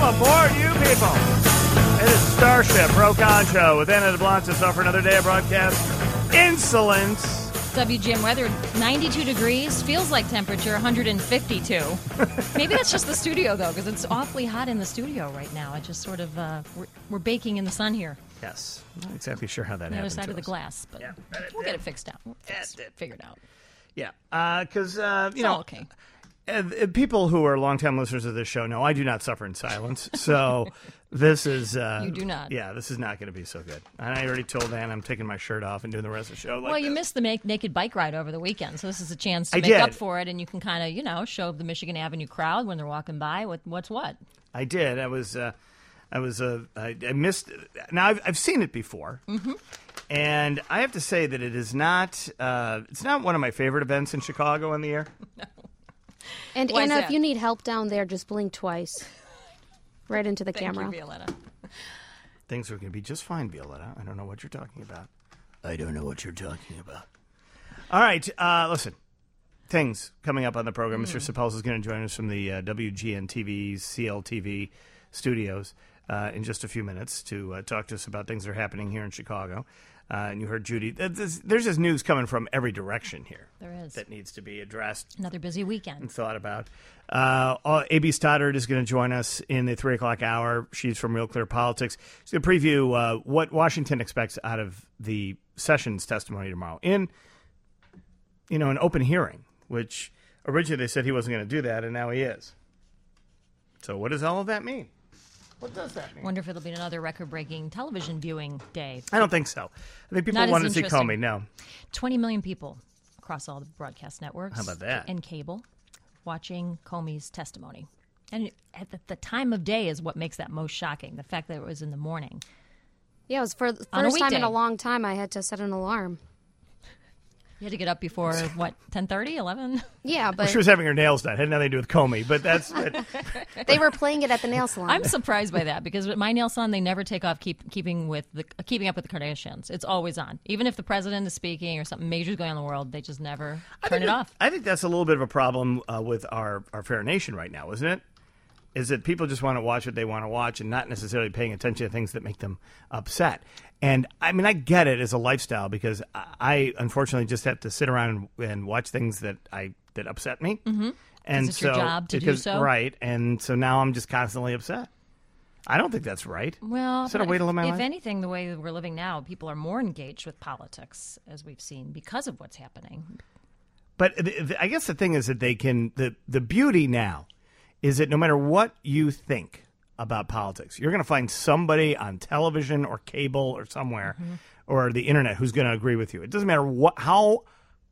Welcome aboard, you people. It is Starship Rokan Show with Anna DeBlancis for another day of broadcast insolence. WGM weather, 92 degrees, feels like temperature 152. Maybe that's just the studio, though, because it's awfully hot in the studio right now. I just sort of, we're baking in the sun here. Yes. Not exactly sure how that On the other happened side to of the us. glass, but Yeah. we'll get it fixed out. We'll figure it out. Yeah. Because, you It's know, all okay. People who are longtime listeners of this show know I do not suffer in silence. So this is... You do not. Yeah, this is not going to be so good. And I already told Ann I'm taking my shirt off and doing the rest of the show like Well, you this. missed the naked bike ride over the weekend, so this is a chance to I make did. up for it, and you can kind of, show the Michigan Avenue crowd when they're walking by what's what. I did. I missed... Now, I've seen it before. Mm-hmm. And I have to say that it is not... it's not one of my favorite events in Chicago in the year. No. And Why is Anna, that? if you need help down there, just blink twice. Right into the Thank camera. you, Violetta. Things are going to be just fine, Violetta. I don't know what you're talking about. I don't know what you're talking about. All right, listen. Things coming up on the program. Mr. Sapels is going to join us from the WGN-TV, CLTV studios in just a few minutes to talk to us about things that are happening here in Chicago. And you heard Judy. There's just news coming from every direction here. There is. That needs to be addressed Another busy weekend. and thought about. A.B. Stoddard is going to join us in the 3 o'clock hour. She's from Real Clear Politics. She's going to preview what Washington expects out of the Sessions testimony tomorrow in an open hearing, which originally they said he wasn't going to do that, and now he is. So what does all of that mean? What does that mean? Wonder if it'll be another record-breaking television viewing day. I don't think so. I think people Not as want to see interesting. Comey. No. 20 million people across all the broadcast networks. How about that? And cable watching Comey's testimony. And at the time of day is what makes that most shocking, the fact that it was in the morning. Yeah, it was for the On a first time in weekday. a long time I had to set an alarm. You had to get up before, 10:30, 11? Yeah, but She was having her nails done. Had nothing to do with Comey, but that's... they were playing it at the nail salon. I'm surprised by that because with my nail salon, they never take off keeping up with the Kardashians. It's always on. Even if the president is speaking or something major is going on in the world, they just never turn it off. I think that's a little bit of a problem with our fair nation right now, isn't it? Is that people just want to watch what they want to watch and not necessarily paying attention to things that make them upset. And, I mean, I get it as a lifestyle because I unfortunately just have to sit around and watch things that upset me. Mm-hmm. And it's your job to do so. Right. And so now I'm just constantly upset. I don't think that's right. Well, Is that a way to live my if life? anything, the way that we're living now, people are more engaged with politics, as we've seen, because of what's happening. But I guess the thing is that they can the beauty now is that no matter what you think about politics, you're going to find somebody on television or cable or somewhere or the internet who's going to agree with you. It doesn't matter how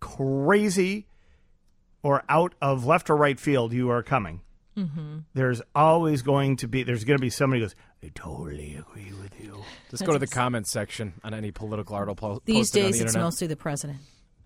crazy or out of left or right field you are coming. Mm-hmm. There's going to be somebody who goes, I totally agree with you. Just go to the comments section on any political article These posted on days, the it's internet. mostly the president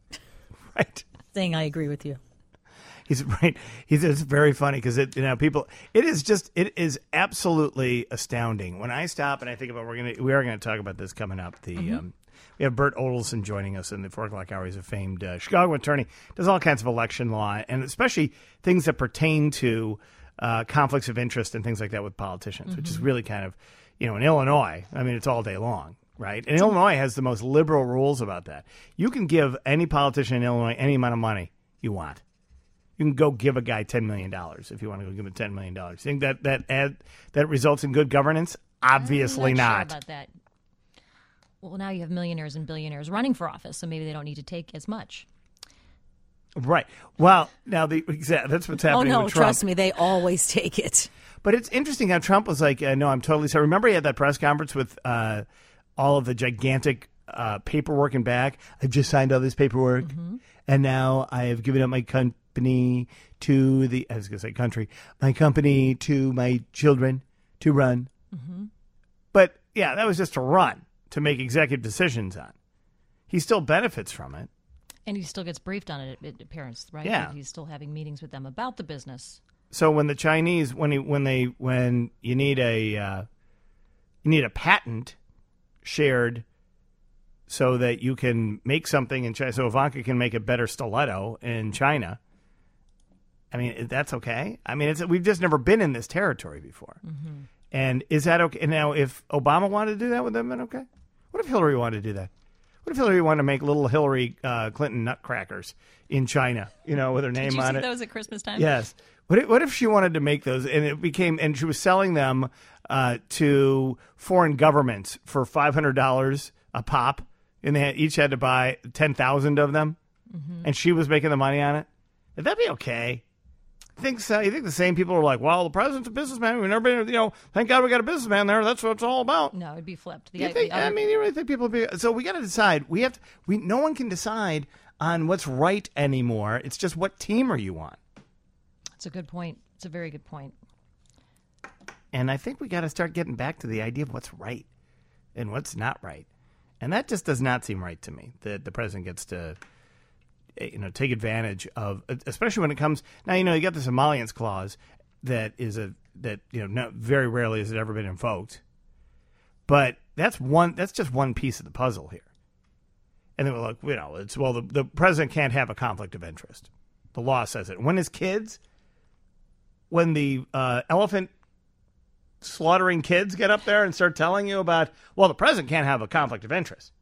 Right. saying, I agree with you. He's right. It's very funny because people. It is absolutely astounding when I stop and I think about we are gonna talk about this coming up. We have Bert Odelson joining us in the 4 o'clock hour. He's a famed Chicago attorney, does all kinds of election law and especially things that pertain to conflicts of interest and things like that with politicians, which is really kind of in Illinois. I mean, it's all day long. Right. And Illinois has the most liberal rules about that. You can give any politician in Illinois any amount of money you want. You can go give a guy $10 million if you want to go give him $10 million. You think that results in good governance? Obviously I'm not. not. Sure about that. Well, now you have millionaires and billionaires running for office, so maybe they don't need to take as much. Right. Well, now that's what's Oh, happening no, with Trump. trust me, they always take it. But it's interesting how Trump was like, no, I'm totally sorry. Remember he had that press conference with all of the gigantic paperwork in back? I've just signed all this paperwork, and now I have given up my company to my company to my children to run. Mm-hmm. But, yeah, that was just to run, to make executive decisions on. He still benefits from it. And he still gets briefed on it at appearance, right? Yeah. He's still having meetings with them about the business. So when the Chinese, when you need a patent shared so that you can make something in China, so Ivanka can make a better stiletto in China. I mean, that's okay. I mean, we've just never been in this territory before. Mm-hmm. And is that okay? And now, if Obama wanted to do that, would that have been okay? What if Hillary wanted to do that? What if Hillary wanted to make little Hillary Clinton nutcrackers in China, with her name Did you on see it? those at Christmas time? Yes. What if she wanted to make those, and she was selling them to foreign governments for $500 a pop, and they each had to buy 10,000 of them, and she was making the money on it? Would that be okay? I think so. You think the same people are like, well, the president's a businessman. We've never been, thank God we got a businessman there. That's what it's all about. No, it'd be flipped. You really think people would be? So we got to decide. No one can decide on what's right anymore. It's just, what team are you on? It's a good point. It's a very good point. And I think we got to start getting back to the idea of what's right and what's not right. And that just does not seem right to me, that the president gets to take advantage of, especially when it comes now. You got this emollients clause that very rarely has it ever been invoked, but that's just one piece of the puzzle here. And then we're like, the president can't have a conflict of interest. The law says it. When the elephant slaughtering kids get up there and start telling you about, the president can't have a conflict of interest.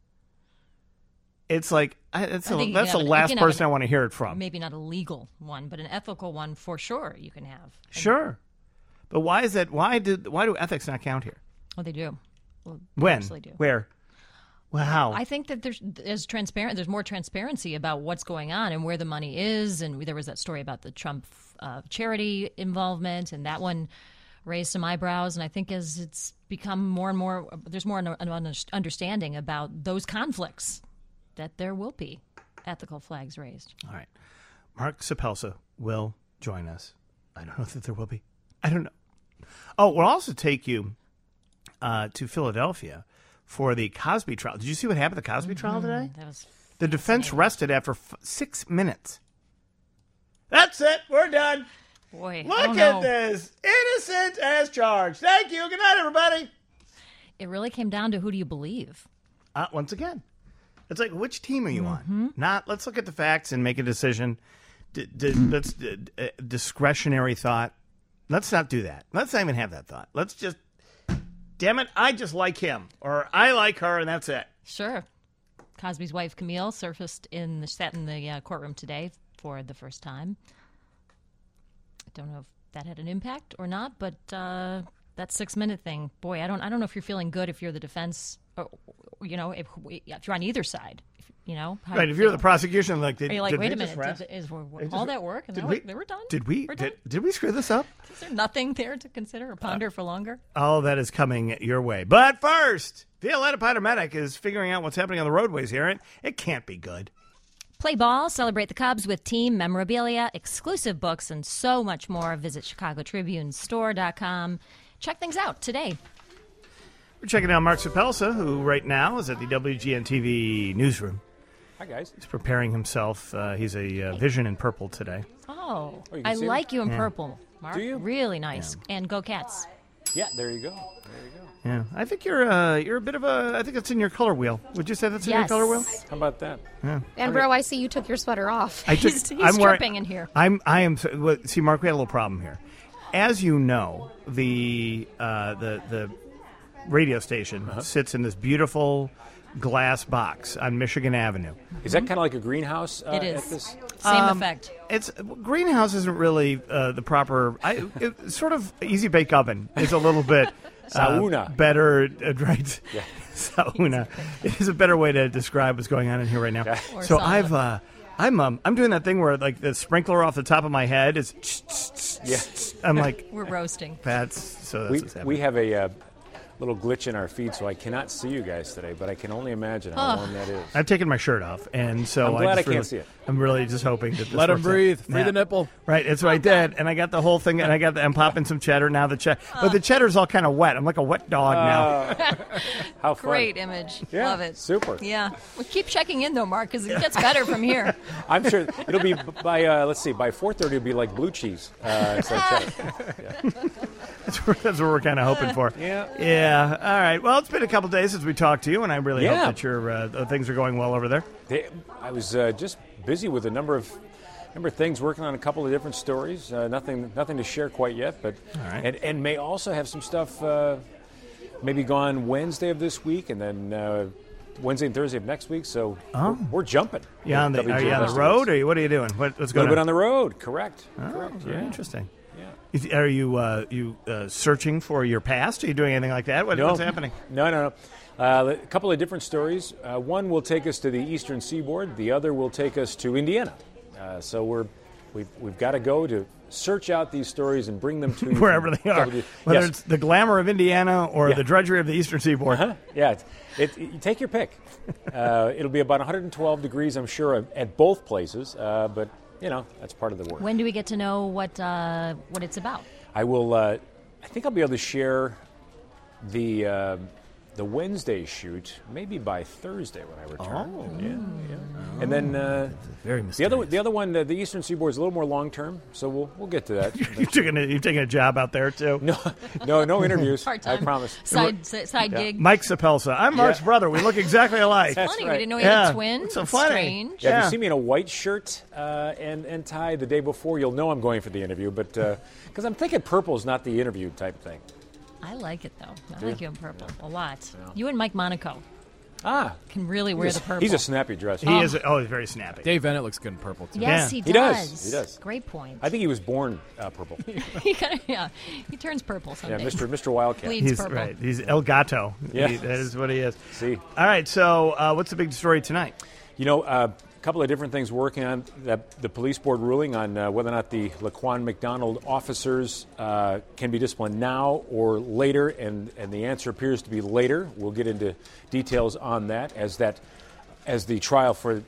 It's like, that's the last person I want to hear it from. Maybe not a legal one, but an ethical one for sure you can have. Sure. But why is that? Why do ethics not count here? Oh, they do. Well, when? Absolutely do. Where? Well, how? I think that there's more transparency about what's going on and where the money is. And there was that story about the Trump charity involvement, and that one raised some eyebrows. And I think as it's become more and more, there's more an understanding about those conflicts, that there will be ethical flags raised. All right. Mark Sapelsa will join us. I don't know that there will be. I don't know. Oh, we'll also take you to Philadelphia for the Cosby trial. Did you see what happened at the Cosby trial today? That was the defense rested after 6 minutes. That's it. We're done. Boy, Look at this. Innocent as charged. Thank you. Good night, everybody. It really came down to who do you believe? Once again, it's like, which team are you on? Not, let's look at the facts and make a decision. Let's discretionary thought. Let's not do that. Let's not even have that thought. Let's just, damn it, I just like him, or I like her, and that's it. Sure. Cosby's wife, Camille, sat in the courtroom today for the first time. I don't know if that had an impact or not, but that 6-minute thing, boy, I don't know if you're feeling good if you're the defense, or, if you're on either side. Right, if you're the prosecution, like, are you like, wait a minute, is all that work? And they were done? Did we screw this up? Is there nothing there to consider or ponder for longer? All that is coming your way. But first, Violetta Paramedic is figuring out what's happening on the roadways here, and it can't be good. Play ball, celebrate the Cubs with team memorabilia, exclusive books, and so much more. Visit ChicagoTribuneStore.com. Check things out today. We're checking out Mark Sapelsa, who right now is at the WGN-TV newsroom. Hi, guys. He's preparing himself. He's a Vision in purple today. Oh, you can I see like you in purple, Mark. Do you? Really nice. Yeah. And go Cats. Yeah, there you go. Yeah, I think you're a bit of a. I think it's in your color wheel. Would you say that's in your color wheel? How about that? Yeah. And bro, I see you took your sweater off. He's tripping in here. I am. See, Mark, we had a little problem here. As you know, the radio station sits in this beautiful glass box on Michigan Avenue. Is that kind of like a greenhouse? It is. At this? Same effect. It's greenhouse isn't really the proper. It's sort of easy bake oven is a little bit. Sauna. Better, right? Yeah. Sauna. It is a better way to describe what's going on in here right now. Okay. So I'm doing that thing where like the sprinkler off the top of my head is. I'm like, we're roasting. That's what's happening. We have a little glitch in our feed, so I cannot see you guys today, but I can only imagine how warm that is. I've taken my shirt off, and so I'm glad I can't see it. I'm really just hoping that this Let him works out. breathe. Free the nipple. Right, that's what I did, and I got the whole thing, and I'm popping some cheddar now. But the cheddar's all kind of wet. I'm like a wet dog now. How fun! Great image. Yeah, love it. super. Yeah, well, keep checking in though, Mark, because it gets better from here. I'm sure it'll be by by 4:30. It'll be like blue cheese instead of cheddar. That's what we're kind of hoping for. Yeah. All right. Well, it's been a couple days since we talked to you, and I really hope that your things are going well over there. I was just busy with a number of number of things, working on a couple of different stories. Nothing to share quite yet, but right. and may also have some stuff maybe gone Wednesday of this week, and then Wednesday and Thursday of next week. So we're jumping. Yeah, are you on the road, or what are you doing? What's A going little bit on? on the road, correct. Correct. Very interesting. Yeah. Are you searching for your past? Are you doing anything like that? What's happening? No. A couple of different stories. One will take us to the Eastern Seaboard. The other will take us to Indiana. So we've got to go to search out these stories and bring them to you Wherever they are, whether Yes. it's the glamour of Indiana or the drudgery of the Eastern Seaboard. Yeah, you take your pick. It'll be about 112 degrees, I'm sure, at both places. But that's part of the work. When do we get to know what it's about? I will. I think I'll be able to share the Wednesday shoot maybe by Thursday when I return. Yeah. And then Very the mysterious. other one, the Eastern Seaboard is a little more long term, so we'll get to that. You've taken a job out there too. No interviews. Part-time. I promise. Side gig. Mike Sapelsa. I'm Mark's brother. We look exactly alike. Funny, right. we didn't know you had Yeah. a twin. It's so It's funny. strange. Yeah, if Yeah. you see me in a white shirt and tie the day before, you'll know I'm going for the interview. But because I'm thinking purple is not the interview type thing. I like it though. I like you in purple a lot. You and Mike Monaco Ah, can really wear the purple. he's a snappy dresser. He is. Oh, he's very snappy. Dave Bennett looks good in purple, too. Yes, Yeah. he does. He does. Great point. I think he was born purple. he turns purple Yeah, someday. Mr. Wildcat. Bleeds He's purple. right. He's El Gato. Yeah. That is what he is. See. All right. So, what's the big story tonight? A couple of different things working on the police board ruling on whether or not the Laquan McDonald officers can be disciplined now or later, and the answer appears to be later. We'll get into details on that as the trial for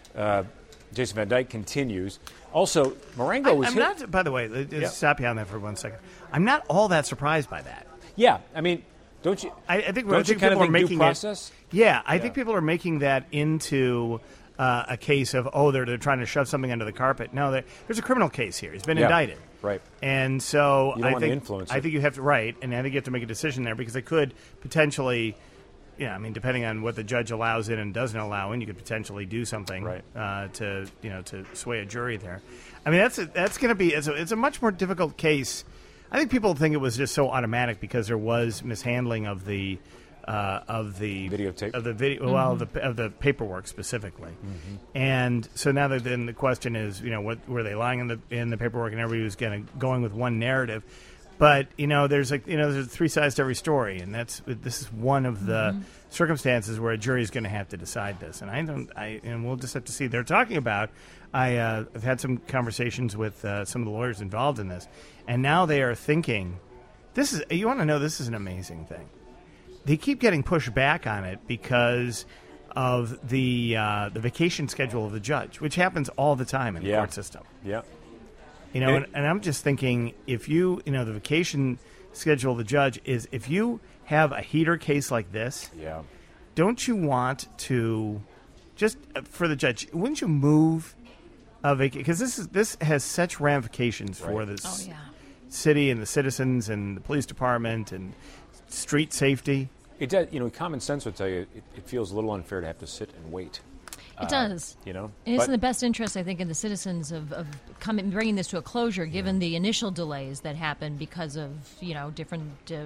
Jason Van Dyke continues. Also, Marengo was I'm hit. not. By the way, just stop you on that for 1 second. I'm not all that surprised by that. Yeah, I mean, don't you? I think Don't you kind people of are think due making process? I think people are making that into a case of they're trying to shove something under the carpet. No, there's a criminal case here. He's been Yeah, indicted, right. And so You don't want to influence I it. think you have to and I think you have to make a decision there because they could potentially. Yeah, I mean, depending on what the judge allows in and doesn't allow in, you could potentially do something Right. to sway a jury there. I mean, that's going to be it's a much more difficult case. I think people think it was just so automatic because there was mishandling of the Videotape. of the video, of the paperwork specifically, and so now then the question is, what were they lying in the paperwork, and everybody was going with one narrative. But there's three sides to every story, and this is one of the circumstances where a jury is going to have to decide this. And we'll just have to see. They're talking about. I've had some conversations with some of the lawyers involved in this, and now they are thinking, this is. You want to know? This is an amazing thing. They keep getting pushed back on it because of the vacation schedule of the judge, which happens all the time in the court system. Yeah. And I'm just thinking, if the vacation schedule of the judge is, if you have a heater case like this, Yeah. don't you want to, just for the judge, wouldn't you move a vacation? Because this has such ramifications for this Oh yeah. city and the citizens and the police department and street safety. It does. Common sense would tell you it feels a little unfair to have to sit and wait. It does. And it's in the best interest, I think, in the citizens of bringing this to a closure, given the initial delays that happened because of different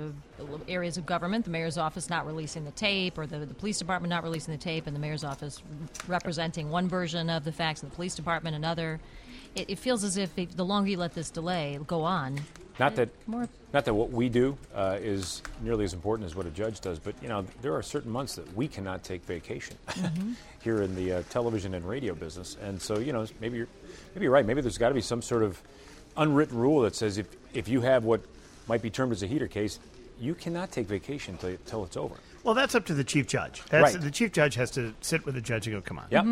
areas of government, the mayor's office not releasing the tape, or the police department not releasing the tape, and the mayor's office representing one version of the facts, and the police department another. It feels as if the longer you let this delay go on, Not that more. Not that what we do is nearly as important as what a judge does, but there are certain months that we cannot take vacation here in the television and radio business, and so maybe you're right. Maybe there's got to be some sort of unwritten rule that says if you have what might be termed as a heater case, you cannot take vacation till it's over. Well, that's up to the chief judge. Right. The chief judge has to sit with the judge and go, come on. Yep.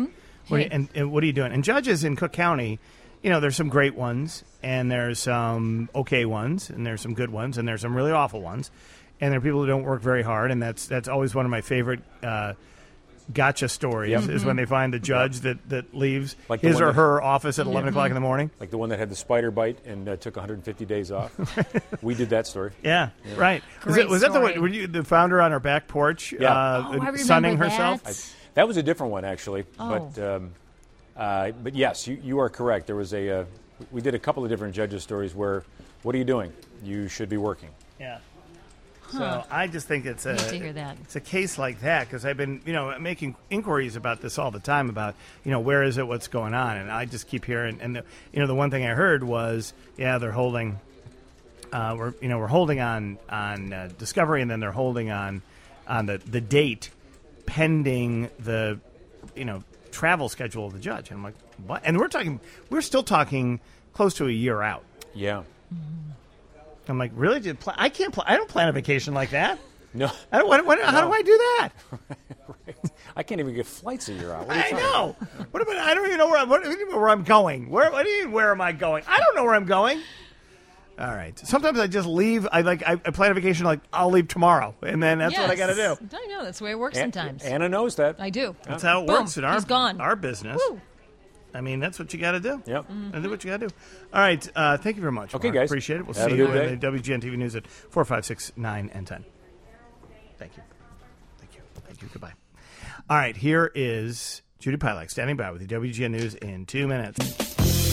And what are you doing? And judges in Cook County, there's some great ones, and there's some okay ones, and there's some good ones, and there's some really awful ones. And there are people who don't work very hard, and that's always one of my favorite gotcha stories is when they find the judge that leaves Like the his one or that- her office at 11 o'clock in the morning. Like the one that had the spider bite and took 150 days off. We did that story. Yeah, right. Great Was that the story. one? Were you the founder on her back porch, Yeah. I remember sunning that. herself? That was a different one, actually. Oh. But But yes, you are correct. There was we did a couple of different judges' stories where, what are you doing? You should be working. Yeah. So I just think it's Need to hear that. it's a case like that because I've been, making inquiries about this all the time about, where is it, what's going on, and I just keep hearing. And the one thing I heard was, they're holding, we're holding on discovery, and then they're holding on the date pending the, travel schedule of the judge. And I'm like, what? And we're still talking close to a year out. Yeah. I'm like, really? I can't. I don't plan a vacation like that. No. How do I do that? Right. I can't even get flights a year out. What are you I talking know. about? What about? I don't even know where I'm going. What do you mean? Where am I going? I don't know where I'm going. All right. Sometimes I just leave. I plan a vacation like I'll leave tomorrow, and then that's what I got to do. I know that's the way it works sometimes. Anna knows that. I do. That's how it Boom, works in he's gone. our business. Woo. I mean, that's what you got to do. Yep. And do what you got to do. All right. Thank you very much. Okay, Mark. guys. Appreciate it. We'll Have see a you good in the WGN TV News at 4, 5, 6, 9, and 10. Thank you. Thank you. Goodbye. All right. Here is Judy Pilak standing by with the WGN News in 2 minutes.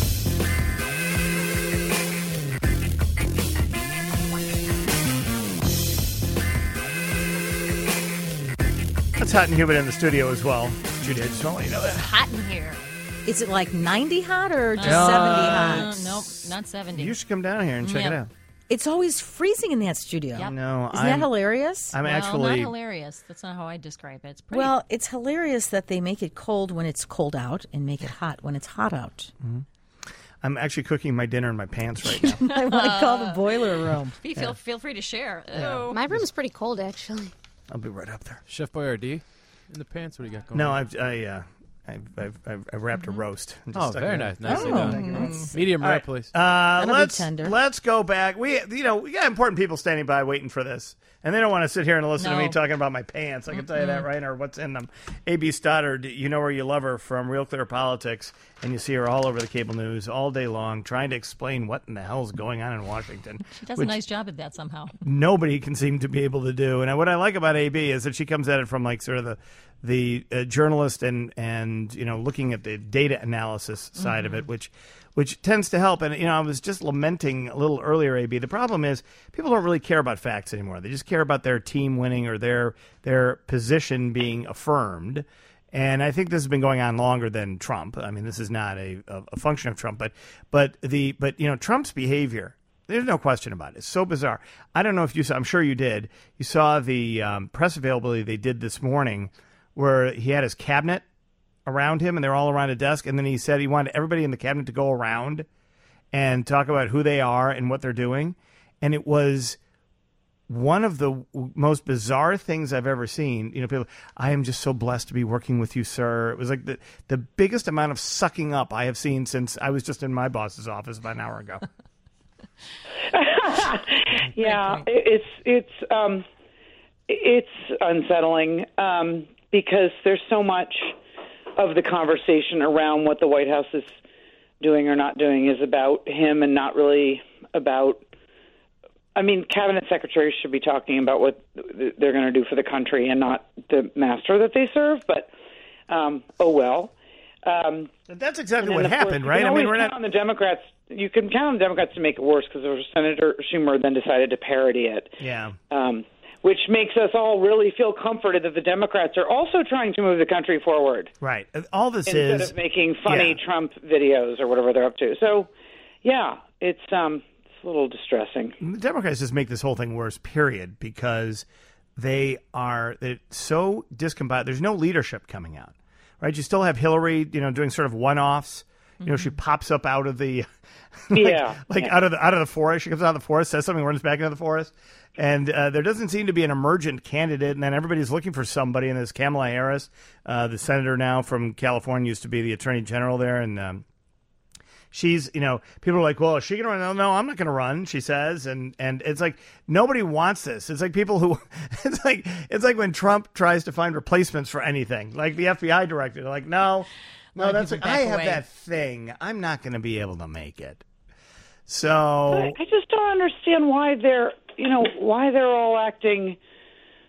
It's hot and humid in the studio as well. Judy, I just want to let you know that. Hot in here. Is it like 90 hot or just 70 hot? Nope, not 70. You should come down here and check it out. It's always freezing in that studio. Yep. No, Isn't that hilarious? I'm Well, actually not hilarious. That's not how I describe it. It's pretty. Well, it's hilarious that they make it cold when it's cold out and make it hot when it's hot out. I'm actually cooking my dinner in my pants right now. I want to call the boiler room. feel free to share. Oh. My room's pretty cold, actually. I'll be right up there. Chef Boyardee in the pants. What do you got going No, on? I wrapped a roast. And just Oh, stuck very it in. nice. Nicely Oh, done. that's- Medium rare, please. That'll be tender. Let's go back. We got important people standing by waiting for this, and they don't want to sit here and listen to me No. talking about my pants. I can tell you that right, or what's in them. A.B. Stoddard, you know where you love her from Real Clear Politics, and you see her all over the cable news all day long, trying to explain what in the hell's going on in Washington. She does which a nice job at that somehow. nobody can seem to be able to do. And what I like about AB is that she comes at it from like sort of the journalist and looking at the data analysis side of it, which tends to help. And I was just lamenting a little earlier, AB. The problem is people don't really care about facts anymore. They just care about their team winning or their position being affirmed. And I think this has been going on longer than Trump. I mean, this is not a function of Trump, but Trump's behavior. There's no question about it. It's so bizarre. I don't know if you saw. I'm sure you did. You saw the press availability they did this morning, where he had his cabinet around him, and they're all around a desk. And then he said he wanted everybody in the cabinet to go around and talk about who they are and what they're doing. And it was one of the most bizarre things I've ever seen. People, I am just so blessed to be working with you, sir. It was like the biggest amount of sucking up I have seen since I was just in my boss's office about an hour ago. Yeah, it's unsettling because there's so much of the conversation around what the White House is doing or not doing is about him and not really about. I mean, cabinet secretaries should be talking about what they're going to do for the country and not the master that they serve. But oh well. That's exactly And what then, of happened, course, right? I mean, we're count not. on the Democrats. You can count on the Democrats to make it worse because Senator Schumer then decided to parody it. Yeah. Which makes us all really feel comforted that the Democrats are also trying to move the country forward. Right. All this Instead is of making funny Trump videos or whatever they're up to. So, yeah, it's a little distressing. the Democrats just make this whole thing worse, period, because they're so discombobulated. There's no leadership coming out, right? You still have Hillary, doing sort of one-offs. She pops up out of the out of the forest. She comes out of the forest, says something, runs back into the forest, and there doesn't seem to be an emergent candidate. And then everybody's looking for somebody. And there's Kamala Harris, the senator now from California, used to be the attorney general there, and she's, people are like, well, is she going to run? No, I'm not going to run, she says. And it's like, nobody wants this. It's like people who, it's like when Trump tries to find replacements for anything, like the FBI director. They're like, no, that's like, I have that thing. I'm not going to be able to make it. So I just don't understand why they're all acting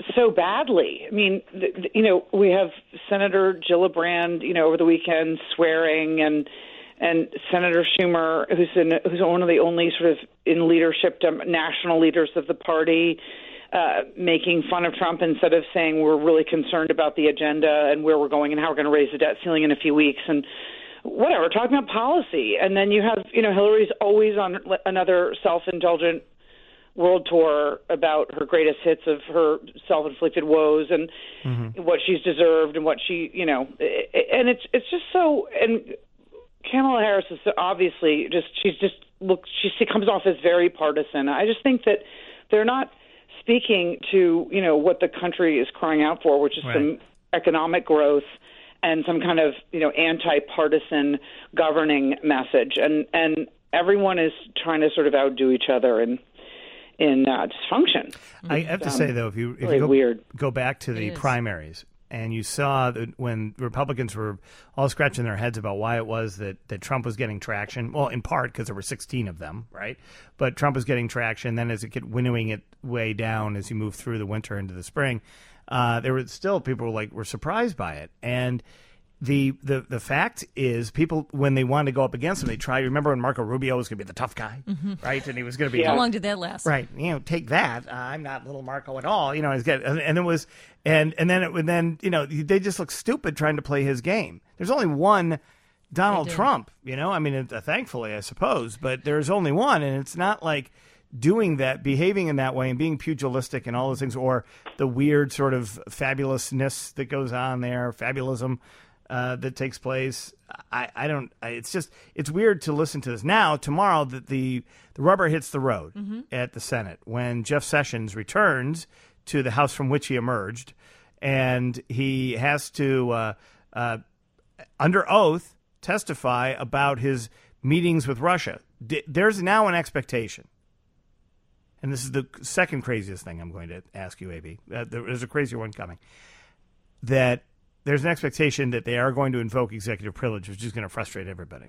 so badly. I mean, we have Senator Gillibrand, over the weekend swearing, and Senator Schumer, who's one of the only sort of in leadership national leaders of the party, making fun of Trump instead of saying we're really concerned about the agenda and where we're going and how we're going to raise the debt ceiling in a few weeks and whatever, talking about policy. And then you have, Hillary's always on another self-indulgent world tour about her greatest hits of her self-inflicted woes and what she's deserved and what she, and it's just so, and Kamala Harris is obviously she comes off as very partisan. I just think that they're not speaking to, what the country is crying out for, which is some economic growth and some kind of, anti-partisan governing message. And everyone is trying to sort of outdo each other in dysfunction. I have to say, though, if you go back to the primaries, and you saw that when Republicans were all scratching their heads about why it was that Trump was getting traction, well, in part because there were 16 of them, right? But Trump was getting traction. Then as it kept winnowing it way down as you move through the winter into the spring, there were still people were surprised by it. And the fact is, people, when they wanted to go up against him, they tried. Remember when Marco Rubio was going to be the tough guy, right? And he was going to be how long did that last? Right, take that. I'm not little Marco at all. He's got, and it was, and then they just look stupid trying to play his game. There's only one Donald Trump, I mean, thankfully, I suppose, but there's only one, and it's not like doing that, behaving in that way, and being pugilistic and all those things, or the weird sort of fabulousness that goes on there, fabulism. That takes place. It's weird to listen to this. Now, tomorrow, the rubber hits the road at the Senate when Jeff Sessions returns to the House from which he emerged, and he has to, under oath, testify about his meetings with Russia. There's now an expectation, and this is the second craziest thing I'm going to ask you, AB. There's a crazier one coming, that there's an expectation that they are going to invoke executive privilege, which is going to frustrate everybody.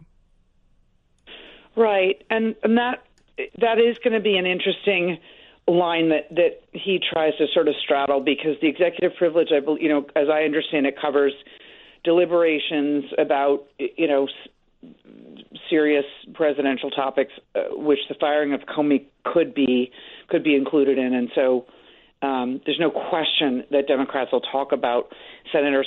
Right, and that is going to be an interesting line that he tries to sort of straddle, because the executive privilege, as I understand it, covers deliberations about serious presidential topics, which the firing of Comey could be included in, and so. There's no question that Democrats will talk about Attorney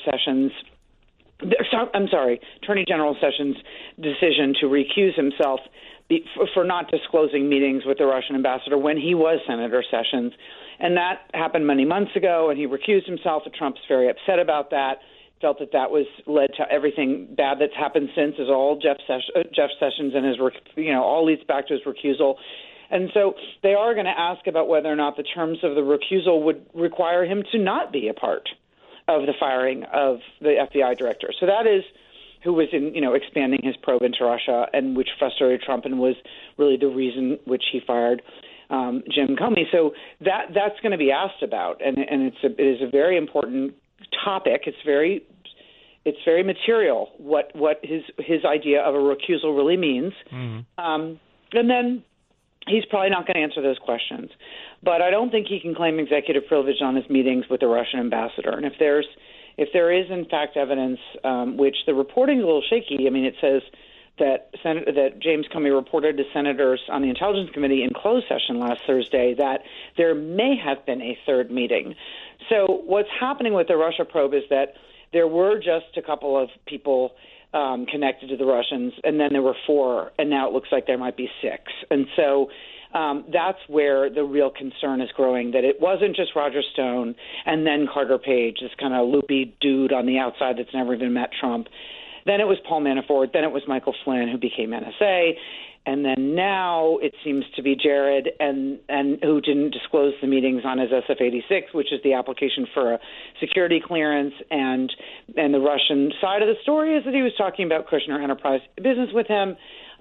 General Sessions' decision to recuse himself for not disclosing meetings with the Russian ambassador when he was Senator Sessions. And that happened many months ago, and he recused himself, and Trump's very upset about that, felt that was led to everything bad that's happened since, is all Jeff Sessions and his, all leads back to his recusal. And so they are going to ask about whether or not the terms of the recusal would require him to not be a part of the firing of the FBI director. So that is who was expanding his probe into Russia, and which frustrated Trump and was really the reason which he fired Jim Comey. So that's going to be asked about, and it is a very important topic. It's very material what his idea of a recusal really means, and then. He's probably not going to answer those questions. But I don't think he can claim executive privilege on his meetings with the Russian ambassador. And if there is, in fact, evidence, which the reporting is a little shaky, I mean, it says that James Comey reported to senators on the Intelligence Committee in closed session last Thursday that there may have been a third meeting. So what's happening with the Russia probe is that there were just a couple of people connected to the Russians, and then there were 4, and now it looks like there might be 6. And so that's where the real concern is growing, that it wasn't just Roger Stone and then Carter Page, this kind of loopy dude on the outside that's never even met Trump. Then it was Paul Manafort. Then it was Michael Flynn, who became NSA. And then now it seems to be Jared, and who didn't disclose the meetings on his SF-86, which is the application for a security clearance. And the Russian side of the story is that he was talking about Kushner Enterprise business with him.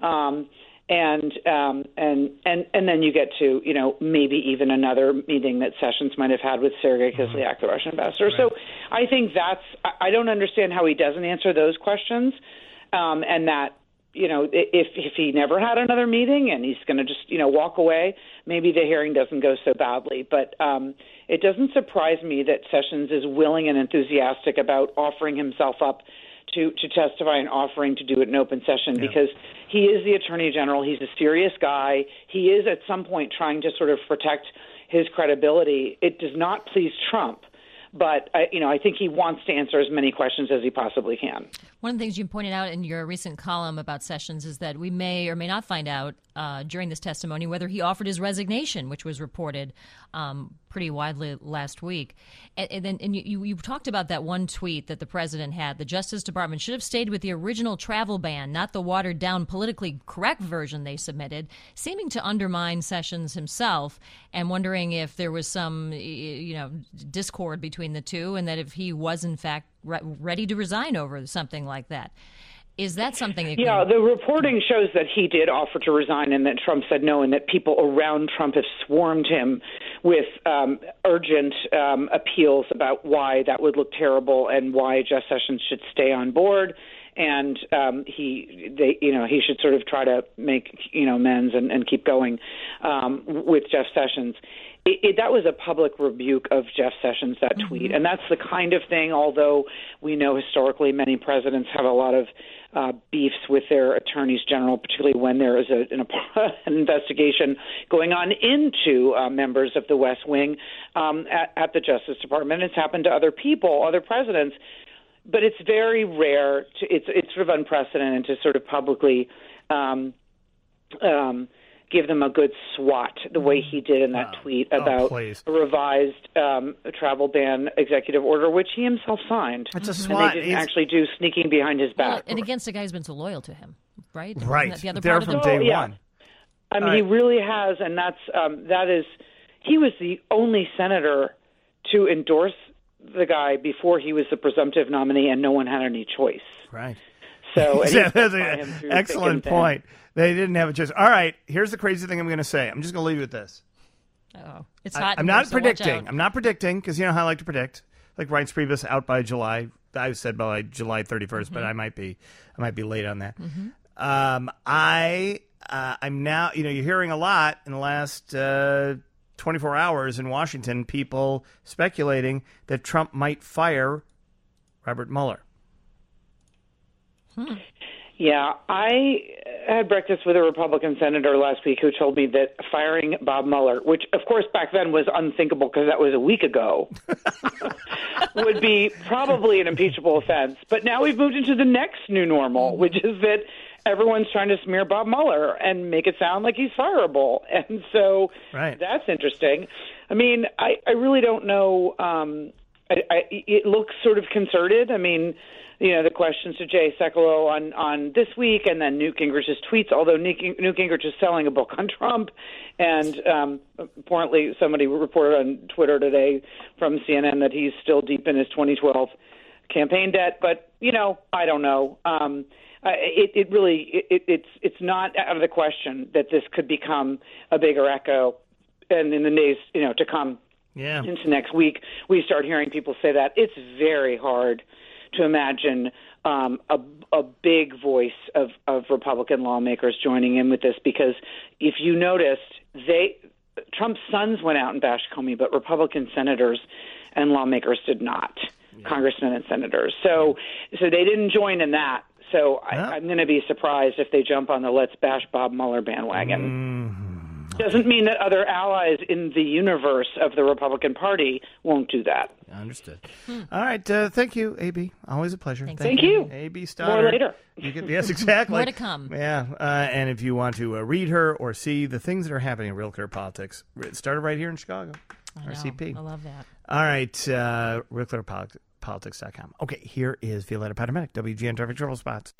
And then you get to, maybe even another meeting that Sessions might have had with Sergei Kislyak, the Russian ambassador. Right. So I think I don't understand how he doesn't answer those questions, and that if he never had another meeting and he's going to just, walk away, maybe the hearing doesn't go so badly. But it doesn't surprise me that Sessions is willing and enthusiastic about offering himself up to testify and offering to do it in open session because he is the Attorney General. He's a serious guy. He is at some point trying to sort of protect his credibility. It does not please Trump. But, I think he wants to answer as many questions as he possibly can. One of the things you pointed out in your recent column about Sessions is that we may or may not find out during this testimony whether he offered his resignation, which was reported pretty widely last week. And you talked about that one tweet that the president had. The Justice Department should have stayed with the original travel ban, not the watered-down, politically correct version they submitted, seeming to undermine Sessions himself, and wondering if there was some, discord between the two, and that if he was, in fact, ready to resign over something like that. Is that something? The reporting shows that he did offer to resign and that Trump said no, and that people around Trump have swarmed him with urgent appeals about why that would look terrible and why Jeff Sessions should stay on board. And he should sort of try to make amends and keep going with Jeff Sessions. That was a public rebuke of Jeff Sessions, that tweet. And that's the kind of thing, although we know historically many presidents have a lot of beefs with their attorneys general, particularly when there is an investigation going on into members of the West Wing at the Justice Department. It's happened to other people, other presidents. But it's very rare. It's sort of unprecedented to sort of publicly give them a good swat the way he did in that tweet about a revised travel ban executive order, which he himself signed. It's a swat. And they didn't actually do sneaking behind his back. And against a guy who's been so loyal to him, right? Right. The other there part from of day one. I mean, he really has, and he was the only senator to endorse the guy before he was the presumptive nominee, and no one had any choice. Right. So that's an excellent point. They didn't have a choice. All right, here's the crazy thing I'm going to say. I'm just going to leave you with this. Oh, it's hot. I'm not predicting. I'm not predicting because you know how I like to predict. Like Reince Priebus out by July. I said by July 31st, but I might be late on that. I'm now. You're hearing a lot in the last 24 hours in Washington. People speculating that Trump might fire Robert Mueller. Yeah, I had breakfast with a Republican senator last week who told me that firing Bob Mueller, which of course back then was unthinkable because that was a week ago, would be probably an impeachable offense. But now we've moved into the next new normal, which is that everyone's trying to smear Bob Mueller and make it sound like he's fireable. And so That's interesting. I mean, I really don't know. It looks sort of concerted. I mean, the questions to Jay Sekulow on This Week and then Newt Gingrich's tweets, although Newt Gingrich is selling a book on Trump. And apparently somebody reported on Twitter today from CNN that he's still deep in his 2012 campaign debt. But, I don't know. It's not out of the question that this could become a bigger echo. And in the days, to come into next week, we start hearing people say that. It's very hard to imagine a big voice of Republican lawmakers joining in with this, because if you noticed, Trump's sons went out and bashed Comey, but Republican senators and lawmakers did not, congressmen and senators. So they didn't join in that. So I'm going to be surprised if they jump on the let's bash Bob Mueller bandwagon. Doesn't mean that other allies in the universe of the Republican Party won't do that. Understood. All right. Thank you, A.B. Always a pleasure. Thank you. A.B. Stoddard. More later. Yes, exactly. More to come. Yeah. And if you want to read her or see the things that are happening in Real Clear Politics, it started right here in Chicago. RCP. I love that. All right. RealClearPolitics.com. Okay, here is Violetta Patamenic, WGN Traffic Trouble Spots.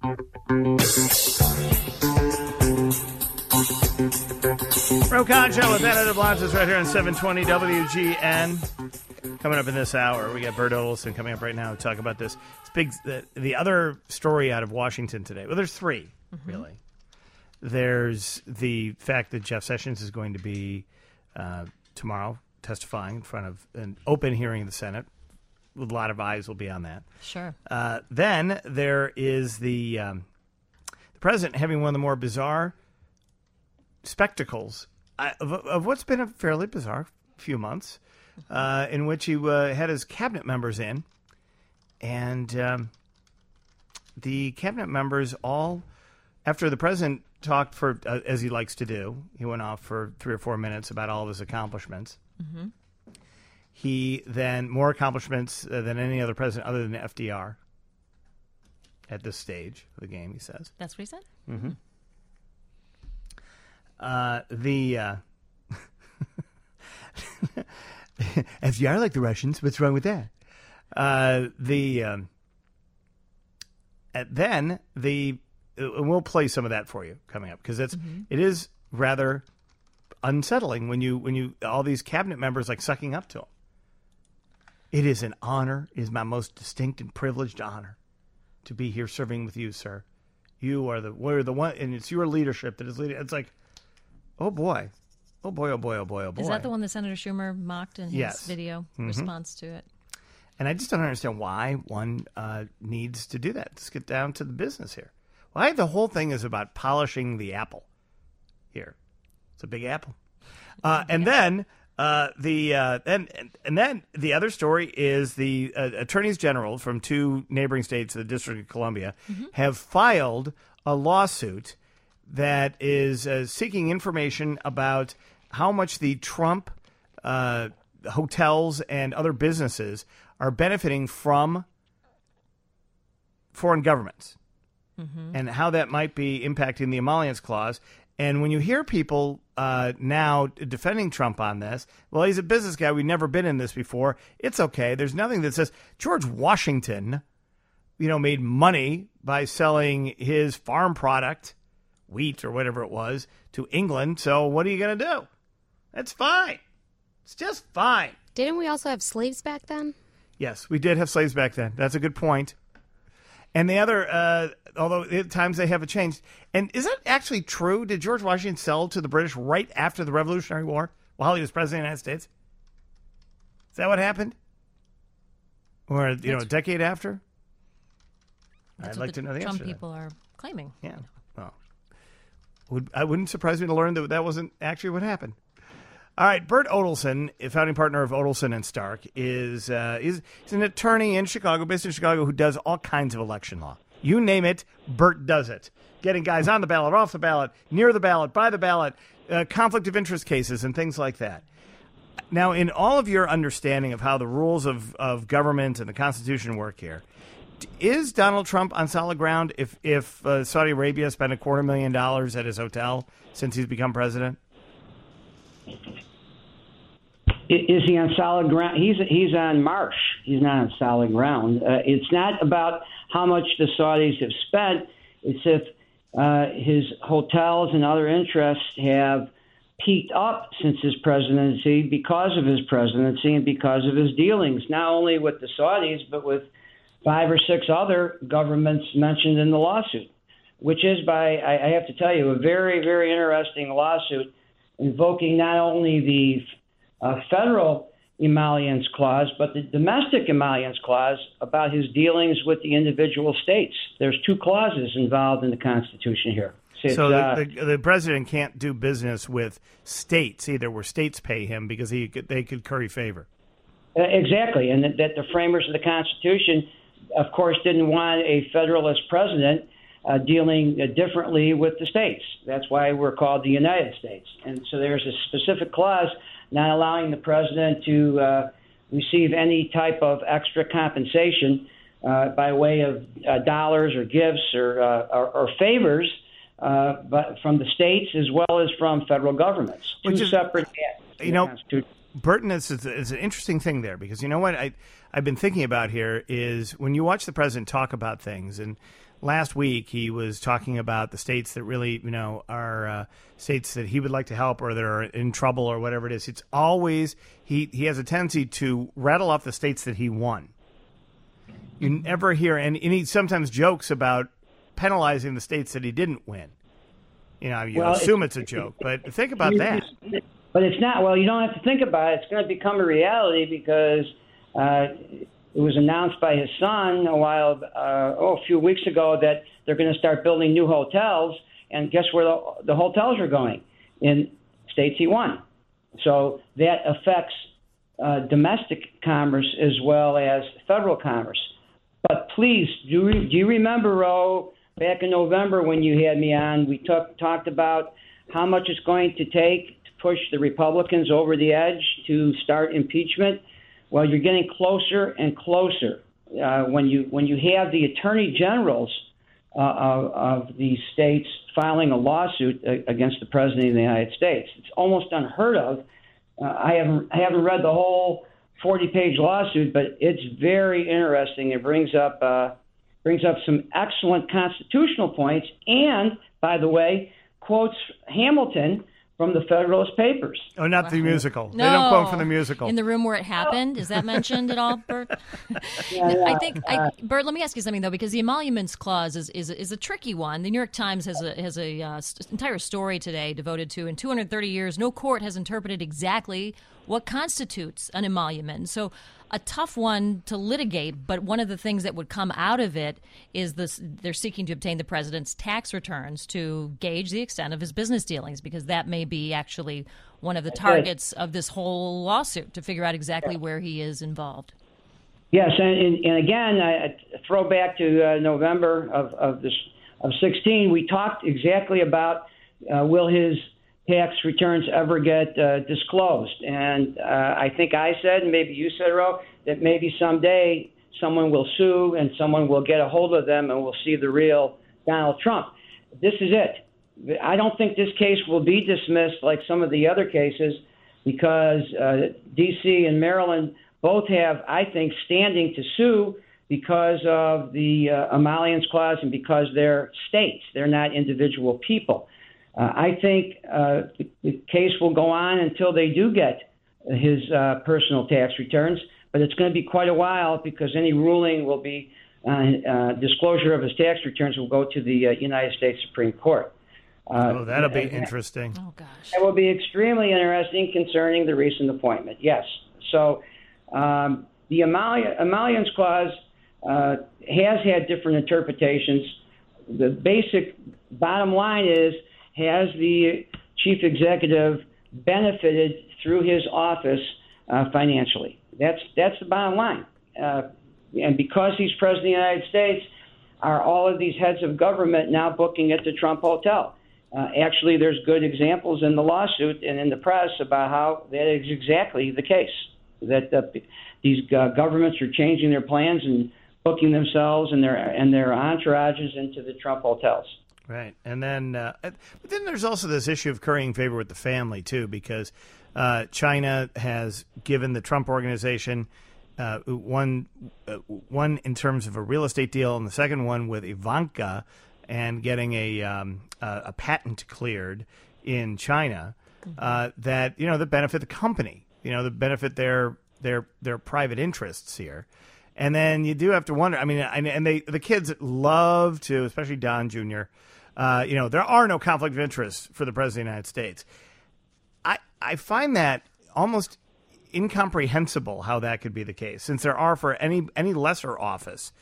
Ro Concho with Anna DeBlantis right here on 720 WGN. Coming up in this hour, we got Bert Olson coming up right now to talk about this. It's big. The other story out of Washington today. Well, there's three, really. There's the fact that Jeff Sessions is going to be tomorrow testifying in front of an open hearing in the Senate. A lot of eyes will be on that. Sure. Then there is the the president having one of the more bizarre spectacles of what's been a fairly bizarre few months, in which he had his cabinet members in, and the cabinet members all, after the president talked for, as he likes to do, he went off for 3 or 4 minutes about all of his accomplishments. Mm-hmm. He then, more accomplishments than any other president other than FDR at this stage of the game, he says. That's what he said? Mm-hmm. FDR like the Russians. What's wrong with that? We'll play some of that for you coming up, because it is rather unsettling when you all these cabinet members like sucking up to him. It is an honor. It is my most distinct and privileged honor to be here serving with you, sir. We're the one, and it's your leadership that is leading. It's like, oh boy. Oh boy, oh boy, oh boy, oh boy. Is that the one that Senator Schumer mocked in his video response to it? And I just don't understand why one needs to do that. Let's get down to the business here. Why the whole thing is about polishing the apple here. It's a big apple. And then the other story is the attorneys general from 2 neighboring states, the District of Columbia, have filed a lawsuit that is seeking information about how much the Trump hotels and other businesses are benefiting from foreign governments, and how that might be impacting the Emollients Clause. And when you hear people now defending Trump on this, well, he's a business guy. We've never been in this before. It's okay. There's nothing that says George Washington, made money by selling his farm product, wheat or whatever it was, to England. So what are you going to do? That's fine. It's just fine. Didn't we also have slaves back then? Yes, we did have slaves back then. That's a good point. And the other, although at times they haven't changed. And is that actually true? Did George Washington sell to the British right after the Revolutionary War while he was president of the United States? Is that what happened? Or, a decade after? I'd like to know the answer. Trump people are claiming. Yeah. Well, I wouldn't surprise me to learn that wasn't actually what happened. All right, Bert Odelson, a founding partner of Odelson and Stark, is an attorney in Chicago, based in Chicago, who does all kinds of election law. You name it, Bert does it. Getting guys on the ballot, off the ballot, near the ballot, by the ballot, conflict of interest cases, and things like that. Now, in all of your understanding of how the rules of government and the Constitution work here, is Donald Trump on solid ground if Saudi Arabia spent $250,000 at his hotel since he's become president? Is he on solid ground? He's on marsh. He's not on solid ground. It's not about how much the Saudis have spent. It's if his hotels and other interests have peaked up since his presidency because of his presidency and because of his dealings, not only with the Saudis, but with 5 or 6 other governments mentioned in the lawsuit, which is, I have to tell you, a very, very interesting lawsuit invoking not only the federal emollients clause, but the domestic emollients clause about his dealings with the individual states. There's 2 clauses involved in the Constitution here. So the president can't do business with states either, where states pay him because they could curry favor. Exactly, and that the framers of the Constitution, of course, didn't want a federalist president dealing differently with the states. That's why we're called the United States. And so there's a specific clause not allowing the president to receive any type of extra compensation by way of dollars or gifts or favors, but from the states as well as from federal governments. Which is separate. Burton, is an interesting thing there, because you know what I've been thinking about here is when you watch the president talk about things, and last week he was talking about the states that really, are states that he would like to help or that are in trouble or whatever it is. It's always, he has a tendency to rattle off the states that he won. You never hear, and he sometimes jokes about penalizing the states that he didn't win. Assume it's a joke, but think about that. But it's not. Well, you don't have to think about it. It's going to become a reality because it was announced by his son a few weeks ago that they're going to start building new hotels. And guess where the hotels are going? In states he won. So that affects domestic commerce as well as federal commerce. But please, do you remember, Ro, back in November when you had me on, we talked about how much it's going to take to push the Republicans over the edge to start impeachment? Well, you're getting closer and closer. When you have the attorney generals of these states filing a lawsuit against the president of the United States, it's almost unheard of. I haven't read the whole 40-page lawsuit, but it's very interesting. It brings up some excellent constitutional points, and by the way, quotes Hamilton from the Federalist Papers. Oh, not the musical. No. They don't quote from the musical. In the room where it happened, is that mentioned at all, Bert? Bert, let me ask you something though, because the emoluments clause is a tricky one. The New York Times has a entire story today devoted to, in 230 years, no court has interpreted exactly what constitutes an emolument. So a tough one to litigate, but one of the things that would come out of it is they're seeking to obtain the president's tax returns to gauge the extent of his business dealings, because that may be actually one of the targets of this whole lawsuit, to figure out exactly where he is involved. Yes, and again, I throw back to November of 16. We talked exactly about will his tax returns ever get disclosed? And I think I said, and maybe you said, Ro, that maybe someday someone will sue and someone will get a hold of them and we'll see the real Donald Trump. This is it. I don't think this case will be dismissed like some of the other cases, because D.C. and Maryland both have, I think, standing to sue because of the emollients clause and because they're states. They're not individual people. I think the case will go on until they do get his personal tax returns, but it's going to be quite a while, because any ruling will be disclosure of his tax returns will go to the United States Supreme Court. That'll be interesting. Oh, gosh. That will be extremely interesting concerning the recent appointment, yes. So the emollients clause has had different interpretations. The basic bottom line is, has the chief executive benefited through his office financially? That's the bottom line. And because he's president of the United States, are all of these heads of government now booking at the Trump Hotel? Actually, there's good examples in the lawsuit and in the press about how that is exactly the case, that these governments are changing their plans and booking themselves and their entourages into the Trump hotels. Right. And then but then there's also this issue of currying favor with the family, too, because China has given the Trump organization one in terms of a real estate deal, and the second one with Ivanka and getting a patent cleared in China that benefit the company, that benefit their private interests here. And then you do have to wonder. I mean, and the kids love to, especially Don Jr. There are no conflict of interest for the president of the United States. I find that almost incomprehensible how that could be the case, since there are for any lesser office.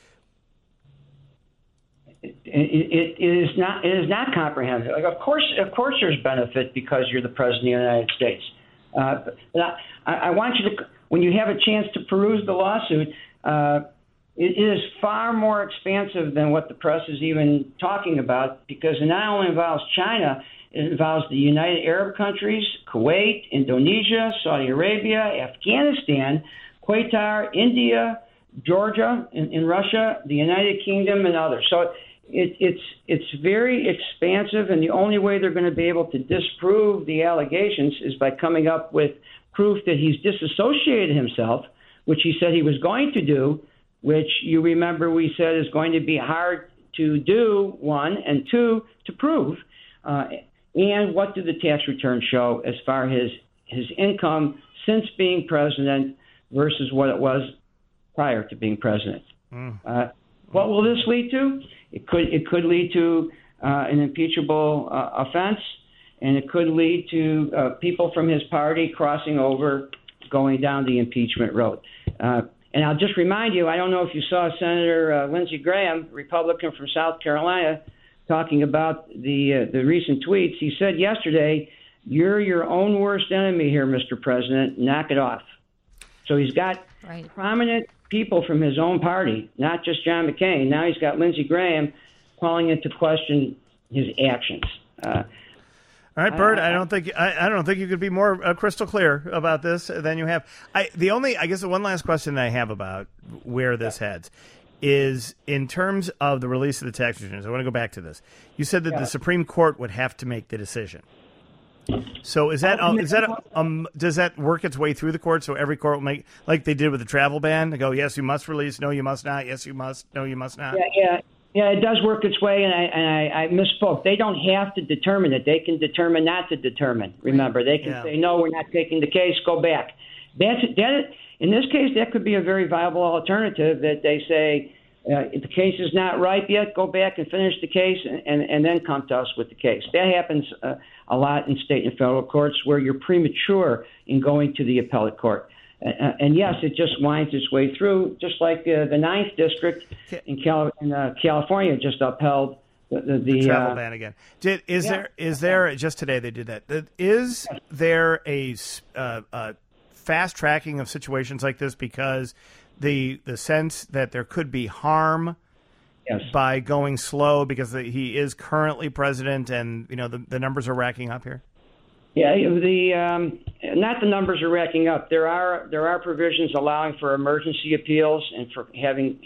It is not comprehensive. Like, of course, there's benefit because you're the president of the United States. But I want you to, when you have a chance to peruse the lawsuit, it is far more expansive than what the press is even talking about, because it not only involves China, it involves the United Arab countries, Kuwait, Indonesia, Saudi Arabia, Afghanistan, Qatar, India, Georgia in Russia, the United Kingdom, and others. So it's very expansive, and the only way they're going to be able to disprove the allegations is by coming up with proof that he's disassociated himself, which he said he was going to do, which you remember we said is going to be hard to do, one, and two, to prove. And what do the tax returns show as far as his income since being president versus what it was prior to being president? What will this lead to? It could lead to an impeachable offense, and it could lead to people from his party crossing over, going down the impeachment road. And I'll just remind you, I don't know if you saw Senator Lindsey Graham, Republican from South Carolina, talking about the recent tweets. He said yesterday, "You're your own worst enemy here, Mr. President. Knock it off." So he's got prominent people from his own party, not just John McCain. Now he's got Lindsey Graham calling into question his actions. All right, Bert. I don't think you could be more crystal clear about this than you have. I guess the one last question that I have about where this heads is in terms of the release of the tax returns. I want to go back to this. You said that the Supreme Court would have to make the decision. So does that work its way through the court? So every court will make, like they did with the travel ban, they go, yes, you must release, no, you must not, yes, you must, no, you must not. Yeah, it does work its way, and I misspoke. They don't have to determine it. They can determine not to determine. Remember, they can say, no, we're not taking the case, go back. In this case, that could be a very viable alternative, that they say, if the case is not ripe yet, go back and finish the case and then come to us with the case. That happens a lot in state and federal courts where you're premature in going to the appellate court. And yes, it just winds its way through, just like the Ninth District in California just upheld the travel ban again. Is there just today they did that? Is there a fast tracking of situations like this because the sense that there could be harm by going slow because he is currently president and the numbers are racking up here? Yeah, not the numbers are racking up. There are provisions allowing for emergency appeals and for having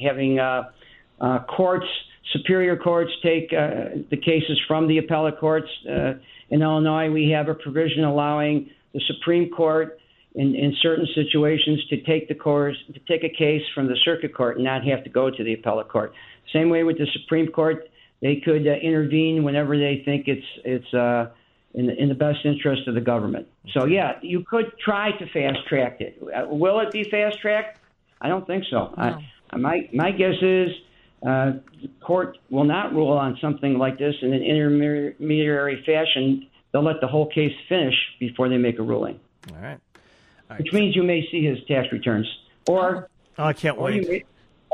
courts, superior courts, take the cases from the appellate courts. In Illinois, we have a provision allowing the Supreme Court in certain situations to take a case from the circuit court and not have to go to the appellate court. Same way with the Supreme Court, they could intervene whenever they think it's in the best interest of the government. So, yeah, you could try to fast-track it. Will it be fast-tracked? I don't think so. No. My guess is the court will not rule on something like this in an intermediary fashion. They'll let the whole case finish before they make a ruling. All right. Which means you may see his tax returns. Or I can't wait.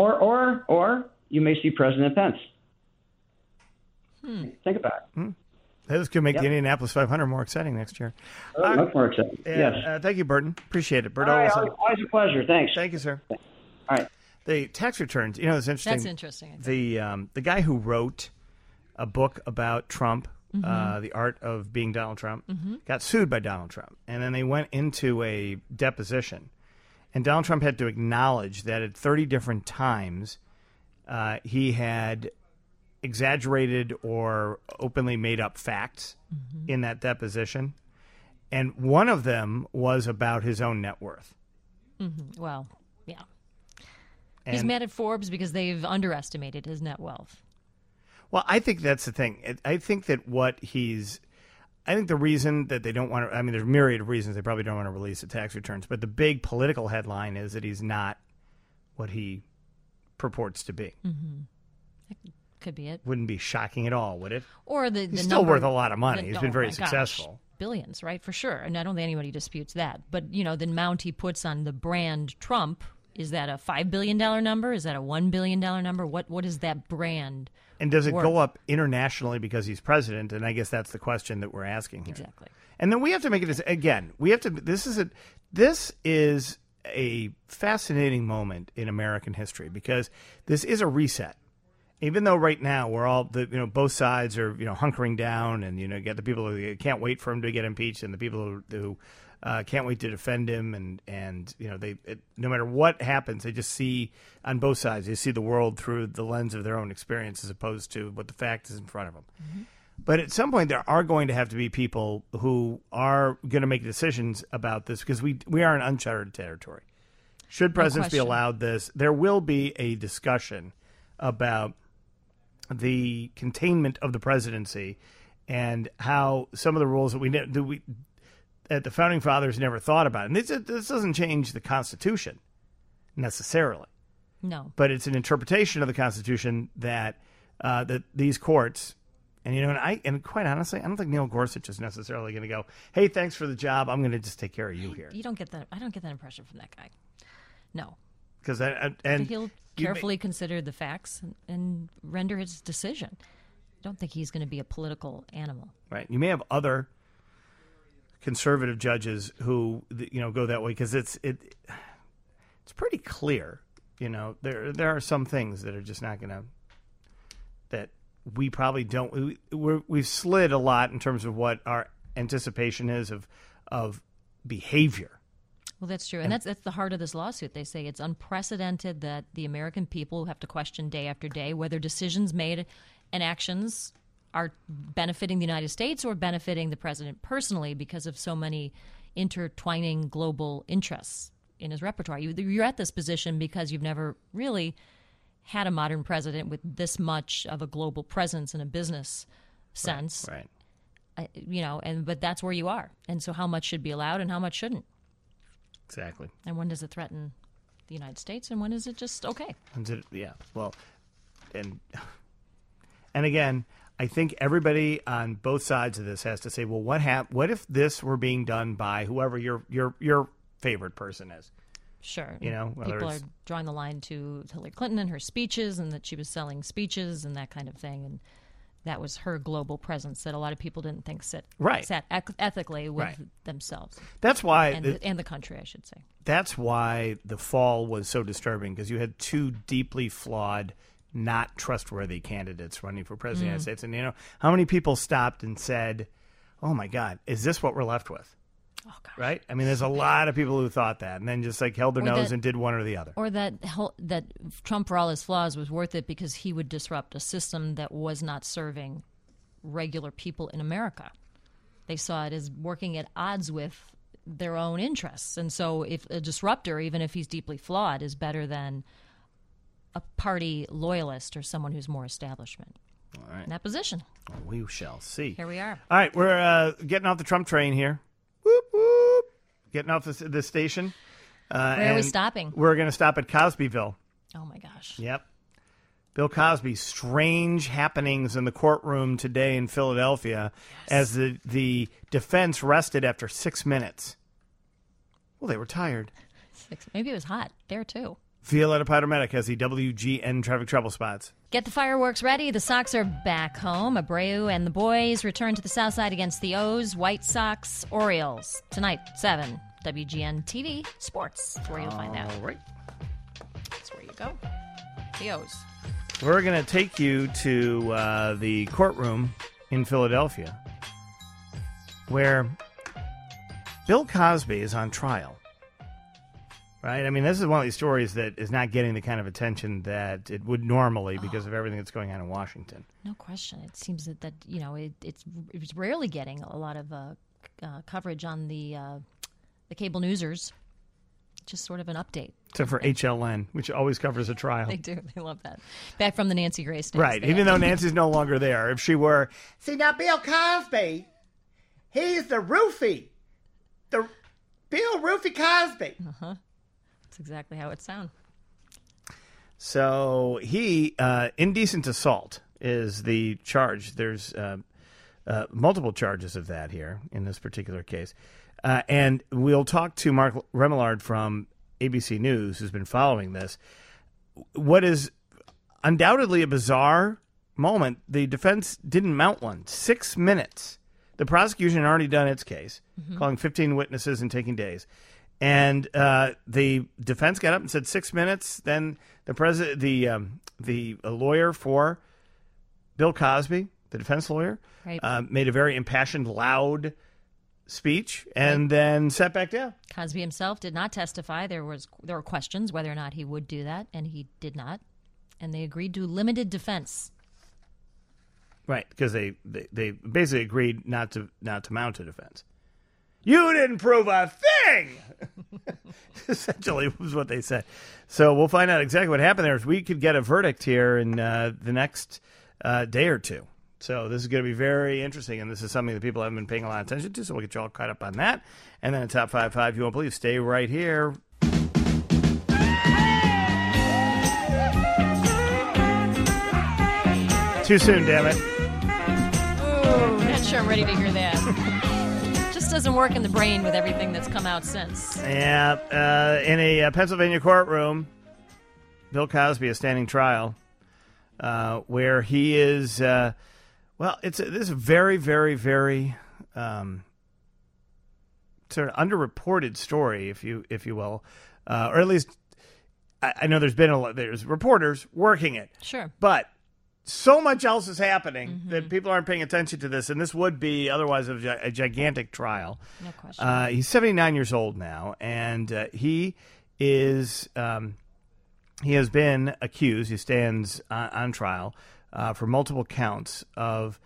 Or you may see President Pence. Think about it. This could make the Indianapolis 500 more exciting next year. Much more exciting. Yes. Thank you, Burton. Appreciate it. Bert Olson. Always a pleasure. Thanks. Thank you, sir. All right. The tax returns. It's interesting. That's interesting. The guy who wrote a book about Trump, The Art of Being Donald Trump, got sued by Donald Trump. And then they went into a deposition. And Donald Trump had to acknowledge that at 30 different times he had exaggerated or openly made up facts in that deposition. And one of them was about his own net worth. Well, yeah. He's mad at Forbes because they've underestimated his net wealth. Well, I think that's the thing. I think that I think the reason that they don't want to, there's a myriad of reasons they probably don't want to release the tax returns, but the big political headline is that he's not what he purports to be. Could be it. Wouldn't be shocking at all, would it? Or he's still worth a lot of money. He's been very successful. Billions, right? For sure. And I don't think anybody disputes that. But, the amount he puts on the brand Trump, is that a $5 billion number? Is that a $1 billion number? What is that brand? And does it go up internationally because he's president? And I guess that's the question that we're asking here. Exactly. And then we have to make it again. This is a fascinating moment in American history because this is a reset. Even though right now we're all both sides are hunkering down and get the people who can't wait for him to get impeached and the people who can't wait to defend him and no matter what happens they just see on both sides, they see the world through the lens of their own experience as opposed to what the fact is in front of them. But at some point there are going to have to be people who are going to make decisions about this because we are in uncharted territory. Should presidents be allowed this? There will be a discussion about the containment of the presidency and how some of the rules that we that the founding fathers never thought about. And this doesn't change the Constitution necessarily. No. But it's an interpretation of the Constitution that these courts and quite honestly, I don't think Neil Gorsuch is necessarily going to go, "Hey, thanks for the job. I'm going to just take care of you here." You don't get that. I don't get that impression from that guy. No. because and he'll carefully consider the facts and render his decision. I don't think he's going to be a political animal. Right. You may have other conservative judges who go that way because it's pretty clear. There are some things that are just not going to, that we probably don't. We've slid a lot in terms of what our anticipation is of behavior. Well, that's true. And that's the heart of this lawsuit. They say it's unprecedented that the American people have to question day after day whether decisions made and actions are benefiting the United States or benefiting the president personally because of so many intertwining global interests in his repertoire. You're at this position because you've never really had a modern president with this much of a global presence in a business sense. Right. But that's where you are. And so how much should be allowed and how much shouldn't? Exactly. And when does it threaten the United States and when is it just okay? Yeah. Well, and again, I think everybody on both sides of this has to say, well, what if this were being done by whoever your favorite person is? Sure. People are drawing the line to Hillary Clinton and her speeches and that she was selling speeches and that kind of thing. And that was her global presence that a lot of people didn't think sat ethically with themselves. That's why. And the country, I should say. That's why the fall was so disturbing, because you had two deeply flawed, not trustworthy candidates running for president of the United States. And how many people stopped and said, oh, my God, is this what we're left with? Oh, gosh. Right? I mean, there's a lot of people who thought that and then just held their nose and did one or the other. Or that Trump, for all his flaws, was worth it because he would disrupt a system that was not serving regular people in America. They saw it as working at odds with their own interests. And so if a disruptor, even if he's deeply flawed, is better than a party loyalist or someone who's more establishment. All right. In that position. Well, we shall see. Here we are. All right, we're getting off the Trump train here. Whoop, whoop. Getting off the station. Where are we stopping? We're going to stop at Cosbyville. Oh, my gosh. Yep. Bill Cosby, strange happenings in the courtroom today in Philadelphia as the defense rested after 6 minutes. Well, they were tired. Maybe it was hot there, too. Violetta Potomatic has the WGN traffic trouble spots. Get the fireworks ready. The Sox are back home. Abreu and the boys return to the South Side against the O's. White Sox, Orioles. Tonight, 7. WGN TV Sports. That's where you'll find that. All right. That's where you go. The O's. We're going to take you to the courtroom in Philadelphia where Bill Cosby is on trial. Right? I mean, this is one of these stories that is not getting the kind of attention that it would normally because of everything that's going on in Washington. No question. It seems that it's rarely getting a lot of coverage on the cable newsers. Just sort of an update. Except for HLN, which always covers a trial. They do. They love that. Back from the Nancy Grace days. Right. Even though Nancy's no longer there. If she were, see, now Bill Cosby, he's the roofie. The Bill Roofie Cosby. Uh-huh. That's exactly how it sounds. So he, indecent assault is the charge. There's multiple charges of that here in this particular case. And we'll talk to Mark Remillard from ABC News, who's been following this. What is undoubtedly a bizarre moment, the defense didn't mount one. 6 minutes. The prosecution had already done its case, calling 15 witnesses and taking days. And the defense got up and said 6 minutes. Then the lawyer for Bill Cosby, the defense lawyer, made a very impassioned, loud speech and then sat back down. Cosby himself did not testify. There were questions whether or not he would do that, and he did not. And they agreed to limited defense. Right, because they basically agreed not to mount a defense. You didn't prove a thing! Essentially was what they said. So we'll find out exactly what happened there. If we could get a verdict here in the next day or two. So this is going to be very interesting, and this is something that people haven't been paying a lot of attention to, so we'll get you all caught up on that. And then a Top 5, if you won't believe, stay right here. Too soon, damn it. Oh, not sure I'm ready to hear that. Just doesn't work in the brain with everything that's come out since. Yeah, in a Pennsylvania courtroom, Bill Cosby, a standing trial, where he is. This is a very, very, very sort of underreported story, if you will, or at least I know there's reporters working it, Sure, but so much else is happening that people aren't paying attention to this, and this would be otherwise a gigantic trial. no question. He's 79 years old now, and he is he has been accused. He stands on trial for multiple counts of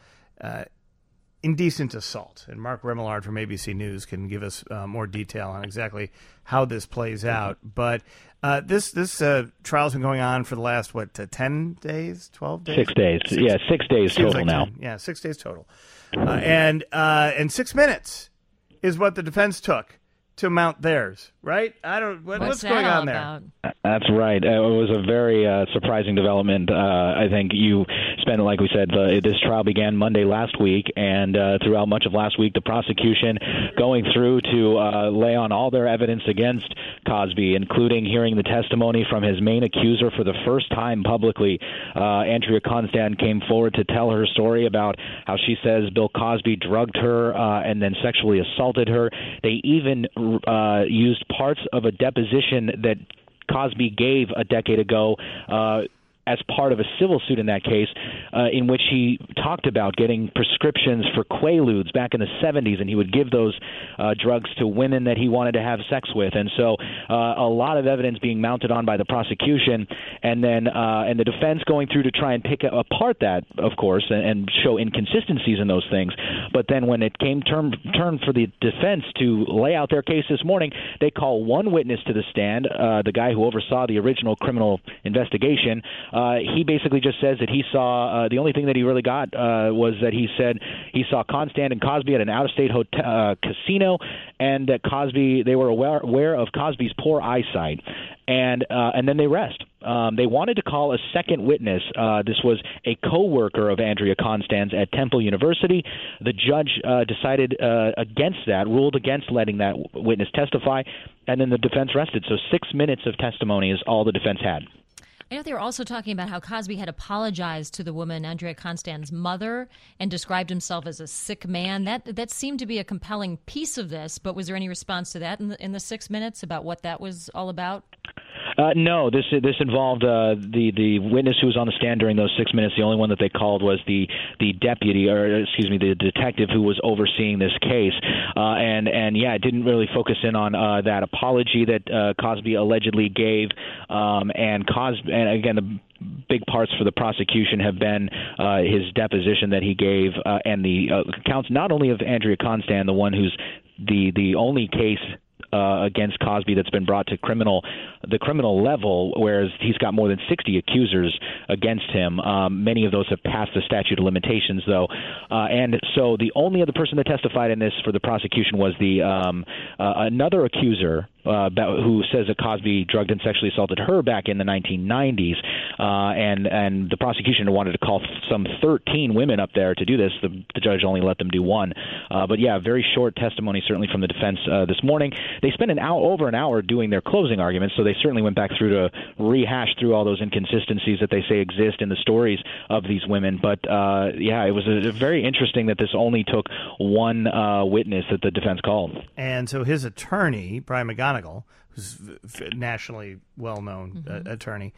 indecent assault. And Mark Remillard from ABC News can give us more detail on exactly how this plays out. But this trial's been going on for the last, 10 days, 12 days? 6 days. 6 days total like now. 10. Yeah, 6 days total. And 6 minutes is what the defense took to mount theirs, right? What's going on there? That's right. It was a very surprising development. I think you spent, like we said, this trial began Monday last week, and throughout much of last week, the prosecution going through to lay on all their evidence against Cosby, including hearing the testimony from his main accuser for the first time publicly. Andrea Constand came forward to tell her story about how she says Bill Cosby drugged her and then sexually assaulted her. They even used parts of a deposition that Cosby gave a decade ago as part of a civil suit in that case, in which he talked about getting prescriptions for Quaaludes back in the 70s, and he would give those drugs to women that he wanted to have sex with. And so a lot of evidence being mounted on by the prosecution, and then and the defense going through to try and pick apart that, of course, and show inconsistencies in those things. But then when it came turn for the defense to lay out their case this morning, they call one witness to the stand, the guy who oversaw the original criminal investigation. He basically just says that he saw the only thing that he really got was that he said he saw Constand and Cosby at an out-of-state hotel, casino, and that they were aware of Cosby's poor eyesight, and then they rest. They wanted to call a second witness. This was a co-worker of Andrea Constand's at Temple University. The judge decided against that, ruled against letting that witness testify, and then the defense rested. So 6 minutes of testimony is all the defense had. I know they were also talking about how Cosby had apologized to the woman, Andrea Constand's mother, and described himself as a sick man. That seemed to be a compelling piece of this, but was there any response to that in the 6 minutes about what that was all about? No, this involved the witness who was on the stand during those 6 minutes. The only one that they called was the deputy, the detective who was overseeing this case. It didn't really focus in on that apology that Cosby allegedly gave, and again, the big parts for the prosecution have been his deposition that he gave, and the accounts not only of Andrea Constand, the one who's the only case against Cosby that's been brought to the criminal level, whereas he's got more than 60 accusers against him. Many of those have passed the statute of limitations, though. And so the only other person that testified in this for the prosecution was another accuser who says that Cosby drugged and sexually assaulted her back in the 1990s. And the prosecution wanted to call some 13 women up there to do this. The judge only let them do one. But yeah, very short testimony, certainly from the defense this morning. They spent over an hour doing their closing arguments, so they certainly went back through to rehash through all those inconsistencies that they say exist in the stories of these women. But it was very interesting that this only took one witness that the defense called. And so his attorney, Brian McGonigal, who's a nationally well-known attorney,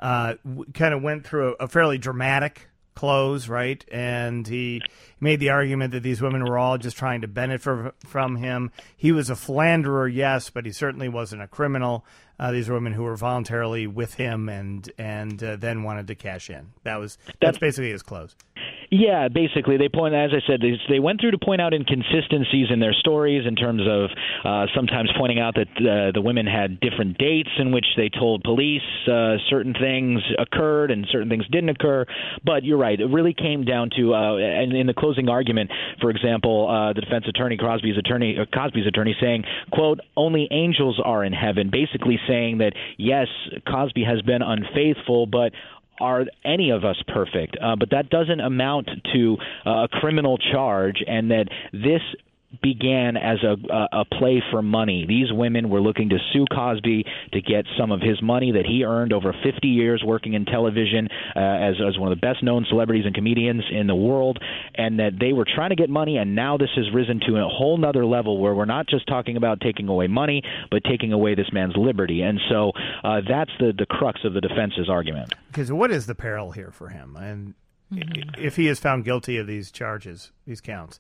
kind of went through a fairly dramatic close, right? And he made the argument that these women were all just trying to benefit from him. He was a philanderer, yes, but he certainly wasn't a criminal. These were women who were voluntarily with him and then wanted to cash in. That's basically his close. Yeah, basically, as I said, they went through to point out inconsistencies in their stories in terms of sometimes pointing out that the women had different dates in which they told police certain things occurred and certain things didn't occur. But you're right, it really came down to, and in the closing argument, for example, the defense attorney, Cosby's attorney saying, quote, "Only angels are in heaven," basically saying that, yes, Cosby has been unfaithful, but are any of us perfect? But that doesn't amount to a criminal charge, and that this began as a play for money. These women were looking to sue Cosby to get some of his money that he earned over 50 years working in television as one of the best-known celebrities and comedians in the world, and that they were trying to get money, and now this has risen to a whole nother level where we're not just talking about taking away money, but taking away this man's liberty. And so that's the crux of the defense's argument. Because what is the peril here for him? And if he is found guilty of these charges, these counts?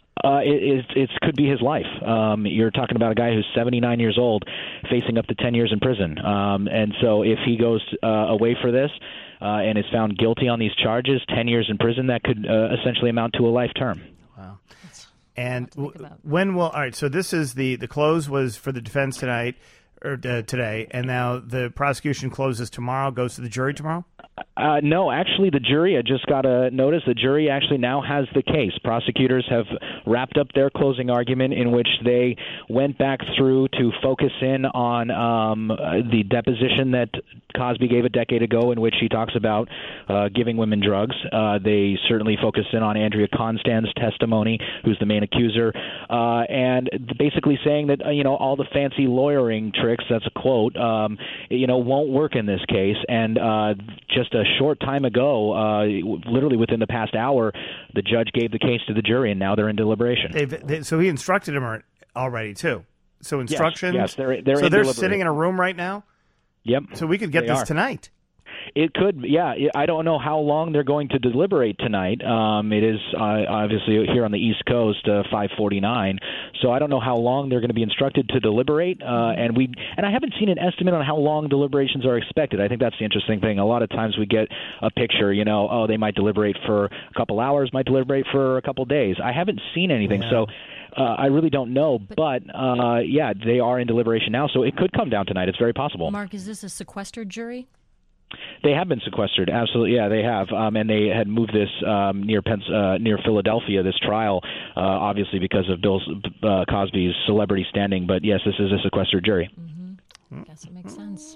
It could be his life. You're talking about a guy who's 79 years old facing up to 10 years in prison. And so if he goes away for this and is found guilty on these charges, 10 years in prison, that could essentially amount to a life term. Wow. And when will – all right, so this is the close was for the defense tonight or today, and now the prosecution closes tomorrow, goes to the jury tomorrow? No, actually, the jury, I just got a notice, the jury actually now has the case. Prosecutors have wrapped up their closing argument in which they went back through to focus in on the deposition that Cosby gave a decade ago in which he talks about giving women drugs. They certainly focus in on Andrea Constand's testimony, who's the main accuser, and basically saying that, all the fancy lawyering tricks, that's a quote, won't work in this case. And just a short time ago, literally within the past hour, the judge gave the case to the jury, and now they're in deliberation. So he instructed him already, too. So instructions? Yes, they're so they're sitting in a room right now? Yep. So we could get this tonight. It could, yeah. I don't know how long they're going to deliberate tonight. It is obviously here on the East Coast, 5:49. So I don't know how long they're going to be instructed to deliberate. And I haven't seen an estimate on how long deliberations are expected. I think that's the interesting thing. A lot of times we get a picture, they might deliberate for a couple hours, might deliberate for a couple days. I haven't seen anything, so. I really don't know, but they are in deliberation now, so it could come down tonight. It's very possible. Mark, is this a sequestered jury? They have been sequestered, absolutely. Yeah, they have, and they had moved this near Philadelphia. This trial, obviously because of Bill Cosby's celebrity standing. But yes, this is a sequestered jury. Mm-hmm. Guess it makes sense.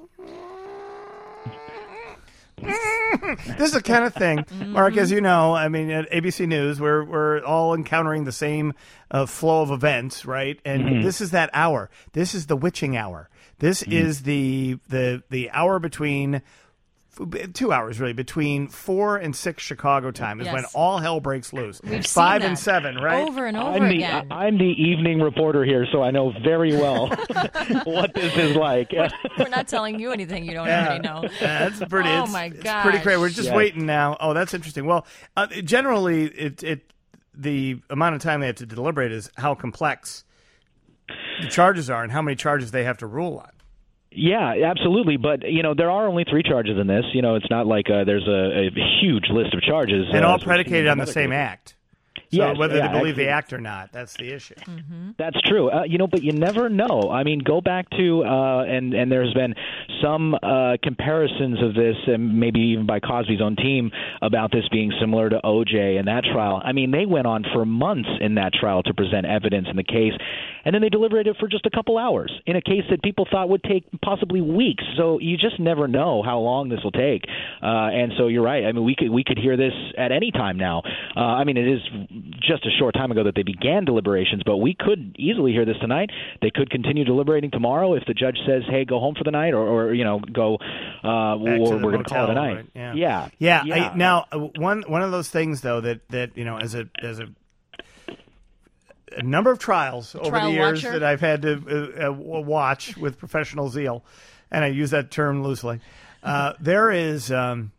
This is the kind of thing, Mark, as you know, I mean, at ABC News, we're all encountering the same flow of events, right? And this is that hour. This is the witching hour. This is the hour between 2 hours, really, between 4 and 6 Chicago time is when all hell breaks loose. We've 5 seen and that 7, right? Over and over again. I'm the evening reporter here, so I know very well what this is like. We're not telling you anything you don't already know. That's pretty. Oh my gosh. It's pretty crazy. We're just waiting now. Oh, that's interesting. Well, generally, the amount of time they have to deliberate is how complex the charges are and how many charges they have to rule on. Yeah, absolutely. But, there are only 3 charges in this. It's not like there's a huge list of charges. And all predicated on the same act. So whether they believe the act or not, that's the issue. Mm-hmm. That's true. But you never know. I mean, go back to and there's been some comparisons of this, and maybe even by Cosby's own team, about this being similar to O.J. and that trial. I mean, they went on for months in that trial to present evidence in the case, and then they deliberated for just a couple hours in a case that people thought would take possibly weeks. So you just never know how long this will take. And so you're right. I mean, we could hear this at any time now. I mean, it is just a short time ago that they began deliberations, but we could easily hear this tonight. They could continue deliberating tomorrow if the judge says, "Hey, go home for the night," or go. Or we're going to call it a night. Right? Yeah. Now, one of those things though that as a number of trials over the years that I've had to watch with professional zeal, and I use that term loosely. There is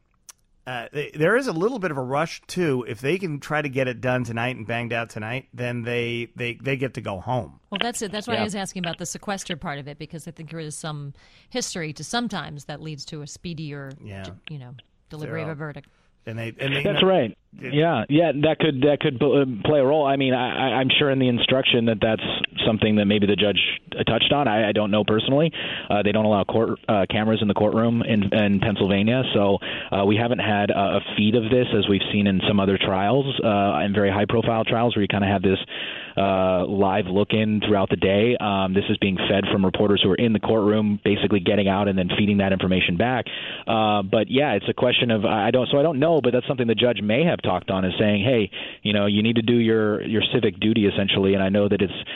a little bit of a rush too. If they can try to get it done tonight and banged out tonight, then they get to go home. Well, that's it. That's why I was asking about the sequestered part of it, because I think there is some history to sometimes that leads to a speedier, delivery of a verdict. And that's right. Yeah, that could play a role. I mean, I'm sure in the instruction that's something that maybe the judge touched on. I don't know personally. They don't allow court cameras in the courtroom in Pennsylvania, so we haven't had a feed of this as we've seen in some other trials and very high-profile trials where you kind of have this live look-in throughout the day. This is being fed from reporters who are in the courtroom, basically getting out and then feeding that information back. But yeah, it's a question of I don't know, but that's something the judge may have talked on, is saying, hey, you need to do your civic duty essentially. And I know that it's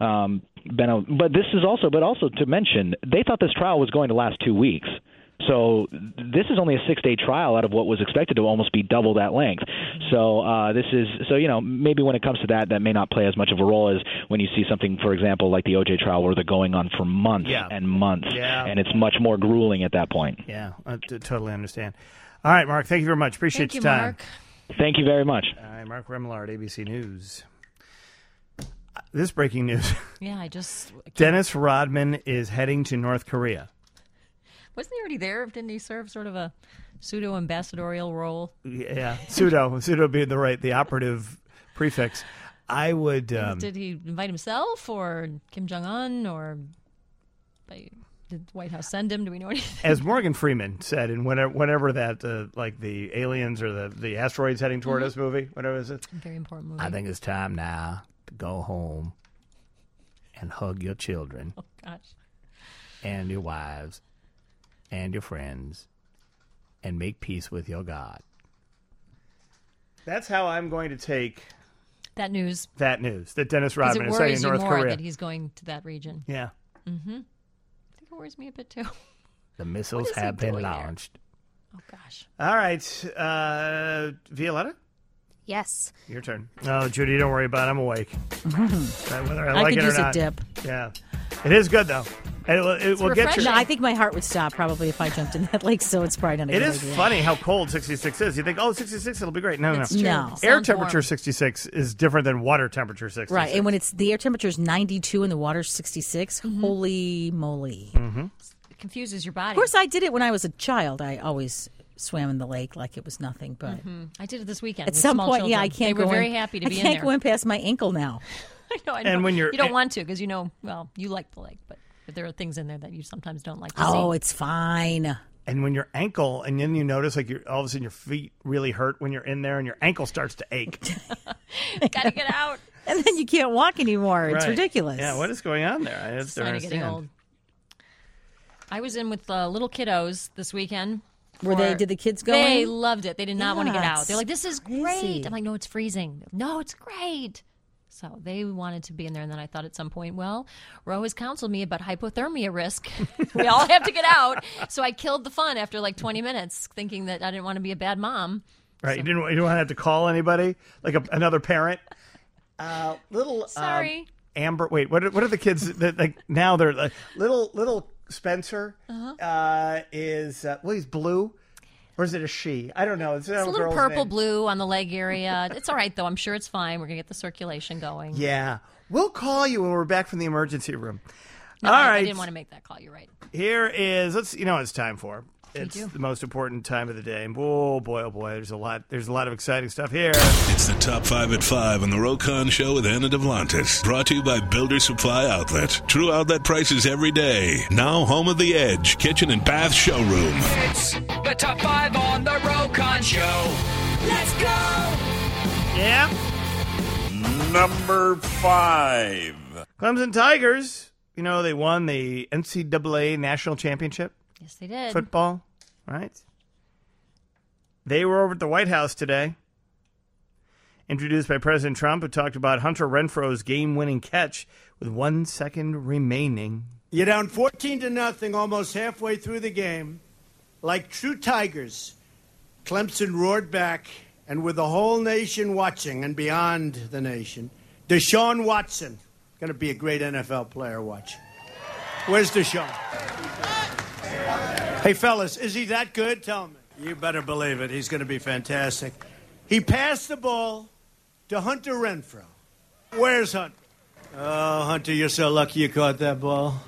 but also to mention, they thought this trial was going to last 2 weeks. So this is only a 6-day trial out of what was expected to almost be double that length. So maybe when it comes to that may not play as much of a role as when you see something, for example, like the OJ trial, where they're going on for months and months, and it's much more grueling at that point. Yeah, I totally understand. All right, Mark, thank you very much. Appreciate your time. Mark. Thank you very much. All right, Mark Remillard, ABC News. This breaking news. Yeah, Dennis Rodman is heading to North Korea. Wasn't he already there? Didn't he serve sort of a pseudo-ambassadorial role? Yeah, pseudo being the operative prefix. I would. Did he invite himself or Kim Jong-un or did the White House send him? Do we know anything? As Morgan Freeman said in whenever that like the aliens or the asteroids heading toward us movie, whatever is it? Very important movie. I think it's time now to go home and hug your children. Oh gosh. And your wives. And your friends, and make peace with your God. That's how I'm going to take that news. That Dennis Rodman is saying in North Korea. It worries you more that he's going to that region. Yeah. Mm-hmm. I think it worries me a bit too. The missiles have been launched. There? Oh gosh. All right, Violetta. Yes. Your turn. No, Judy, don't worry about it. I'm awake. Whether I like could it or use not. a dip. Yeah. It is good, though. It will get you. No, I think my heart would stop probably if I jumped in that lake, so it's probably not a good idea. It is funny how cold 66 is. You think, 66, it'll be great. No. Air temperature 66 is different than water temperature 66. Right, and when the air temperature is 92 and the water's 66, holy moly. Mm-hmm. It confuses your body. Of course, I did it when I was a child. I always swam in the lake like it was nothing, but I did it this weekend. At some point, children. I can't They go were very in. happy to be in I there. can't go in past my ankle now. I know. And when you don't want to because you like the lake, but there are things in there that you sometimes don't like to see. Oh, it's fine. And when your ankle, and then you notice like all of a sudden your feet really hurt when you're in there, and your ankle starts to ache. Gotta get out. And then you can't walk anymore. It's ridiculous. Yeah, what is going on there? It's getting old. I was in with little kiddos this weekend. Did the kids go in? They loved it. They did not want to get out. They're like, this is great. I'm like, no, it's freezing. No, it's great. So they wanted to be in there, and then I thought at some point, well, Ro has counseled me about hypothermia risk. We all have to get out. So I killed the fun after like 20 minutes, thinking that I didn't want to be a bad mom. Right, so. You didn't want to have to call anybody, like another parent. Sorry, Amber. Wait, what are the kids that like now? They're like little Spencer is he's blue. Or is it a she? I don't know. It's a little purple blue on the leg area. It's all right, though. I'm sure it's fine. We're going to get the circulation going. Yeah. We'll call you when we're back from the emergency room. No, all right. I didn't want to make that call. You're right. Here is, what it's time for. It's the most important time of the day. And oh boy, there's a lot of exciting stuff here. It's the Top 5 at 5 on the Rokon Show with Anna Devlantis. Brought to you by Builder Supply Outlet. True outlet prices every day. Now home of the Edge Kitchen and Bath Showroom. It's the Top 5 on the Rokon Show. Let's go! Yeah. Number 5. Clemson Tigers. They won the NCAA National Championship. Yes, they did. Football, right? They were over at the White House today, introduced by President Trump, who talked about Hunter Renfro's game-winning catch with 1 second remaining. You're down 14-0, almost halfway through the game. Like true Tigers, Clemson roared back, and with the whole nation watching and beyond the nation, Deshaun Watson, going to be a great NFL player, watch. Where's Deshaun? Hey, fellas, is he that good? Tell me. You better believe it. He's going to be fantastic. He passed the ball to Hunter Renfrow. Where's Hunter? Oh, Hunter, you're so lucky you caught that ball.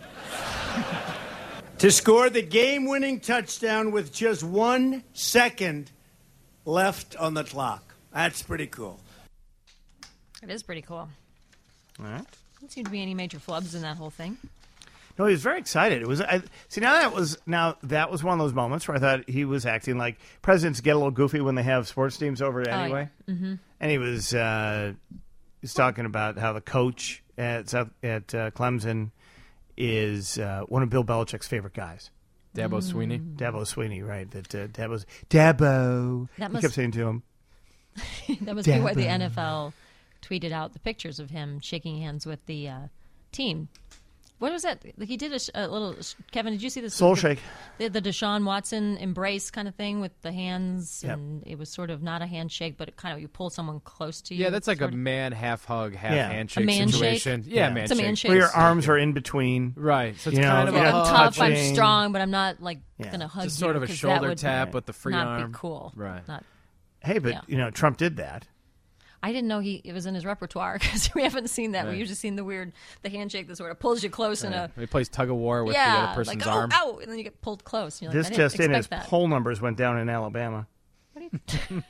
To score the game-winning touchdown with just 1 second left on the clock. That's pretty cool. It is pretty cool. All right. Didn't seem to be any major flubs in that whole thing. No, he was very excited. It was that was one of those moments where I thought he was acting like presidents get a little goofy when they have sports teams over anyway. Yeah. Mm-hmm. And he was talking about how the coach at Clemson is one of Bill Belichick's favorite guys. Dabo Swinney. Dabo Swinney, right? That Dabo. He kept saying to him, That must be why the NFL tweeted out the pictures of him shaking hands with the team. What was that? Like he did a little. Kevin, did you see this? Soul shake. The Deshaun Watson embrace kind of thing with the hands, and it was sort of not a handshake, but it kind of you pull someone close to you. Yeah, that's like a man half hug, half handshake a man situation. Shake? Yeah, man it's a man shake. Where your arms are in between. Right. So it's kind of I'm tough, touching. I'm strong, but I'm not like going to hug just you. Sort of a shoulder tap with the free not arm. Be cool. Right. Hey, but Trump did that. I didn't know it was in his repertoire because we haven't seen that. Right. We usually seen the handshake that sort of pulls you close in a. He plays tug of war with the other person's like, arm. Ow, and then you get pulled close. And you're like, This just in, his that. poll numbers went down in Alabama. What are you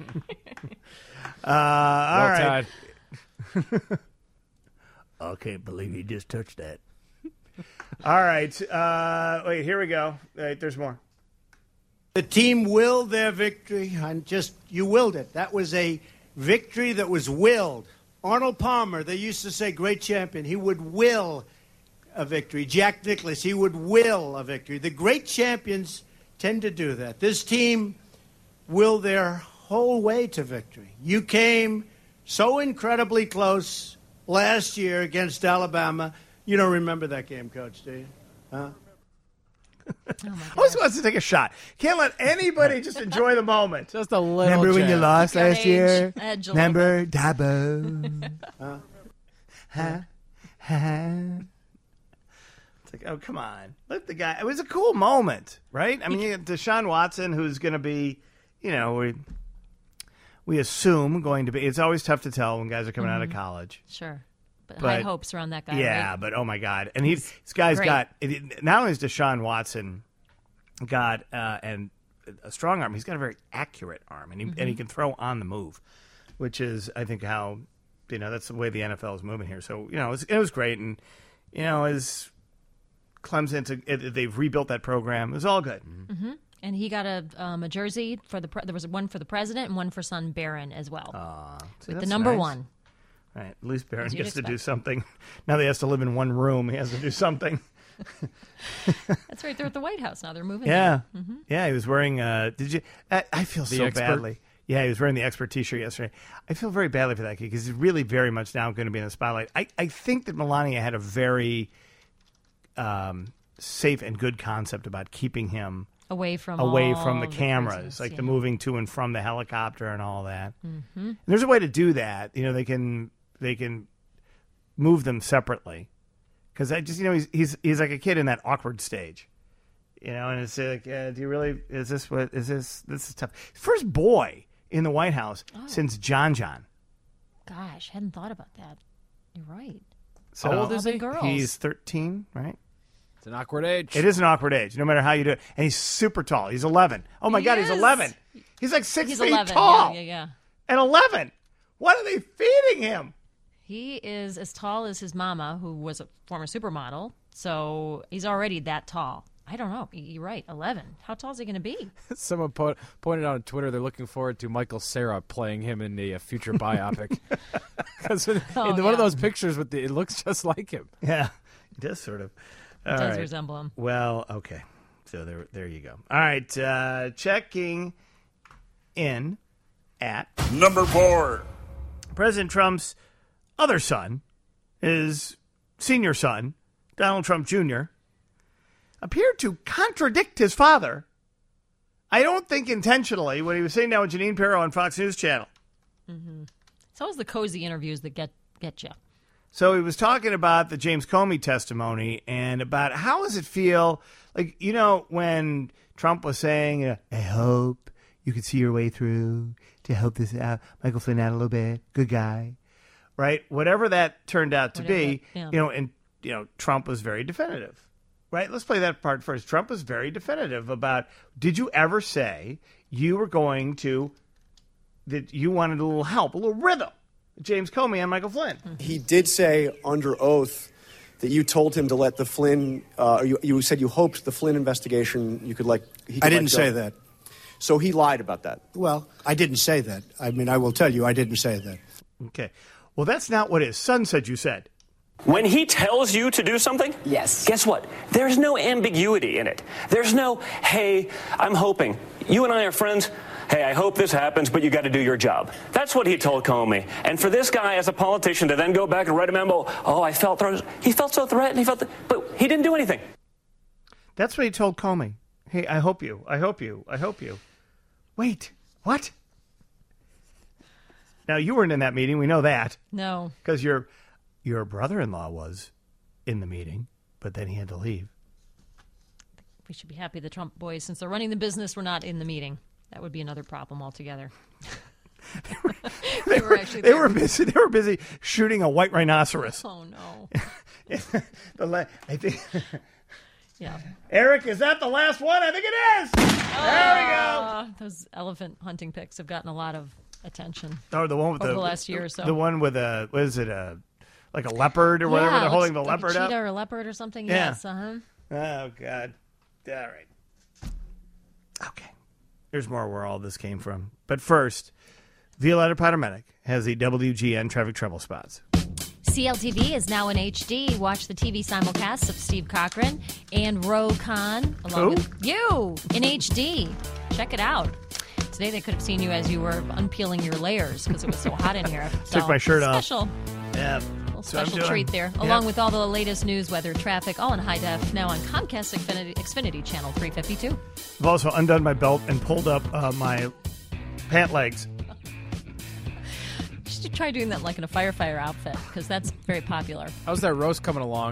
all right. I can't believe you just touched that. All right. Wait, here we go. Wait, there's more. The team willed their victory, and you willed it. That was a victory that was willed. Arnold Palmer, they used to say, great champion, he would will a victory. Jack Nicklaus, he would will a victory. The great champions tend to do that. This team willed their whole way to victory. You came so incredibly close last year against Alabama. You don't remember that game, Coach, do you? Huh? Always wants to take a shot. Can't let anybody just enjoy the moment. Just a little. Remember when you jab. lost last year? Edge a Remember Dabo? It's like, oh, come on. Let the guy. It was a cool moment, right? I mean, you got Deshaun Watson, who's going to be, we assume going to be. It's always tough to tell when guys are coming out of college. Sure. But high hopes around that guy. Yeah, right? but oh my God! And this guy's got not only has Deshaun Watson got and a strong arm, he's got a very accurate arm, and he can throw on the move, which is I think how that's the way the NFL is moving here. So it was great, and as Clemson they've rebuilt that program. It was all good. Mm-hmm. And he got a jersey for there was one for the president and one for son Barron as well. With the number nice. 1. Right, at least Barron gets to do something. Now that he has to live in one room, he has to do something. That's right. They're at the White House now. They're moving. Yeah, there. Mm-hmm. Yeah. He was wearing. Did you? I feel so expert? badly. Yeah, he was wearing the expert T-shirt yesterday. I feel very badly for that kid because he's really very much now going to be in the spotlight. I think that Melania had a very safe and good concept about keeping him away from the cameras, prisoners, like the moving to and from the helicopter and all that. Mm-hmm. And there's a way to do that. They can move them separately because I just he's like a kid in that awkward stage, and it's like, do you really? Is this what? Is this is tough? First boy in the White House since John. Gosh, hadn't thought about that. You're right. So how old is he? Girls. He's 13, right? It's an awkward age. It is an awkward age, no matter how you do it. And he's super tall. He's 11. Oh my God, he's 11. He's like 6 feet 11. tall. Yeah. And 11. What are they feeding him? He is as tall as his mama, who was a former supermodel. So he's already that tall. I don't know. You're right. 11. How tall is he going to be? Someone pointed out on Twitter they're looking forward to Michael Cera playing him in the future biopic. Because in one of those pictures, it looks just like him. Yeah, it does sort of. It does resemble him. Well, okay. So there you go. All right. Checking in at number 4. President Trump's other son, his senior son, Donald Trump Jr., appeared to contradict his father. I don't think intentionally when he was sitting down with Jeanine Pirro on Fox News Channel. Mm-hmm. It's always the cozy interviews that get you. So he was talking about the James Comey testimony and about how does it feel, like, when Trump was saying, I hope you could see your way through to help this out, Michael Flynn out a little bit, good guy, right? Whatever that turned out to be, Trump was very definitive, right? Let's play that part first. Trump was very definitive about, did you ever say you were going to, that you wanted a little help, a little rhythm? James Comey and Michael Flynn. He did say under oath that you told him to let the Flynn, you said you hoped the Flynn investigation he could I didn't say that. So he lied about that. Well, I didn't say that. I mean, I will tell you, I didn't say that. Okay. Well, that's not what his son said you said. When he tells you to do something, yes, guess what? There's no ambiguity in it. There's no, hey, I'm hoping. You and I are friends. hey, I hope this happens, but you got to do your job. That's what he told Comey. And for this guy as a politician to then go back and write a memo, he felt so threatened, but he didn't do anything. That's what he told Comey. Hey, I hope you. Wait, what? Now, you weren't in that meeting. We know that. No. Because your brother-in-law was in the meeting, but then he had to leave. We should be happy the Trump boys, since they're running the business, were not in the meeting. That would be another problem altogether. They were busy shooting a white rhinoceros. Oh, no. I think... Yeah. Eric, is that the last one? I think it is. There we go. Those elephant hunting pics have gotten a lot of attention. Oh, the one with over the last year or so. The one with like a leopard or whatever? They're holding the like leopard a up? cheetah or a leopard or something? Yeah. Yes. Oh, God. All right. Okay. Here's more where all this came from. But first, Violetta Potomatic has the WGN traffic trouble spots. CLTV is now in HD. Watch the TV simulcasts of Steve Cochran and Ro Khan along with you in HD. Check it out. Today they could have seen you as you were unpeeling your layers because it was so hot in here. So, took my shirt off. Special. Yeah. Little special treat there. Yep. Along with all the latest news, weather, traffic, all in high def, now on Comcast Xfinity Channel 352. I've also undone my belt and pulled up my pant legs. You should try doing that like in a firefighter outfit because that's very popular. How's that roast coming along?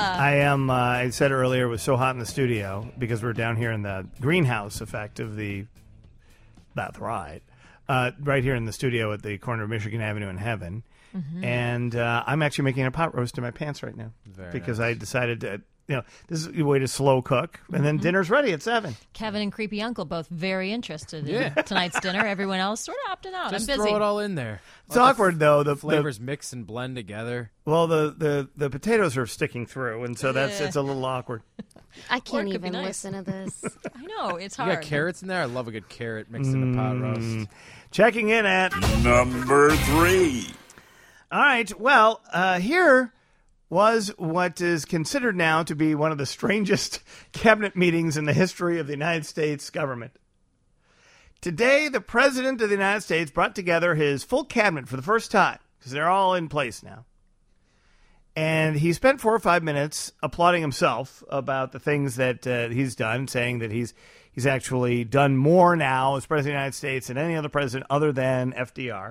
I said earlier it was so hot in the studio because we're down here in the greenhouse effect of that's right. Right here in the studio at the corner of Michigan Avenue and Heaven. Mm-hmm. And I'm actually making a pot roast in my pants right now because I decided to, this is a way to slow cook. And then dinner's ready at 7. Kevin and Creepy Uncle both very interested in tonight's dinner. Everyone else sort of opting out. Just I'm busy. throw it all in there. It's awkward, though. The flavors mix and blend together. Well, the potatoes are sticking through, and so it's a little awkward. I can't even listen to this. I know, it's hard. You got carrots in there? I love a good carrot mixed in a pot roast. Checking in at number 3. All right, well, here was what is considered now to be one of the strangest cabinet meetings in the history of the United States government. Today, the President of the United States brought together his full cabinet for the first time, because they're all in place now. And he spent 4 or 5 minutes applauding himself about the things that he's done, saying that he's actually done more now as President of the United States than any other president other than FDR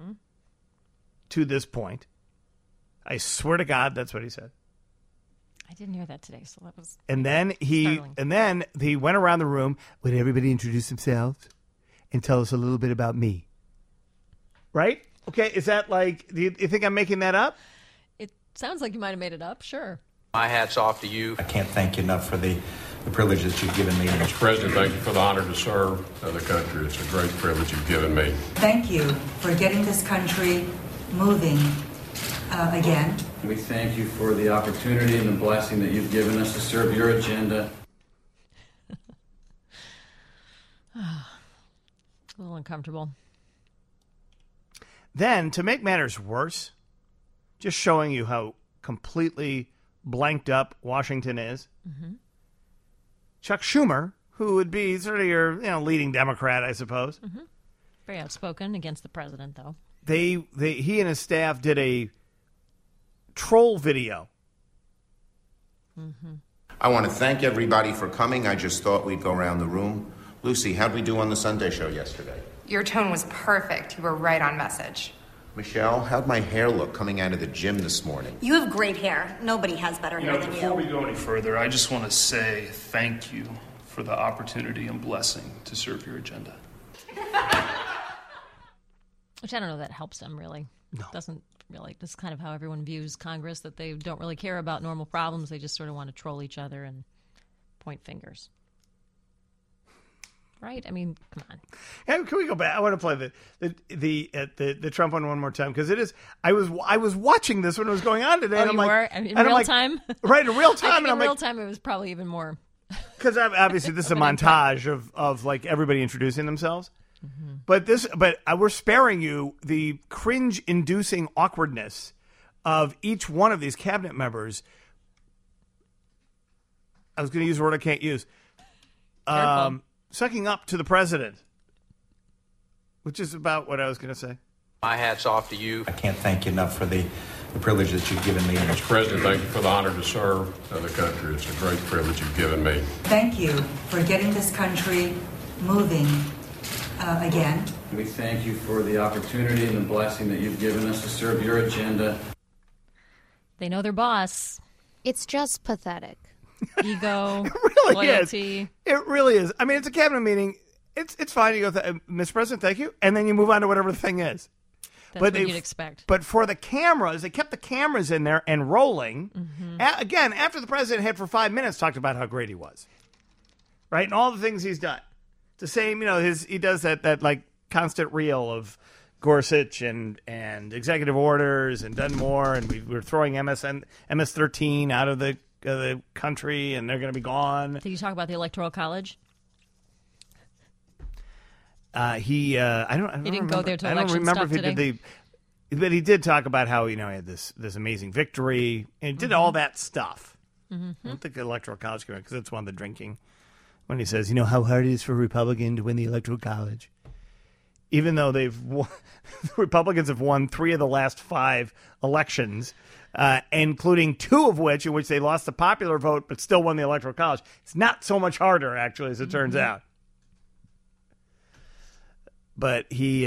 to this point. I swear to God, that's what he said. I didn't hear that today, so that was And then he went around the room. Would everybody introduce themselves and tell us a little bit about me? Right? Okay, is that like, do you think I'm making that up? It sounds like you might have made it up, sure. My hat's off to you. I can't thank you enough for the privileges you've given me. Mr. President, thank you for the honor to serve the country. It's a great privilege you've given me. Thank you for getting this country moving again. We thank you for the opportunity and the blessing that you've given us to serve your agenda. A little uncomfortable. Then, to make matters worse, just showing you how completely blanked up Washington is, Chuck Schumer, who would be sort of your leading Democrat, I suppose. Very outspoken against the president, though. He and his staff did a troll video. I want to thank everybody for coming. I just thought we'd go around the room. Lucy, how'd we do on the Sunday show yesterday? Your tone was perfect. You were right on message. Michelle, how'd my hair look coming out of the gym this morning? You have great hair. Nobody has better hair than you. Before we go any further, I just want to say thank you for the opportunity and blessing to serve your agenda. Which I don't know that helps them, really. No. Doesn't really. That's kind of how everyone views Congress, that they don't really care about normal problems. They just sort of want to troll each other and point fingers. Right? I mean, come on. Hey, can we go back? I want to play the Trump one more time because it is. I was watching this when it was going on today. Oh, and I'm you were? In real time? Right, in real time. In real time, it was probably even more. Because obviously this is a montage of like everybody introducing themselves. But we're sparing you the cringe-inducing awkwardness of each one of these cabinet members. I was going to use a word I can't use. Sucking up to the president which is about what I was going to say. My hat's off to you. I can't thank you enough for the privilege that you've given me. Mr. President, thank you for the honor to serve the country. It's a great privilege you've given me. Thank you for getting this country moving again. We thank you for the opportunity and the blessing that you've given us to serve your agenda. They know their boss. It's just pathetic. Ego, Really loyalty. is. It really is. I mean, it's a cabinet meeting. It's fine. You go, Mr. President, thank you. And then you move on to whatever the thing is. That's what you'd expect. But for the cameras, they kept the cameras in there and rolling. Again, after the president had for 5 minutes talked about how great he was. Right? And all the things he's done. It's the same, he does that like constant reel of Gorsuch and executive orders and done more. And we're throwing MS-13 out of the country and they're going to be gone. Did you talk about the Electoral College? He didn't go there to I don't election remember stuff if he today? did but he did talk about how he had this amazing victory and he did all that stuff. I don't think the Electoral College came out because it's one of the drinking when he says how hard it is for a Republican to win the Electoral College, even though the Republicans have won 3 of the last 5 elections, including 2 of which in which they lost the popular vote but still won the Electoral College. It's not so much harder actually as it turns out. But he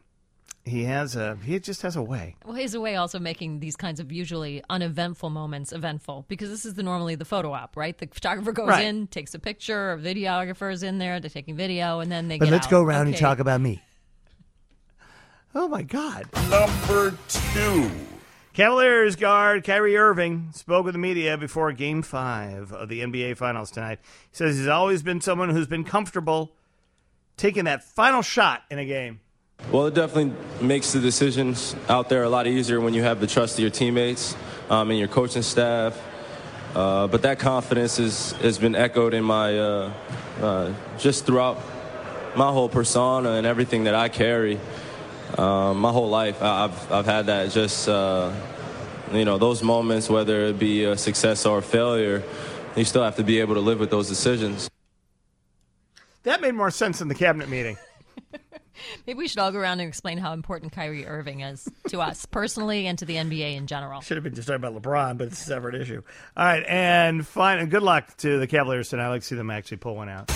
just has a way. Well, he has a way also making these kinds of usually uneventful moments eventful, because this is normally the photo op, right? The photographer goes in, takes a picture, a videographer is in there, they're taking video, and then they get out. But let's go around and talk about me. Oh, my God. Number 2. Cavaliers guard Kyrie Irving spoke with the media before Game 5 of the NBA Finals tonight. He says he's always been someone who's been comfortable taking that final shot in a game. Well, it definitely makes the decisions out there a lot easier when you have the trust of your teammates and your coaching staff. But that confidence has been echoed in my just throughout my whole persona and everything that I carry. My whole life, I've had that. Just those moments, whether it be a success or a failure, you still have to be able to live with those decisions. That made more sense than the cabinet meeting. Maybe we should all go around and explain how important Kyrie Irving is to us personally and to the NBA in general. Should have been just talking about LeBron, but it's a separate issue. All right, and good luck to the Cavaliers tonight. I'd like to see them actually pull one out.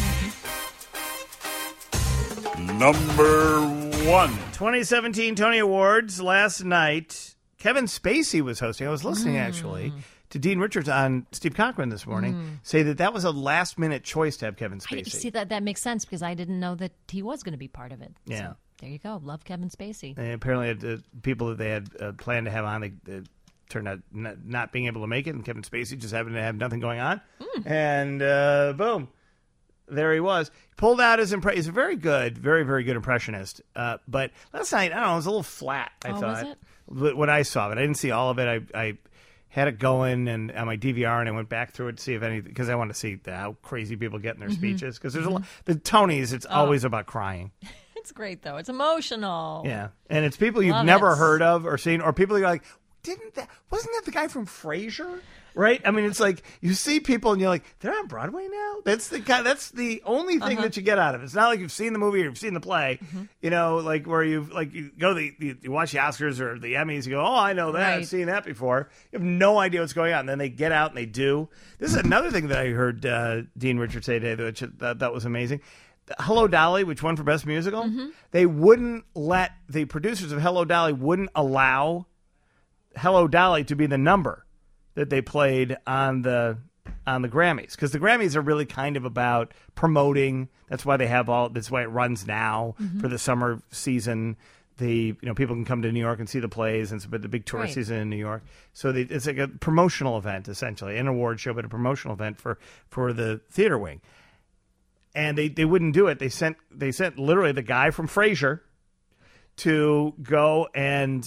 Number 1. 2017 Tony Awards last night. Kevin Spacey was hosting. I was listening, actually, to Dean Richards on Steve Cochran this morning say that was a last-minute choice to have Kevin Spacey. See, that makes sense because I didn't know that he was going to be part of it. Yeah. So, there you go. Love Kevin Spacey. And apparently the people that they had planned to have on, they turned out not being able to make it, and Kevin Spacey just happened to have nothing going on. And boom, there he was. He pulled out his impression. He's a very good, very, very good impressionist. But last night, I don't know, it was a little flat, I thought. Was it? What I saw, but I didn't see all of it. I had it going and on my DVR, and I went back through it to see if anything, because I want to see how crazy people get in their speeches. Because there's a lot, the Tonys, it's always about crying. It's great though. It's emotional. Yeah, and it's people you've never heard of or seen, or people you're like, wasn't that the guy from Frasier? Right? I mean, it's like you see people and you're like, they're on Broadway now? That's the only thing that you get out of it. It's not like you've seen the movie or you've seen the play, like where you go you watch the Oscars or the Emmys, you go, oh, I know that. Right. I've seen that before. You have no idea what's going on. And then they get out and they do. This is another thing that I heard Dean Richards say today, which that was amazing. Hello, Dolly, which won for Best Musical, they wouldn't let, the producers of Hello, Dolly wouldn't allow Hello, Dolly to be the number that they played on the Grammys, because the Grammys are really kind of about promoting. That's why that's why it runs now for the summer season. People can come to New York and see the plays, and but the big tourist season in New York. So it's like a promotional event, essentially, an award show, but a promotional event for the theater wing. And they wouldn't do it. They sent literally the guy from Frasier to go and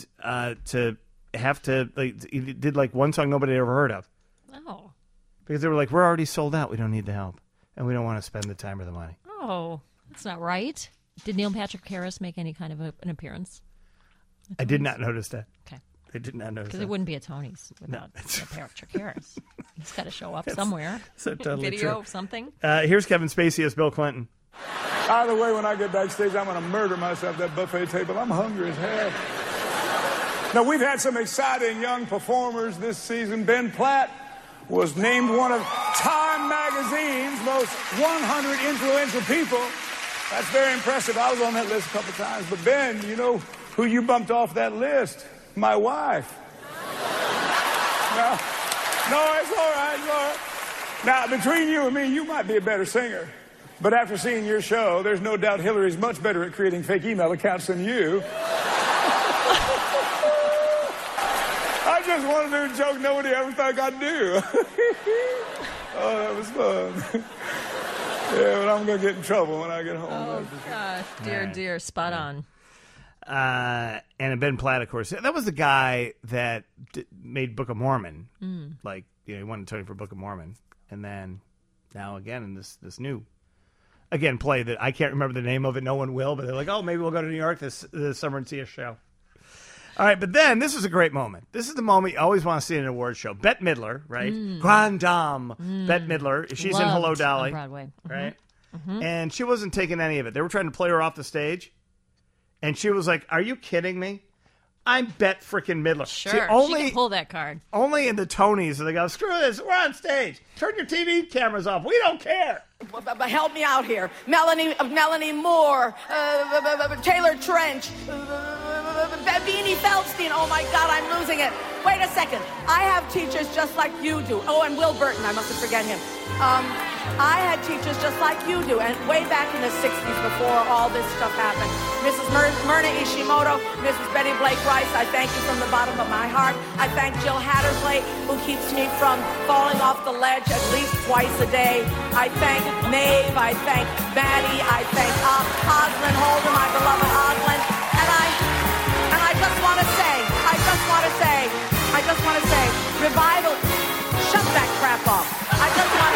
he did one song nobody had ever heard of. Oh. Because they were like, we're already sold out. We don't need the help. And we don't want to spend the time or the money. Oh, that's not right. Did Neil Patrick Harris make any kind of an appeance? I did not notice that. Okay. I did not notice that. Because it wouldn't be a Tony's without Neil Patrick Harris. He's got to show up somewhere. So totally video, true. something. Here's Kevin Spacey as Bill Clinton. By the way, when I get backstage, I'm going to murder myself at that buffet table. I'm hungry as hell. Now, we've had some exciting young performers this season. Ben Platt was named one of Time Magazine's most 100 influential people. That's very impressive. I was on that list a couple times. But Ben, you know who you bumped off that list? My wife. No, it's all right, it's all right. Now, between you and me, you might be a better singer. But after seeing your show, there's no doubt Hillary's much better at creating fake email accounts than you. I just want to do a joke nobody ever thought I'd do. Oh, that was fun. Yeah, but I'm going to get in trouble when I get home. Oh, gosh. Dear. Spot on. And Ben Platt, of course. That was the guy that made Book of Mormon. Like, you know, he won a Tony for Book of Mormon. And then now again in this new, again, play that I can't remember the name of it. No one will. But they're like, oh, maybe we'll go to New York this summer and see a show. All right, but then this is a great moment. This is the moment you always want to see in an award show. Bette Midler, right? Grande Dame. Bette Midler. She's in Hello, Dolly. On Broadway. Right? And she wasn't taking any of it. They were trying to play her off the stage. And she was like, are you kidding me? I'm Bette freaking Midler. Sure, See, she can pull that card. Only in the Tonys, they go, screw this, we're on stage. Turn your TV cameras off. We don't care. But help me out here. Melanie Moore, Taylor Trench, Beanie Feldstein. Oh, my God, I'm losing it. Wait a second. I have teachers just like you do. Oh, and Will Burton. I mustn't forget him. I had teachers just like you do, and way back in the 60s before all this stuff happened. Mrs. Myrna Ishimoto, Mrs. Betty Blake Rice, I thank you from the bottom of my heart. I thank Jill Hattersley, who keeps me from falling off the ledge at least twice a day. I thank Maeve, I thank Maddie, I thank Osmond Holden, my beloved Osmond, and I just want to say, Revival, shut that crap off. I just want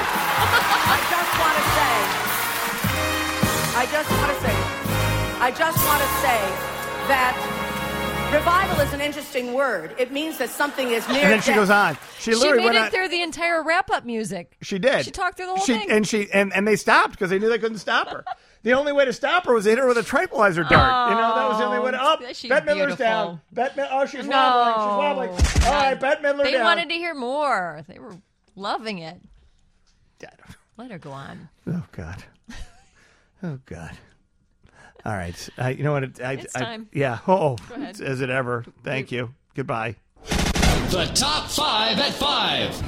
to say that revival is an interesting word. It means that something is near And then death. she goes on. She literally made went it on. through the entire wrap-up music. She did. She talked through the whole thing. And they stopped because they knew they couldn't stop her. The only way to stop her was to hit her with a tranquilizer dart. You know, that was the only way to. Oh, she's Bette Midler's beautiful. down. She's wobbling. All right, Bette Midler They down. wanted to hear more. They were loving it. Let her go on. Oh, God. Oh, God. All right. You know what? It's time. Yeah. Oh, Go ahead. is it ever? Thank you. Goodbye. The top 5 at 5.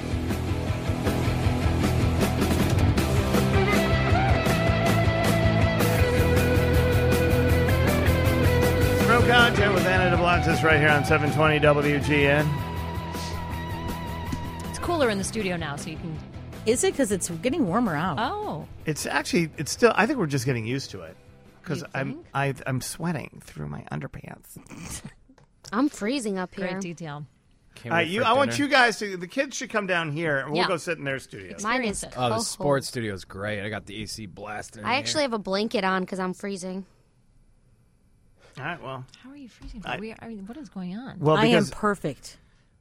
Roe Concha with Anna DeBlantis right here on 720 WGN. It's cooler in the studio now, so you can. Is it? Because it's getting warmer out. Oh. It's still, I think we're just getting used to it. Because I'm sweating through my underpants. I'm freezing up here. Great detail. All right, I want you guys to, the kids should come down here and we'll go sit in their studios. Mine is Oh, the sports studio is great. I got the AC blasting. in I here. actually have a blanket on because I'm freezing. All right, well. How are you freezing? What is going on? Well, I am because perfect.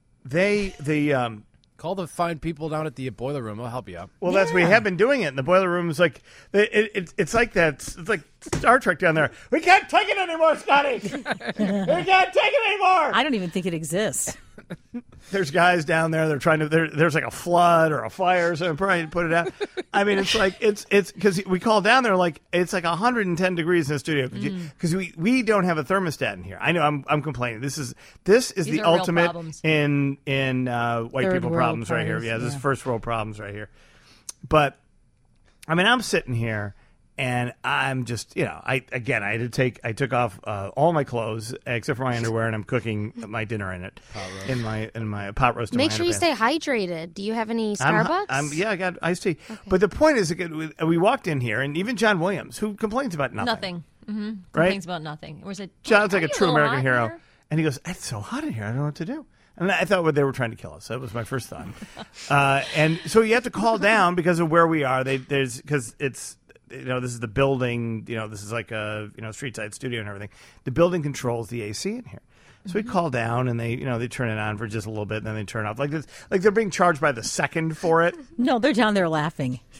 Call the fine people down at the boiler room. They'll help you out. Well, we have been doing it in the boiler room. It's like it's like that. It's like Star Trek down there. We can't take it anymore, Scotty. We can't take it anymore. I don't even think it exists. There's guys down there. They're trying to. There's like a flood or a fire, so I'm trying to put it out. I mean, it's like it's because we call down there like it's like 110 degrees in the studio because we don't have a thermostat in here. I know I'm complaining. This is These the are real ultimate problems. in white Third people world problems right here. problems, Yeah, this is yeah. first world problems right here. But I mean, I'm sitting here. And I'm just, I took off all my clothes except for my underwear, and I'm cooking my dinner in it, in my pot roast. Make sure you stay hydrated. Do you have any Starbucks? I got iced tea. Okay. But the point is, we walked in here, and even John Williams, who complains about nothing. Mm-hmm. Right? Complains about nothing. Was it? John's like a true American hero, here? and he goes, "It's so hot in here. I don't know what to do." And I thought they were trying to kill us. That was my first thought. And so you have to call down because of where we are. Because it's. This is the building, this is like a, street side studio and everything. The building controls the AC in here. So we call down and they turn it on for just a little bit and then they turn off. Like they're being charged by the second for it. No, they're down there laughing.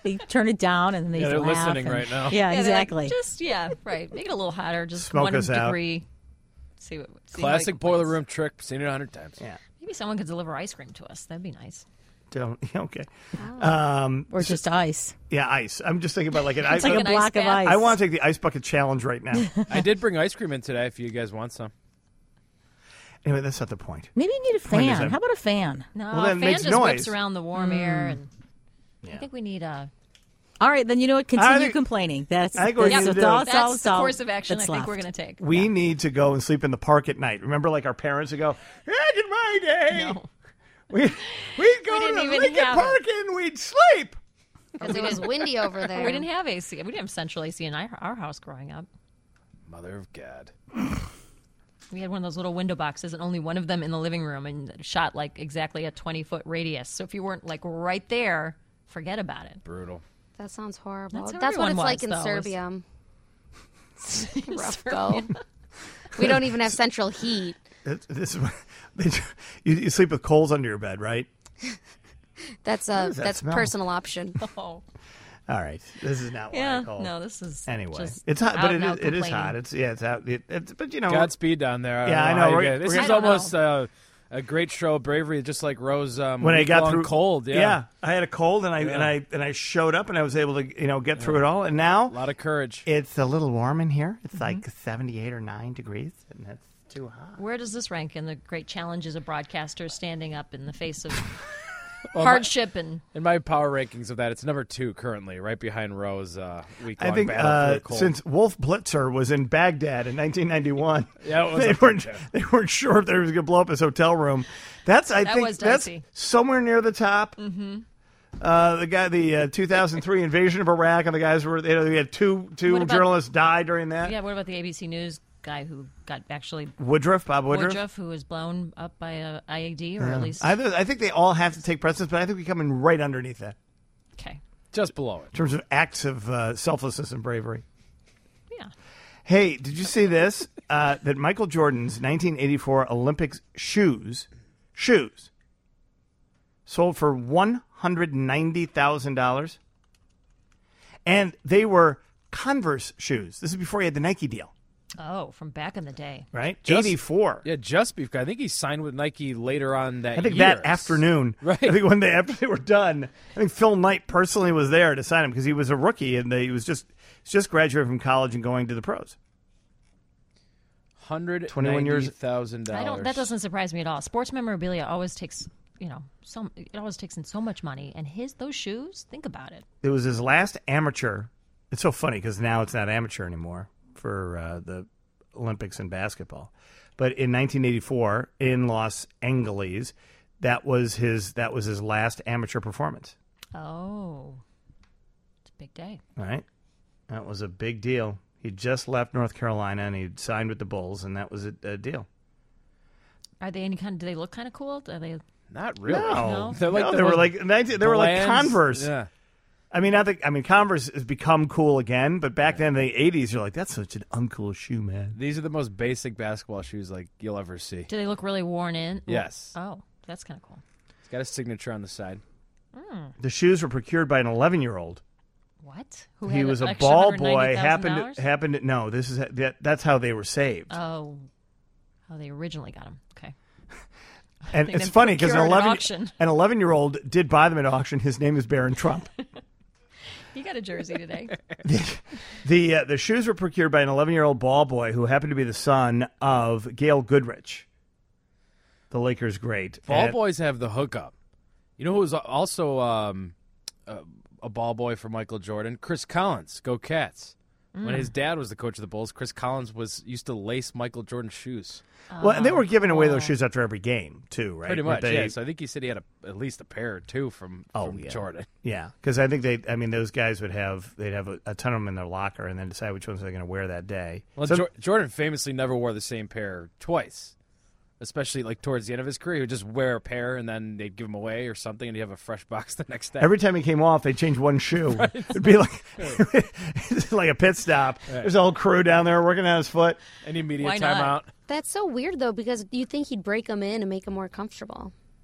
They turn it down and then they they're laugh. listening right now. Yeah, exactly. Right. Make it a little hotter. Just Smoke 1 us out. degree. See Classic boiler room trick. Seen it 100 times. Yeah. Maybe someone could deliver ice cream to us. That'd be nice. Okay. Or just ice. Yeah, ice. I'm just thinking about like an It's ice. like a block of ice. I want to take the ice bucket challenge right now. I did bring ice cream in today if you guys want some. Anyway, that's not the point. Maybe you need a Point is fan. that- How about a fan? No, Well, that fan makes just noise. whips around the warm air, and I think we need a. All right, then you know what? Continue think- complaining. That's I think what we need to do- That's the course of action I think we're going to take. We need to go and sleep in the park at night. Remember, like our parents would go, back in my day, No. we'd go didn't to even Lincoln have Park and we'd sleep. Because it was windy over there. We didn't have AC. We didn't have central AC in our house growing up. Mother of God. We had one of those little window boxes and only one of them in the living room and shot like exactly a 20-foot radius. So if you weren't like right there, forget about it. Brutal. That sounds horrible. That's how That's what it's everyone like was, in though. Serbia. Rough go. We don't even have central heat. This is you sleep with coals under your bed, right? That's What does that that's smell? personal option. Oh. All right, this is not what Yeah, I call. no, this is anyway. just It's hot, out but and out it is complaining. hot. It's out. It's but you know, Godspeed down there. Yeah, I know. how you We're- get it. This we're is gonna- almost a great show of bravery, just like Rose. when I got week-long through cold. Yeah. I had a cold and I showed up and I was able to get through it all. And now a lot of courage. It's a little warm in here. It's Mm-hmm. like 78 or 9 degrees, and that's too hot. Where does this rank in the great challenges of broadcasters standing up in the face of Well, hardship and in my power rankings of that, it's number 2 currently, right behind Rose. Week-long I think battle for the cold. since Wolf Blitzer was in Baghdad in 1991, Yeah, it was they up weren't there, too. they weren't sure if they was going to blow up his hotel room. That was that's dicey. somewhere near the top. Mm-hmm. The 2003 invasion of Iraq, and the guys were we had two What about- journalists die during that. yeah. What about the ABC News guy who got actually Bob Woodruff. who was blown up by a IED, or at least I think they all have to take precedence, but I think we come in right underneath that okay. just below it. in terms of acts of selflessness and bravery. Yeah. Hey, did you see this? That Michael Jordan's 1984 Olympics shoes sold for $190,000, and they were Converse shoes. This is before he had the Nike deal, Oh, from back in the day. right? Just- 84. Yeah, just because I think he signed with Nike later on that I think year. that afternoon. Right. I think after they were done, I think Phil Knight personally was there to sign him because he was a rookie and he was just graduated from college and going to the pros. 21 years. $190,000. That doesn't surprise me at all. Sports memorabilia always takes it always takes in so much money, and those shoes. Think about it. It was his last amateur. It's so funny because now it's not amateur anymore for the Olympics in basketball. But in 1984 in Los Angeles, that was his last amateur performance. Oh, it's a big day. All right, that was a big deal. He just left North Carolina and he signed with the Bulls, and that was a deal. Are they any kind? Do they look kind of cool? Are they? Not really. No, They're like they were like Converse. Yeah. I mean, Converse has become cool again, but back then in the 80s, you're like, that's such an uncool shoe, man. These are the most basic basketball shoes like you'll ever see. Do they look really worn in? Yes. Oh, that's kind of cool. It's got a signature on the side. The shoes were procured by an 11-year-old. What? Who He had was an a extra ball $190,000? boy. Happened to no. That's how they were saved. Oh, how they originally got them. Okay. And They it's then funny because procured at auction. an 11-year-old did buy them at auction. His name is Barron Trump. You got a jersey today. The shoes were procured by an 11-year-old ball boy who happened to be the son of Gail Goodrich, the Lakers' great. Ball boys have the hookup. You know who was also a ball boy for Michael Jordan? Chris Collins. Go Cats. When his dad was the coach of the Bulls, Chris Collins used to lace Michael Jordan's shoes. Well, and they were giving away those shoes after every game too, right? Pretty Weren't much, they- yeah. So I think he said he had at least a pair or two from yeah. Jordan. Yeah, because I think those guys they'd have a ton of them in their locker and then decide which ones they're going to wear that day. Well, So- Jordan famously never wore the same pair twice, especially like towards the end of his career. He would just wear a pair and then they'd give them away or something, and he'd have a fresh box the next day. Every time he came off, they'd change one shoe. It'd be like it's like a pit stop. Right. There's a whole crew down there working on his foot. Any immediate Why not? timeout. That's so weird, though, because you think he'd break them in and make them more comfortable.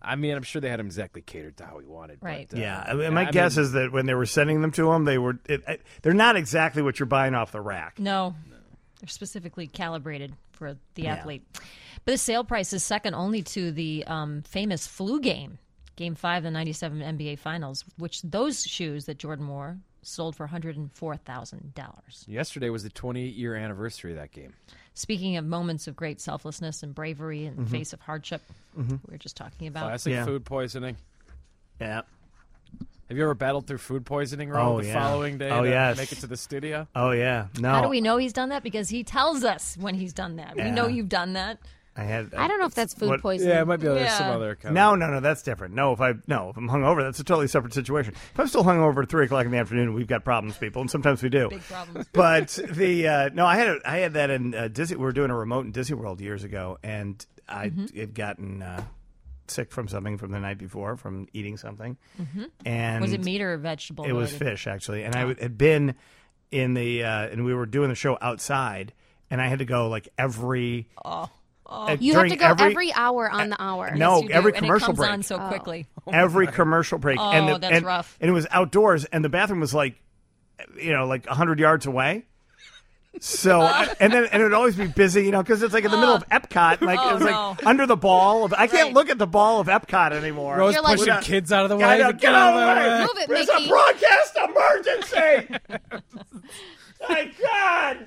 I mean, I'm sure they had him exactly catered to how he wanted. Right. But, Yeah. I mean, my guess is that when they were sending them to him, they're not exactly what you're buying off the rack. No. They're specifically calibrated for the athlete. But the sale price is second only to the famous flu game, Game 5 of the 97 NBA Finals, which those shoes that Jordan wore sold for $104,000. Yesterday was the 20-year anniversary of that game. Speaking of moments of great selflessness and bravery in the face of hardship, we were just talking about. Classic food poisoning. Yeah. Have you ever battled through food poisoning, Ro, following day to make it to the studio? Oh, yeah. No. How do we know he's done that? Because he tells us when he's done that. We know you've done that. I don't know if that's food poisoning. Yeah, it might be some other kind No, that's different. If I'm hungover, that's a totally separate situation. If I'm still hungover at 3:00 in the afternoon, we've got problems, people, and sometimes we do. Big problems. But I had that in Disney. We were doing a remote in Disney World years ago, and I had gotten sick from something from the night before from eating something. And was it meat or vegetable? It was fish, actually, and I had been in the and we were doing the show outside, and I had to go like every. You have to go every hour on the hour. No, Yes, every and it commercial comes break. on so quickly. Every commercial break. Oh, that's rough. And it was outdoors, and the bathroom was like 100 yards away. So, and it would always be busy, because it's like in the middle of Epcot, like under the ball of. I can't look at the ball of Epcot anymore. Rose pushing kids out of the way. Get out of the way! Move it, There's Mickey. a broadcast emergency. My God!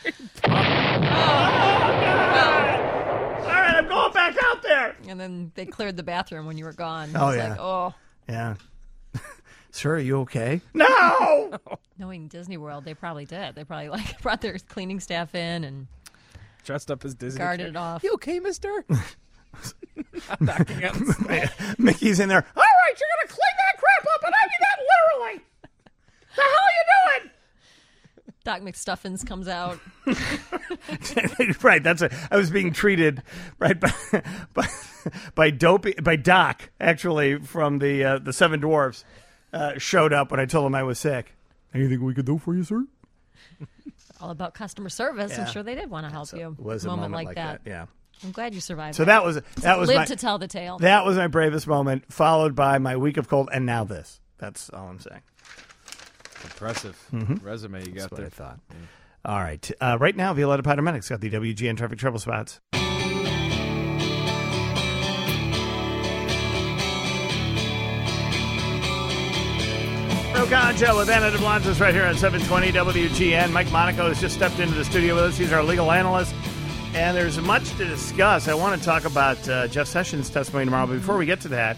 All right, I'm going back out there. And then they cleared the bathroom when you were gone. Oh, It's yeah. like, oh. Yeah. Sir, are you okay? No! Knowing Disney World, they probably did. They probably brought their cleaning staff in and dressed up as Disney. Guarded it off. You okay, mister? Mickey's in there. All right, you're going to clean that crap up, and I mean that literally. The hell are you doing? Doc McStuffins comes out. Right, I was being treated right by Doc, actually, from the Seven Dwarfs, showed up when I told him I was sick. Anything we could do for you, sir? All about customer service. Yeah. I'm sure they did want to help you. Was a moment like that. Yeah. I'm glad you survived. So that was live to tell the tale. That was my bravest moment, followed by my week of cold, and now this. That's all I'm saying. Impressive resume you got there. That's what I thought. All right. Right now, Violetta Paramedics got the WGN traffic trouble spots. Rocancha with Anna DeBlantis right here on 720 WGN. Mike Monaco has just stepped into the studio with us. He's our legal analyst. And there's much to discuss. I want to talk about Jeff Sessions' testimony tomorrow. But before we get to that,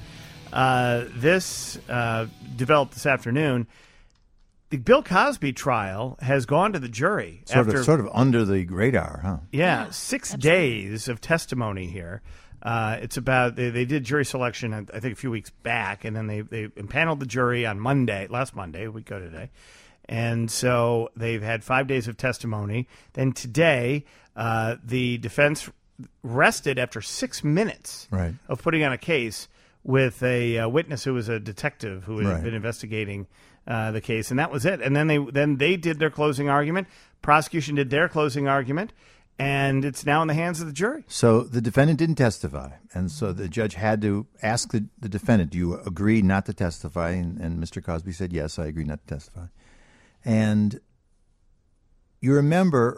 this developed this afternoon. The Bill Cosby trial has gone to the jury. Sort of under the radar, huh? Yeah, 6 days of testimony here. It's about they did jury selection, I think, a few weeks back, and then they impaneled the jury on last Monday, a week ago today. And so they've had 5 days of testimony. Then today, the defense rested after 6 minutes of putting on a case with a witness who was a detective who had been investigating the case, and that was it. And then they did their closing argument. Prosecution did their closing argument, and it's now in the hands of the jury. So the defendant didn't testify, and so the judge had to ask the defendant, "Do you agree not to testify?" And Mr. Cosby said, "Yes, I agree not to testify." And you remember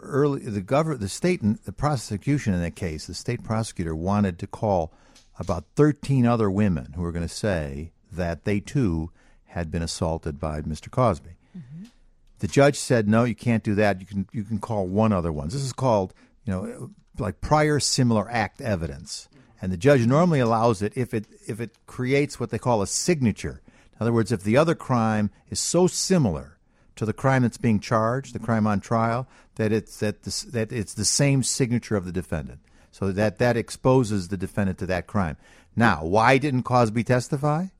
the prosecution in that case, the state prosecutor wanted to call about 13 other women who were going to say that they too had been assaulted by Mr. Cosby. Mm-hmm. The judge said, "No, you can't do that. You can call one other one." This is called, like prior similar act evidence, and the judge normally allows it if it creates what they call a signature. In other words, if the other crime is so similar to the crime that's being charged, the crime on trial, that it's the same signature of the defendant, so that exposes the defendant to that crime. Now, why didn't Cosby testify?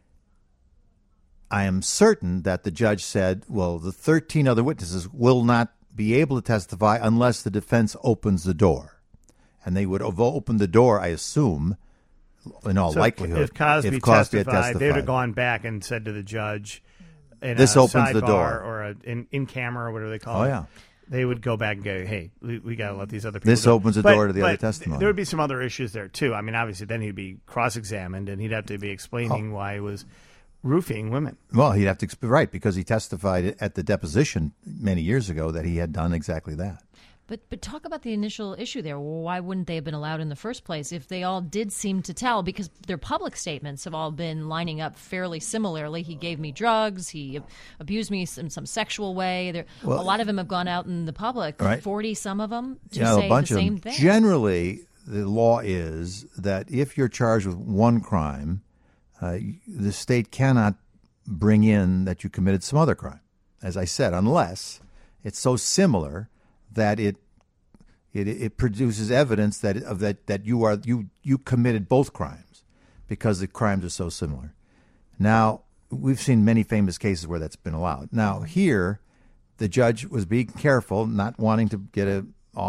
I am certain that the judge said, well, the 13 other witnesses will not be able to testify unless the defense opens the door. And they would have opened the door, I assume, in all likelihood. If Cosby testified, they would have gone back and said to the judge, this opens the door. Or in camera, or whatever they call it. Oh, yeah. they would go back and go, hey, we got to let these other people This go. opens the door to the other testimony. There would be some other issues there, too. I mean, obviously, then he'd be cross-examined, and he'd have to be explaining why he was roofing women. Well, he'd have to right, because he testified at the deposition many years ago that he had done exactly that. But talk about the initial issue there. Well, why wouldn't they have been allowed in the first place if they all did seem to tell? Because their public statements have all been lining up fairly similarly. He gave me drugs. He abused me in some sexual way. A lot of them have gone out in the public, right. 40 some of them, to a say bunch the of same them. thing. Generally, the law is that if you're charged with one crime, the state cannot bring in that you committed some other crime, as I said, unless it's so similar that it produces evidence that you committed both crimes because the crimes are so similar. Now, we've seen many famous cases where that's been allowed. Now, here, the judge was being careful, not wanting to get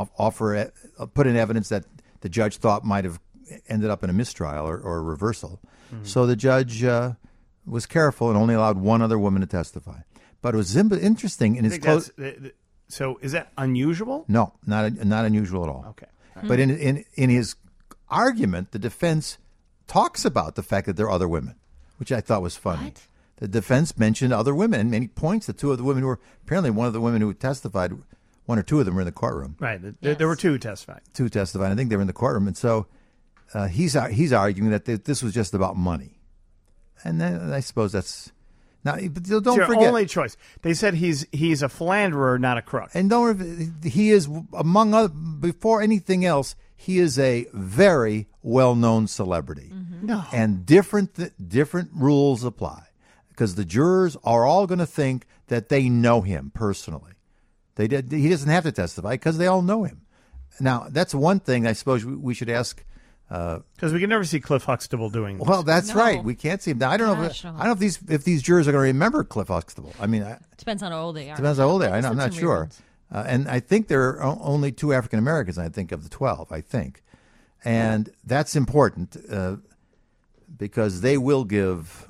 put in evidence that the judge thought might have ended up in a mistrial or a reversal. Mm-hmm. So the judge was careful and only allowed one other woman to testify. But it was interesting in his close. So is that unusual? No, not unusual at all. Okay. But in his argument, the defense talks about the fact that there are other women, which I thought was funny. What? The defense mentioned other women, and he points to two of the women who were apparently one of the women who testified. One or two of them were in the courtroom. Right. There were two who testified. Two testified. I think they were in the courtroom, and so he's arguing that this was just about money, and then I suppose that's. Now, but don't it's your forget. Only choice. They said he's a philanderer, not a crook. And he is, among other, before anything else, he is a very well-known celebrity. Mm-hmm. No. And different rules apply because the jurors are all going to think that they know him personally. He doesn't have to testify because they all know him. Now, that's one thing I suppose we should ask. Because we can never see Cliff Huxtable doing this. Well, that's right. We can't see him. Now, I don't know if these jurors are going to remember Cliff Huxtable. I mean, depends on how old they are. Depends how old they are. I'm not sure. And I think there are only 2 African Americans. I think of the 12. I think, and that's important because they will give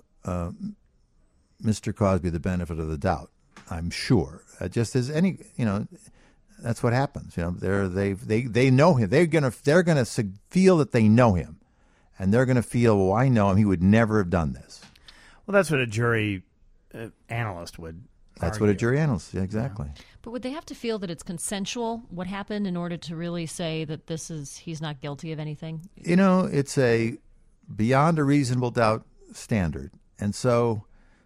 Mr. Cosby the benefit of the doubt. I'm sure, just as any That's what happens. They know him. They're gonna feel that they know him, and they're gonna feel, well, I know him. He would never have done this. Well, that's what a jury analyst would. That's argue. what a jury analyst. Yeah, exactly. But would they have to feel that it's consensual what happened in order to really say that he's not guilty of anything? It's a beyond a reasonable doubt standard, and so.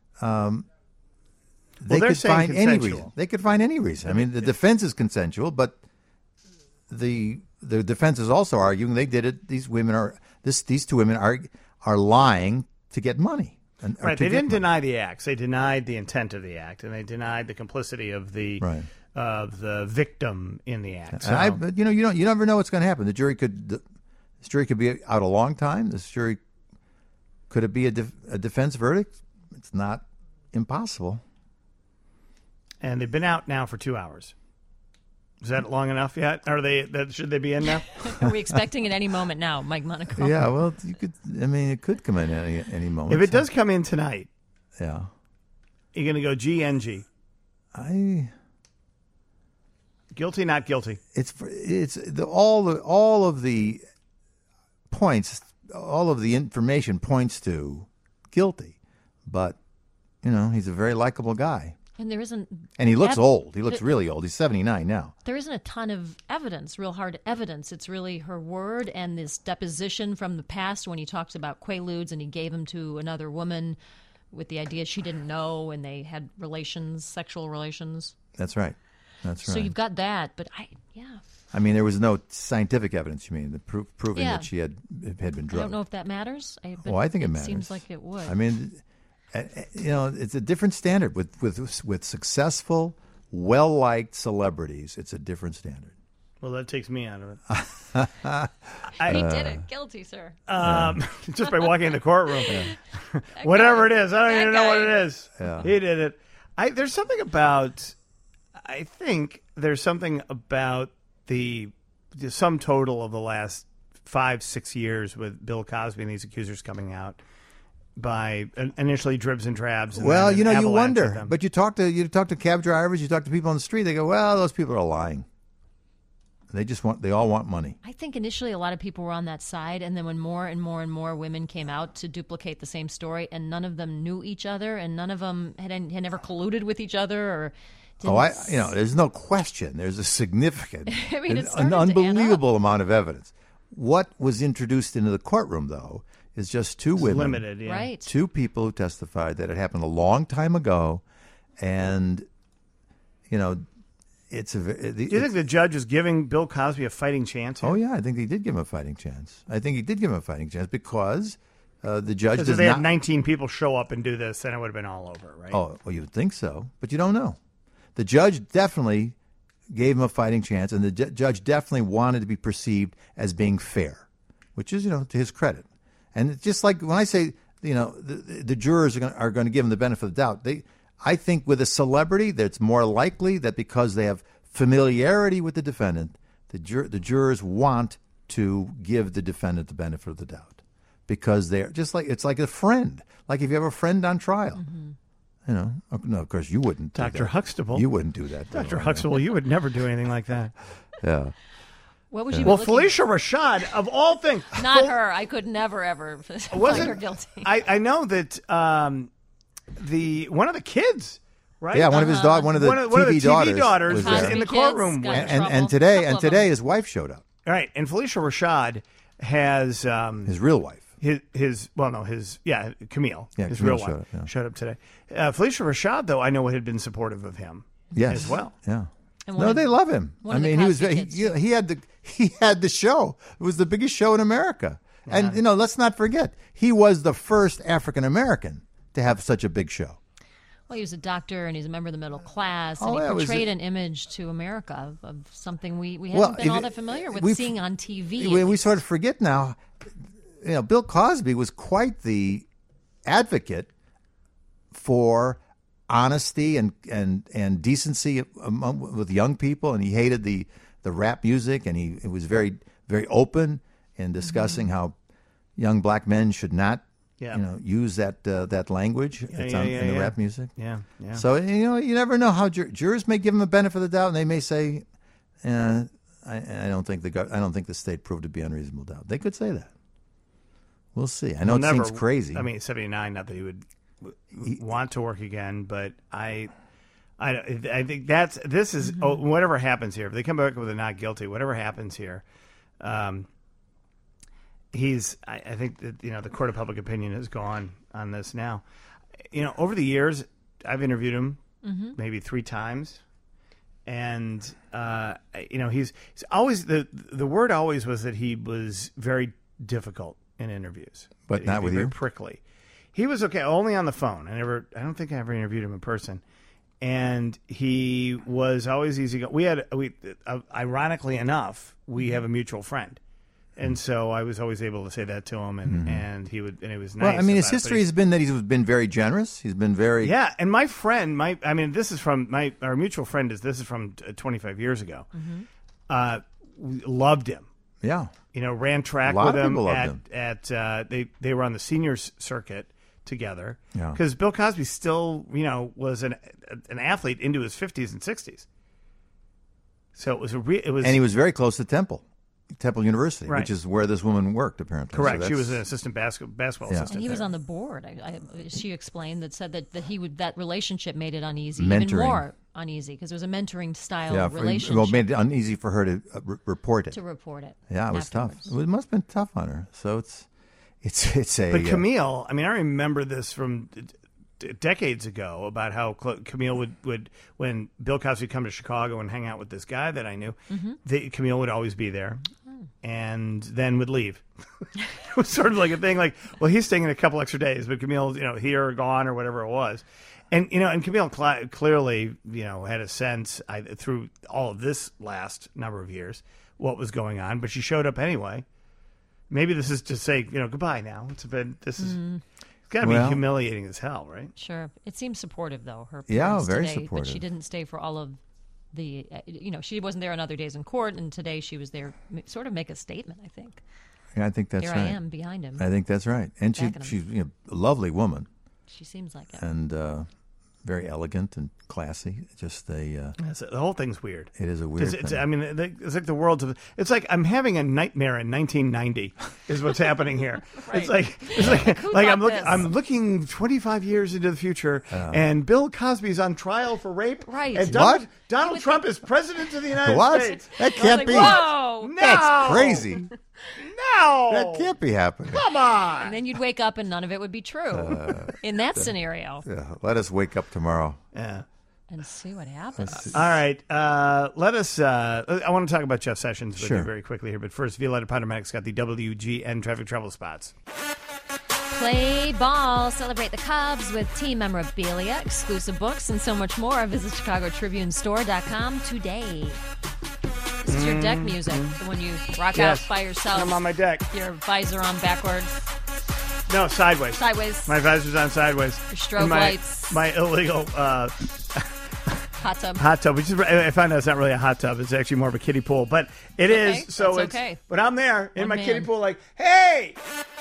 They could find any reason. They could find any reason. I mean, the defense is consensual, but the defense is also arguing they did it. These two women are lying to get money. Right. They didn't deny the acts. They denied the intent of the act, and they denied the complicity of the victim in the act. So. But you never know what's going to happen. This jury could be out a long time. Could it be a defense verdict? It's not impossible. And they've been out now for 2 hours. Is that long enough yet? Should they be in now? Are we expecting at any moment now, Mike Monaco? Yeah, well, it could come in any moment. If it does come in tonight, yeah, you're going to go GNG. Guilty, not guilty. All of the points, all of the information points to guilty, but he's a very likable guy. And there isn't. And he looks old. He looks really old. He's 79 now. There isn't a ton of evidence, real hard evidence. It's really her word and this deposition from the past when he talks about Quaaludes and he gave them to another woman with the idea she didn't know and they had sexual relations. That's right. So you've got that, but I mean, there was no scientific evidence, you mean, proving that she had been drugged. I don't know if that matters. I think it matters. It seems like it would. I mean, it's a different standard with successful, well-liked celebrities. It's a different standard. Well, that takes me out of it. He did it. Guilty, sir. Just by walking in the courtroom. Whatever it is. I don't even know what it is. Yeah. He did it. There's something about the sum total of the last 5-6 years with Bill Cosby and these accusers coming out. initially dribs and drabs. And Well, then you an know, you avalanche of wonder. them. But you talk to cab drivers, you talk to people on the street. They go, "Well, those people are lying. They all want money." I think initially a lot of people were on that side, and then when more and more and more women came out to duplicate the same story, and none of them knew each other, and none of them had never colluded with each other, or there's no question. There's a significant, I mean, an unbelievable amount of evidence. What was introduced into the courturm, though, is just two women, limited, yeah. Right. Two people who testified that it happened a long time ago, and it's a. Do you think the judge is giving Bill Cosby a fighting chance here? Oh yeah, I think he did give him a fighting chance. Because the judge Because does if they not. had 19 people show up and do this, then it would have been all over, right? Oh, well, you would think so, but you don't know. The judge definitely gave him a fighting chance, and the judge definitely wanted to be perceived as being fair, which is, to his credit. And it's just like when I say, the jurors are going to give him the benefit of the doubt. I think with a celebrity, that's more likely that because they have familiarity with the defendant, the jurors want to give the defendant the benefit of the doubt because they're just like it's like a friend. Like if you have a friend on trial. Mm-hmm. No, of course you wouldn't. Dr. Huxtable. You wouldn't do that. Dr. Huxtable, you would never do anything like that. Yeah. What would you? Well, Felicia Rashad, of all things, not her. I could never ever find her guilty. I know that one of the kids, right? Yeah, one of his one of the TV daughters was in the courtroom, and today his wife showed up. All right, and Felicia Rashad has his real wife. Camille. Yeah, his Camille real wife showed up today. Felicia Rashad, though, I know had been supportive of him. Yes, as well. Yeah. No, they love him. I mean, he had the show. It was the biggest show in America. Yeah. And let's not forget, he was the first African American to have such a big show. Well, he was a doctor, and he's a member of the middle class, and Oh, he yeah, portrayed an image to America of something we haven't been all that familiar with seeing on TV. We sort of forget now. Bill Cosby was quite the advocate for honesty and decency with young people, and he hated the rap music, and he was very, very open in discussing how young black men should not use that languge that's in the rap music. Yeah. So you never know how jurors may give him the benefit of the doubt, and they may say, I don't think the state proved to be unreasonable doubt. They could say that. We'll see. I know it seems crazy. I mean, 79. Not that he would want to work again, but I think this is whatever happens here. If they come back with a not guilty, whatever happens here, I think that the court of public opinion has gone on this now. Over the years, I've interviewed him maybe 3 times, and he's always the word always was that he was very difficult in interviews, but not with very you. Prickly. He was okay only on the phone. I don't think I ever interviewed him in person, and he was always easy. Ironically enough, we have a mutual friend. And so I was always able to say that to him, and he would, and it was nice. Well, I mean, his history has been that he's been very generous. He's been very And my friend, this is from our mutual friend. This is from 25 years ago. We loved him. Yeah, ran track with him they were on the seniors circuit together. Yeah, because Bill Cosby still was an athlete into his 50s and 60s. So it was and he was very close to Temple University, right, which is where this woman worked, apparently. Correct. So she was an assistant basketball assistant. And he was on the board. She explained that relationship made it uneasy, mentoring. Even more uneasy, because it was a mentoring style relationship. Well, made it uneasy for her to report it. Yeah, it was tough. It must have been tough on her. So it's a. But Camille, I remember this from decades ago about how Camille would when Bill Cosby would come to Chicago and hang out with this guy that I knew, Camille would always be there. And then would leave. It was sort of like a thing like, well, he's staying in a couple extra days, but Camille's, here or gone or whatever it was. And, and Camille clearly, had a sense through all of this last number of years what was going on, but she showed up anyway. Maybe this is to say, goodbye now. It's got to be humiliating as hell, right? Sure. It seems supportive, though, her very today, supportive. but she didn't stay for all of the, she wasn't there on other days in court, and today she was there sort of make a statement, I think. Yeah, I think that's Here right. I am behind him. I think that's right. And Backing him. she's a lovely woman. She seems like it. And very elegant and classy. Just the whole thing's weird. It is a weird thing. I mean, it's like the world's of. It's like I'm having a nightmare in 1990. Is what's happening here. Right. It's like I'm this? looking 25 years into the future, and Bill Cosby's on trial for rape. Right. And What? Donald Trump is president of the United What? States. That can't be. Whoa! No. That's crazy. No. That can't be happening. Come on. And then you'd wake up and none of it would be true in that scenario. Yeah, let us wake up tomorrow. Yeah. And see what happens. All right. Let us. I want to talk about Jeff Sessions with you very quickly here. But first, Violetta Potomatic's got the WGN traffic trouble spots. Play ball, celebrate the Cubs with team memorabilia, exclusive books, and so much more. Visit ChicagoTribuneStore.com today. This is your deck music, the one you rock out by yourself. I'm on my deck. Your visor on backwards. No, sideways. Sideways. My visor's on sideways. Your strobe And lights. My illegal Hot tub. hot tub, which is, I found out it's not really a hot tub. It's actually more of a kiddie pool, but it is. So That's it's okay. But I'm there in One my man. kiddie pool, like, hey,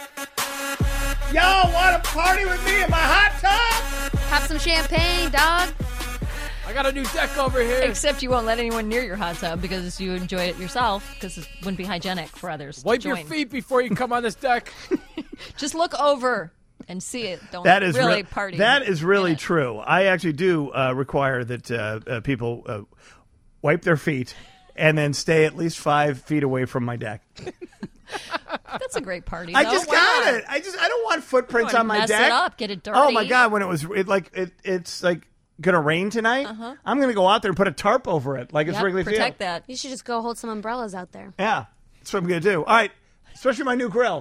y'all want to party with me in my hot tub? Have some champagne, dog. I got a new deck over here. Except you won't let anyone near your hot tub because you enjoy it yourself because it wouldn't be hygienic for others. Wipe to your join. feet before you come on this deck. Just look over and see it. Don't That is really party. That is really true. I actually do require that people wipe their feet and then stay at least 5 feet away from my deck. That's a great party. I though. just Why got not? it. I don't want footprints You on wanna my mess deck. it up, get it dirty. Oh my god! When it's like gonna rain tonight, I'm gonna go out there and put a tarp over it, like it's Yep, Wrigley Field. Protect that. You should just go hold some umbrellas out there. Yeah, that's what I'm gonna do. All right, especially my new grill.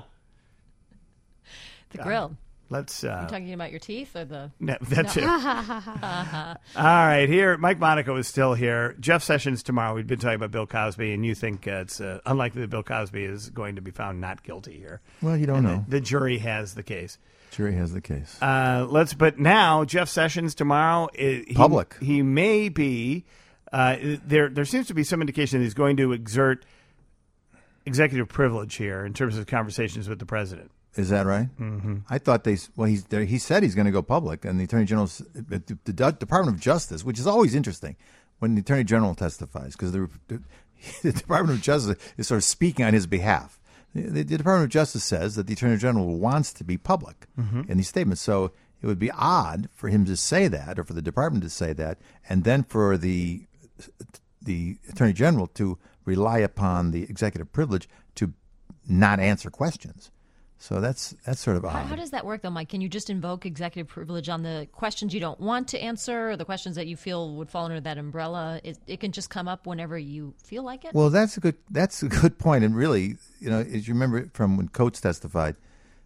The grill. Let's. You talking about your teeth or the? No, that too. All right, here, Mike Monaco is still here. Jeff Sessions tomorrow. We've been talking about Bill Cosby, and you think it's unlikely that Bill Cosby is going to be found not guilty here. Well, you don't know. The jury has the case. Jury has the case. But now Jeff Sessions tomorrow. Public. He may be. There seems to be some indication that he's going to exert executive privilege here in terms of conversations with the president. Is that right? Mm-hmm. I thought he said he's going to go public, and the Attorney General, the Department of Justice, which is always interesting when the Attorney General testifies, because the Department of Justice is sort of speaking on his behalf. The Department of Justice says that the Attorney General wants to be public in these statements, so it would be odd for him to say that, or for the Department to say that, and then for the Attorney General to rely upon the executive privilege to not answer questions. So that's sort of odd. How does that work, though, Mike? Can you just invoke executive privilege on the questions you don't want to answer, or the questions that you feel would fall under that umbrella? It can just come up whenever you feel like it. Well, that's a good point. And really, as you remember from when Coates testified,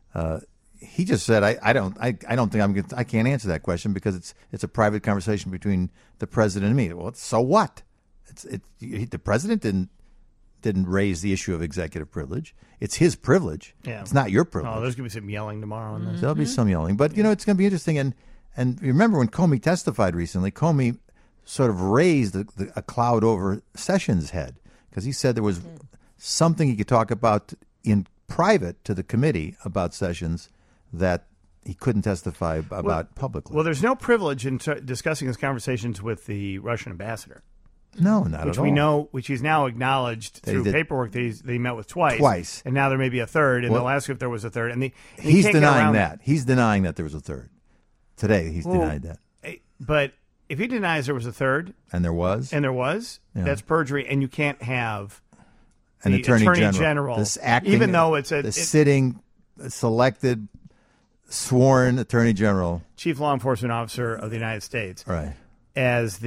he just said, "I don't think I can't answer that question because it's a private conversation between the president and me." Well, so what? The president didn't raise the issue of executive privilege. It's his privilege. Yeah. It's not your privilege. Oh, there's going to be some yelling tomorrow on this. There'll be some yelling. But, it's going to be interesting. And remember when Comey testified recently, Comey sort of raised a cloud over Sessions' head because he said there was something he could talk about in private to the committee about Sessions that he couldn't testify about publicly. Well, there's no privilege in discussing his conversations with the Russian ambassador. No, not which at all. we know, which he's now acknowledged through paperwork that he met with twice, and now there may be a third, and they'll ask if there was a third, and he's denying that. He's denying that there was a third. Today, he's denied that. But if he denies there was a third, and there was, that's perjury, and you can't have an the attorney general, this acting, even though it's sitting, selected, sworn attorney general, chief law enforcement officer of the United States, right, as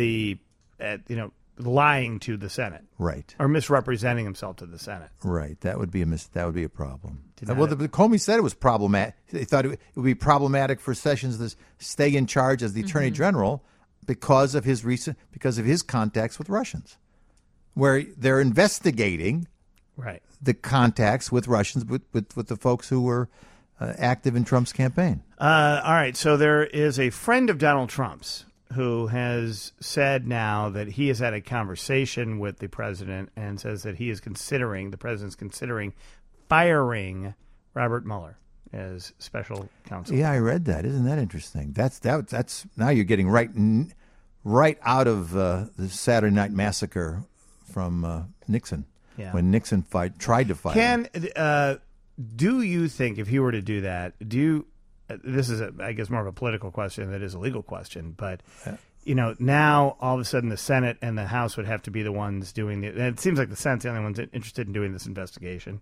lying to the Senate, right, or misrepresenting himself to the Senate, right. That would be a problem. Well, Comey said it was problematic. They thought it would be problematic for Sessions to stay in charge as the Attorney General because of his contacts with Russians, where they're investigating the contacts with Russians with the folks who were active in Trump's campaign. All right, so there is a friend of Donald Trump's who has said now that he has had a conversation with the president and says that the president's considering firing Robert Mueller as special counsel. Yeah, I read that. Isn't that interesting? That's now you're getting right out of the Saturday Night Massacre from Nixon. Yeah. When Nixon tried to fire. Do you think if he were to do that, this is, I guess, more of a political question than it is a legal question, but now all of a sudden the Senate and the House would have to be the ones doing it. And it seems like the Senate's the only ones interested in doing this investigation.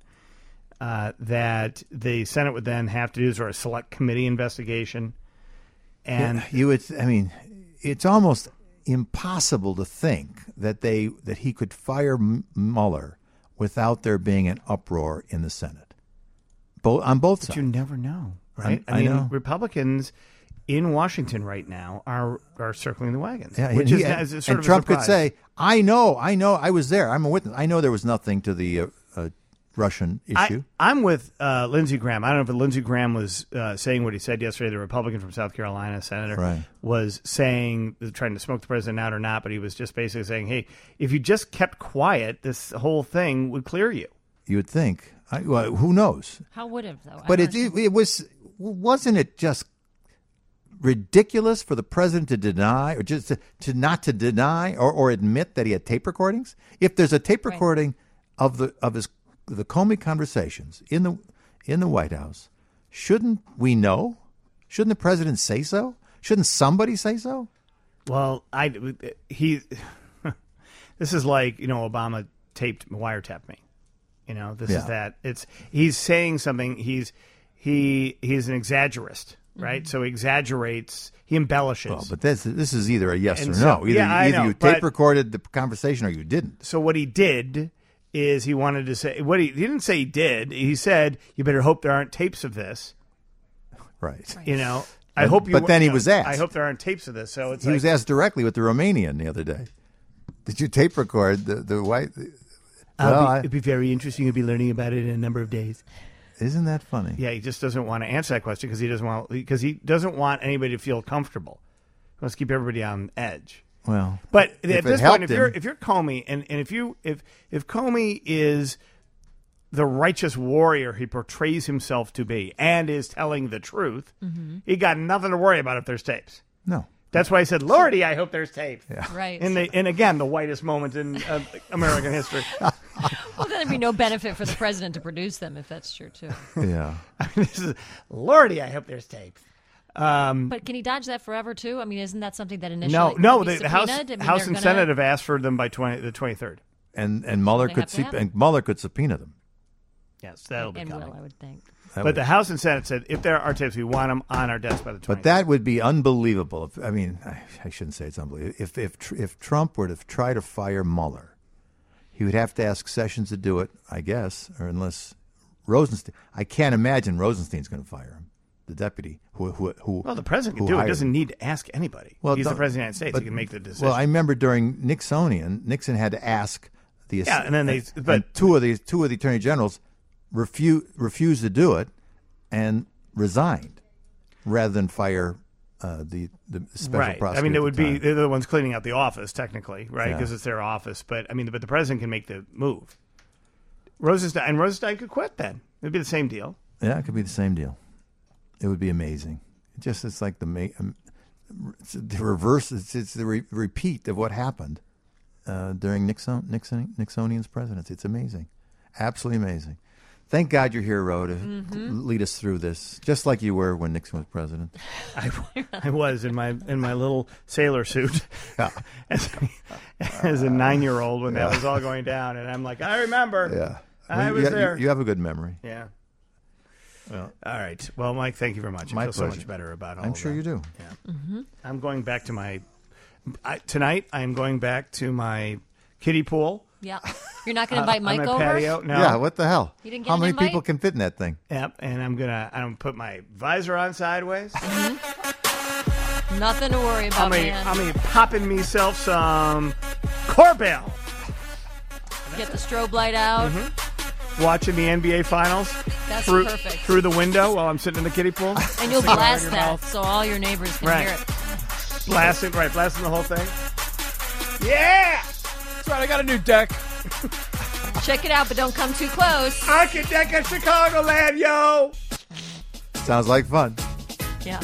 That the Senate would then have to do sort of select committee investigation. And it's almost impossible to think that he could fire Mueller without there being an uproar in the Senate. On both sides. You never know, right? I know. Republicans in Washington right now are circling the wagons. Yeah, which and is sort of Trump a could surprise. say, I know, I was there. I'm a witness. I know there was nothing to the Russian issue. I'm with Lindsey Graham. I don't know if Lindsey Graham was saying what he said yesterday. The Republican from South Carolina, senator, was trying to smoke the president out or not, but he was just basically saying, hey, if you just kept quiet, this whole thing would clear you. You would think. Who knows? How would have, though? But wasn't it just ridiculous for the president to deny, or just to not to deny or admit that he had tape recordings? If there's a tape recording of the Comey conversations in the White House, shouldn't we know? Shouldn't the president say so? Shouldn't somebody say so? Well, this is like Obama wiretapped me. This is that. He's saying something. He's an exaggerist, right? So he exaggerates. He embellishes. Well, but this is either a yes or so, no. Either you tape recorded the conversation or you didn't. So what he did is he wanted to say he didn't say he did. He said, "You better hope there aren't tapes of this." Right. I hope you. But then he was asked. I hope there aren't tapes of this. So he was asked directly with the Romanian the other day. Did you tape record the white? It'd be very interesting. You'll be learning about it in a number of days. Isn't that funny? Yeah, he just doesn't want to answer that question because he doesn't want anybody to feel comfortable. He wants to keep everybody on edge. Well, but at this point, if you're Comey, and if Comey is the righteous warrior he portrays himself to be and is telling the truth, he got nothing to worry about if there's tapes. No. That's why I said, Lordy, I hope there's tape. Yeah. Right. And again, the whitest moment in American history. Well, then there'd be no benefit for the president to produce them if that's true, too. Yeah. Lordy, I hope there's tape. But can he dodge that forever, too? I mean, isn't that something that initially No, be the House and Senate have asked for them by the 23rd. And Mueller could subpoena them. Yes, that'll be coming. Will, I would think. But the House and Senate said if there are tapes, we want them on our desk by the 23rd. But that would be unbelievable. I shouldn't say it's unbelievable. If Trump were to try to fire Mueller, he would have to ask Sessions to do it, I guess, or unless Rosenstein. I can't imagine Rosenstein's going to fire him, the deputy who. Well, the president can do it. Doesn't need to ask anybody. Well, he's the president of the United States. He can make the decision. Well, I remember during Nixon had to ask the and then two of the attorney generals refused to do it and resigned rather than fire the special prosecutor. I mean, they're the ones cleaning out the office technically, right? Because it's their office. But the president can make the move. Rosenstein could quit then. It'd be the same deal. Yeah, it could be the same deal. It would be amazing. It's like the reverse. It's the repeat of what happened during Nixonian's presidency. It's amazing, absolutely amazing. Thank God you're here, Ro, to lead us through this, just like you were when Nixon was president. I was in my little sailor suit as a 9-year-old when that was all going down, and I'm like, I remember. Yeah, I was there. You have a good memory. Yeah. Well, all right. Well, Mike, thank you very much. I feel so much better about all I'm of sure that. you do. Yeah. I'm going back to tonight. I am going back to my kiddie pool. Yeah. You're not going to invite Mike on my over? patio? No. Yeah, what the hell? You didn't get How an many invite? people can fit in that thing? Yep, and I'm gonna put my visor on sideways. Nothing to worry about, man. I'm gonna popping myself some Corbell. Get the strobe light out. Watching the NBA Finals. That's through, perfect. Through the window while I'm sitting in the kiddie pool. And you'll blast that so all your neighbors can hear it. Blasting the whole thing. Yeah! That's right, I got a new deck. Check it out, but don't come too close. Architect Chicagoland, yo! Sounds like fun. Yeah.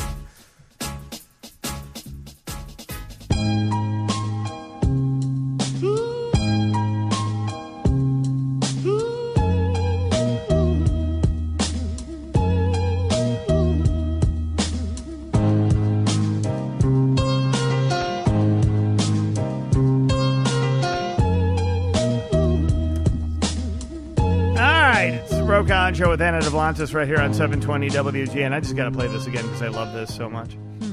Rokan Show with Anna Devlantis right here on 720 WGN. I just got to play this again because I love this so much.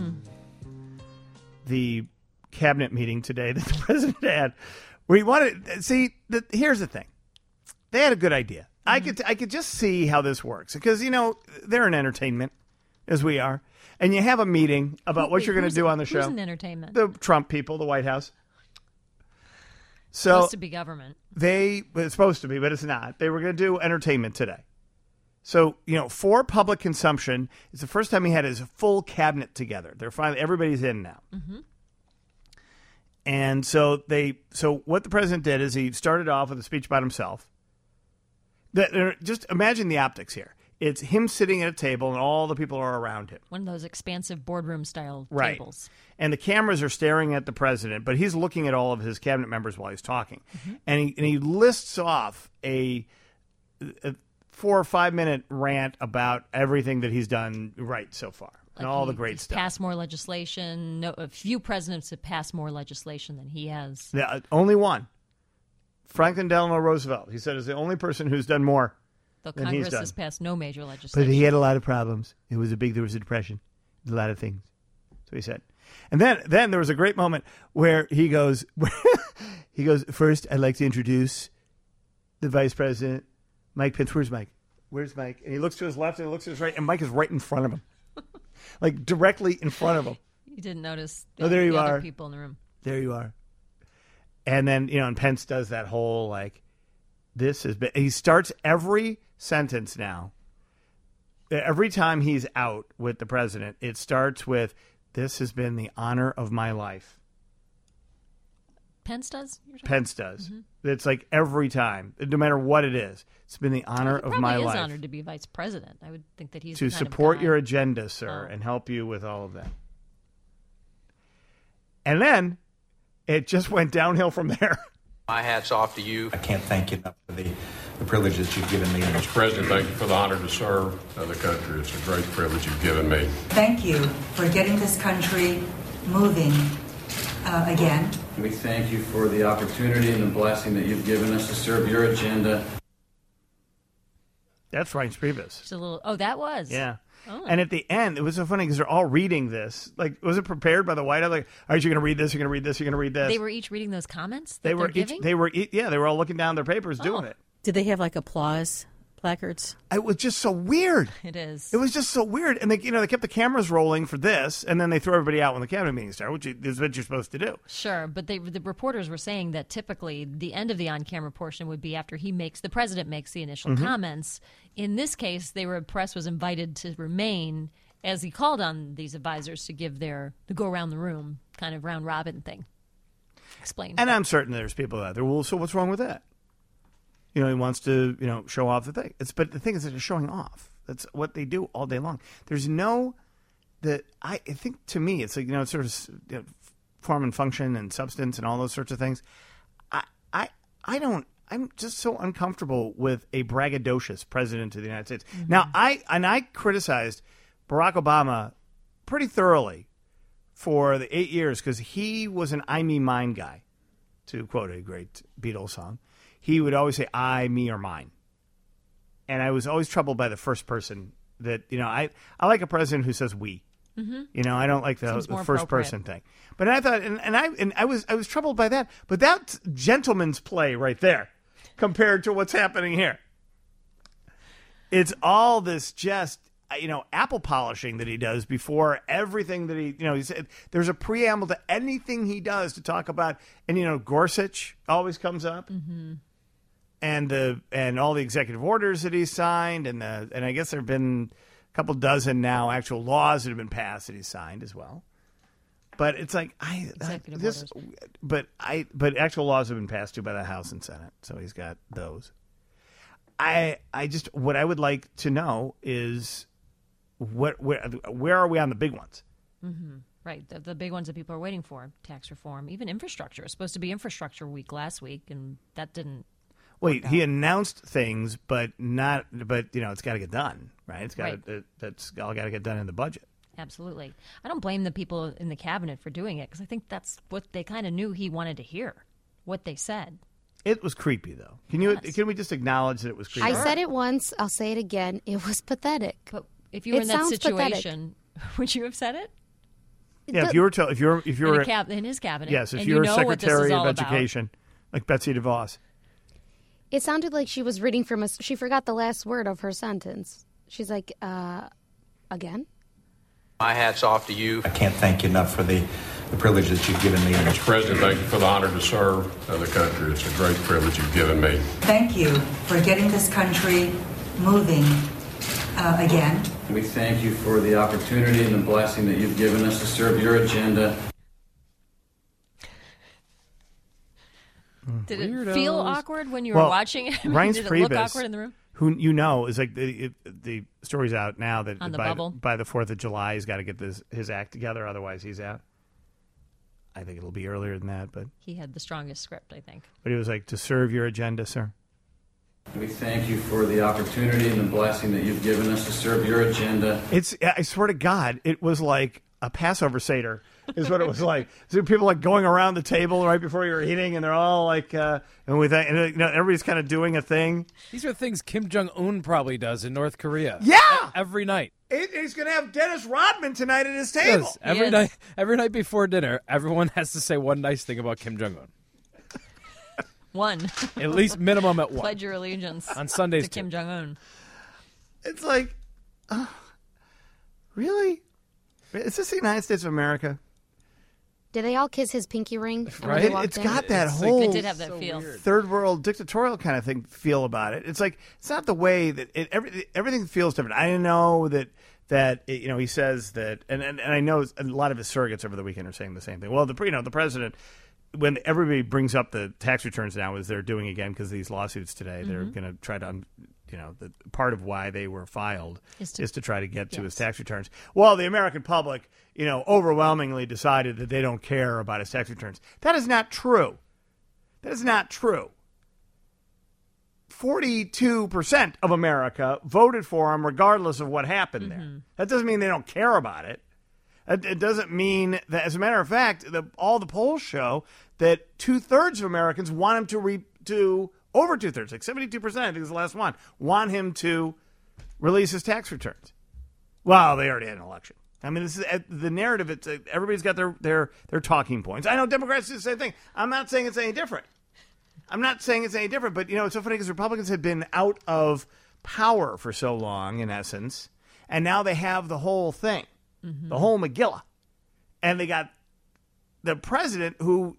The cabinet meeting today that the president had, where he wanted here's the thing. They had a good idea. I could just see how this works because, they're in entertainment, as we are. And you have a meeting about what you're going to do on the show. Who's in entertainment? The Trump people, the White House. So supposed to be government. It's supposed to be, but it's not. They were going to do entertainment today. So, for public consumption, it's the first time he had his full cabinet together. They're finally, everybody's in now. Mm-hmm. And so what the president did is he started off with a speech about himself. Just imagine the optics here. It's him sitting at a table and all the people are around him. One of those expansive boardroom style tables. And the cameras are staring at the president, but he's looking at all of his cabinet members while he's talking. Mm-hmm. And he lists off a 4 or 5 minute rant about everything that he's done right so far. And all the great stuff. Passed more legislation. A few presidents have passed more legislation than he has. Yeah, only one. Franklin Delano Roosevelt. He said is the only person who's done more. Though Congress has passed no major legislation. But he had a lot of problems. There was a depression. A lot of things. So he said. And then there was a great moment where he goes, first, I'd like to introduce the vice president, Mike Pence. Where's Mike? Where's Mike? And he looks to his left and he looks to his right, and Mike is right in front of him. Like directly in front of him. You didn't notice there you other are. People in the room. There you are. And then, and Pence does that whole, he starts every sentence now. Every time he's out with the president, it starts with, this has been the honor of my life. Pence does? Pence does. Mm-hmm. It's like every time, no matter what it is. It's been the honor of my life. He is honored to be vice president. I would think that he's to support your agenda, sir, and help you with all of that. And then it just went downhill from there. My hat's off to you. I can't thank you enough for the privilege that you've given me. Mr. President, thank you for the honor to serve the country. It's a great privilege you've given me. Thank you for getting this country moving again. We thank you for the opportunity and the blessing that you've given us to serve your agenda. That's Reince Priebus. Just a little. Oh, that was. Yeah. Oh. And at the end, it was so funny because they're all reading this. Like, was it prepared by the White House? Like, all right, you're going to read this, you're going to read this, you're going to read this. They were each reading those comments that they were giving? they were all looking down their papers doing it. Did they have applause placards? It was just so weird. It is. It was just so weird. And they kept the cameras rolling for this, and then they threw everybody out when the cabinet meeting started, which is what you're supposed to do. Sure, but the reporters were saying that typically the end of the on-camera portion would be after the president makes the initial comments. In this case, the press was invited to remain as he called on these advisors to give to go around the room kind of round robin thing. Explain. And I'm certain there's people out there. Well, so what's wrong with that? He wants to, show off the thing. But the thing is that they're showing off. That's what they do all day long. There's I think to me, it's like, it's sort of form and function and substance and all those sorts of things. I'm just so uncomfortable with a braggadocious president of the United States. Mm-hmm. Now, I criticized Barack Obama pretty thoroughly for the 8 years because he was an I, me, mine guy, to quote a great Beatles song. He would always say I, me, or mine. And I was always troubled by the first person that, I like a president who says we. Mm-hmm. I don't like the first person thing. But I thought, and I was troubled by that. But that's gentleman's play right there compared to what's happening here. It's all this just, apple polishing that he does before everything that he said. There's a preamble to anything he does to talk about, and Gorsuch always comes up. Mm-hmm. And all the executive orders that he's signed, and I guess there have been a couple dozen now actual laws that have been passed that he's signed as well. But it's like but actual laws have been passed too by the House and Senate, so he's got those. I just what I would like to know is where are we on the big ones? Mm-hmm. Right, the big ones that people are waiting for: tax reform, even infrastructure. It was supposed to be infrastructure week last week, and that didn't. Wait, he announced things, but it's got to get done, right? It's got that's all got to get done in the budget. Absolutely. I don't blame the people in the cabinet for doing it because I think that's what they kind of knew he wanted to hear, what they said. It was creepy, though. Can we just acknowledge that it was creepy? I said it once. I'll say it again. It was pathetic. But if you were in that situation, would you have said it? Yeah, if you were in his cabinet. Yes, if you were Secretary of Education, like Betsy DeVos. It sounded like she was reading from she forgot the last word of her sentence. She's like, again? My hat's off to you. I can't thank you enough for the privilege that you've given me. Mr. President, thank you for the honor to serve the country. It's a great privilege you've given me. Thank you for getting this country moving again. We thank you for the opportunity and the blessing that you've given us to serve your agenda. Did it feel awkward when you were watching it? Reince Did it Priebus, look awkward in the room? Who is like the story's out now that On the by bubble? By the 4th of July he's got to get his act together, otherwise he's out. I think it'll be earlier than that, but He had the strongest script, I think. he was like, to serve your agenda, sir. We thank you for the opportunity and the blessing that you've given us to serve your agenda. I swear to God, it was like a Passover Seder is what it was like. So people like going around the table right before you're eating, and they're all like, everybody's kind of doing a thing. These are things Kim Jong-un probably does in North Korea. Yeah! Every night. He's going to have Dennis Rodman tonight at his table. Yes, every night before dinner, everyone has to say one nice thing about Kim Jong-un. One. At least minimum at one. Pledge your allegiance on Sundays to Kim Jong-un. It's like, really? Is this the United States of America? Did they all kiss his pinky ring? Right? It's got that whole it did have that feel. third world dictatorial kind of thing feel about it. It's like it's not the way that everything feels different. I know that he says that, and I know a lot of his surrogates over the weekend are saying the same thing. Well, the president, when everybody brings up the tax returns now, as they're doing again because of these lawsuits today, they're going to try to. The part of why they were filed is to try to get to his tax returns. Well, the American public, overwhelmingly decided that they don't care about his tax returns. That is not true. 42% of America voted for him regardless of what happened there. That doesn't mean they don't care about it. It doesn't mean that, as a matter of fact, all the polls show that 2/3 of Americans want him to over 2/3, like 72%, I think is the last one, want him to release his tax returns. Well, they already had an election. I mean, this is the narrative. It's everybody's got their talking points. I know Democrats do the same thing. I'm not saying it's any different. But it's so funny because Republicans had been out of power for so long, in essence, and now they have the whole thing, the whole Megillah, and they got the president who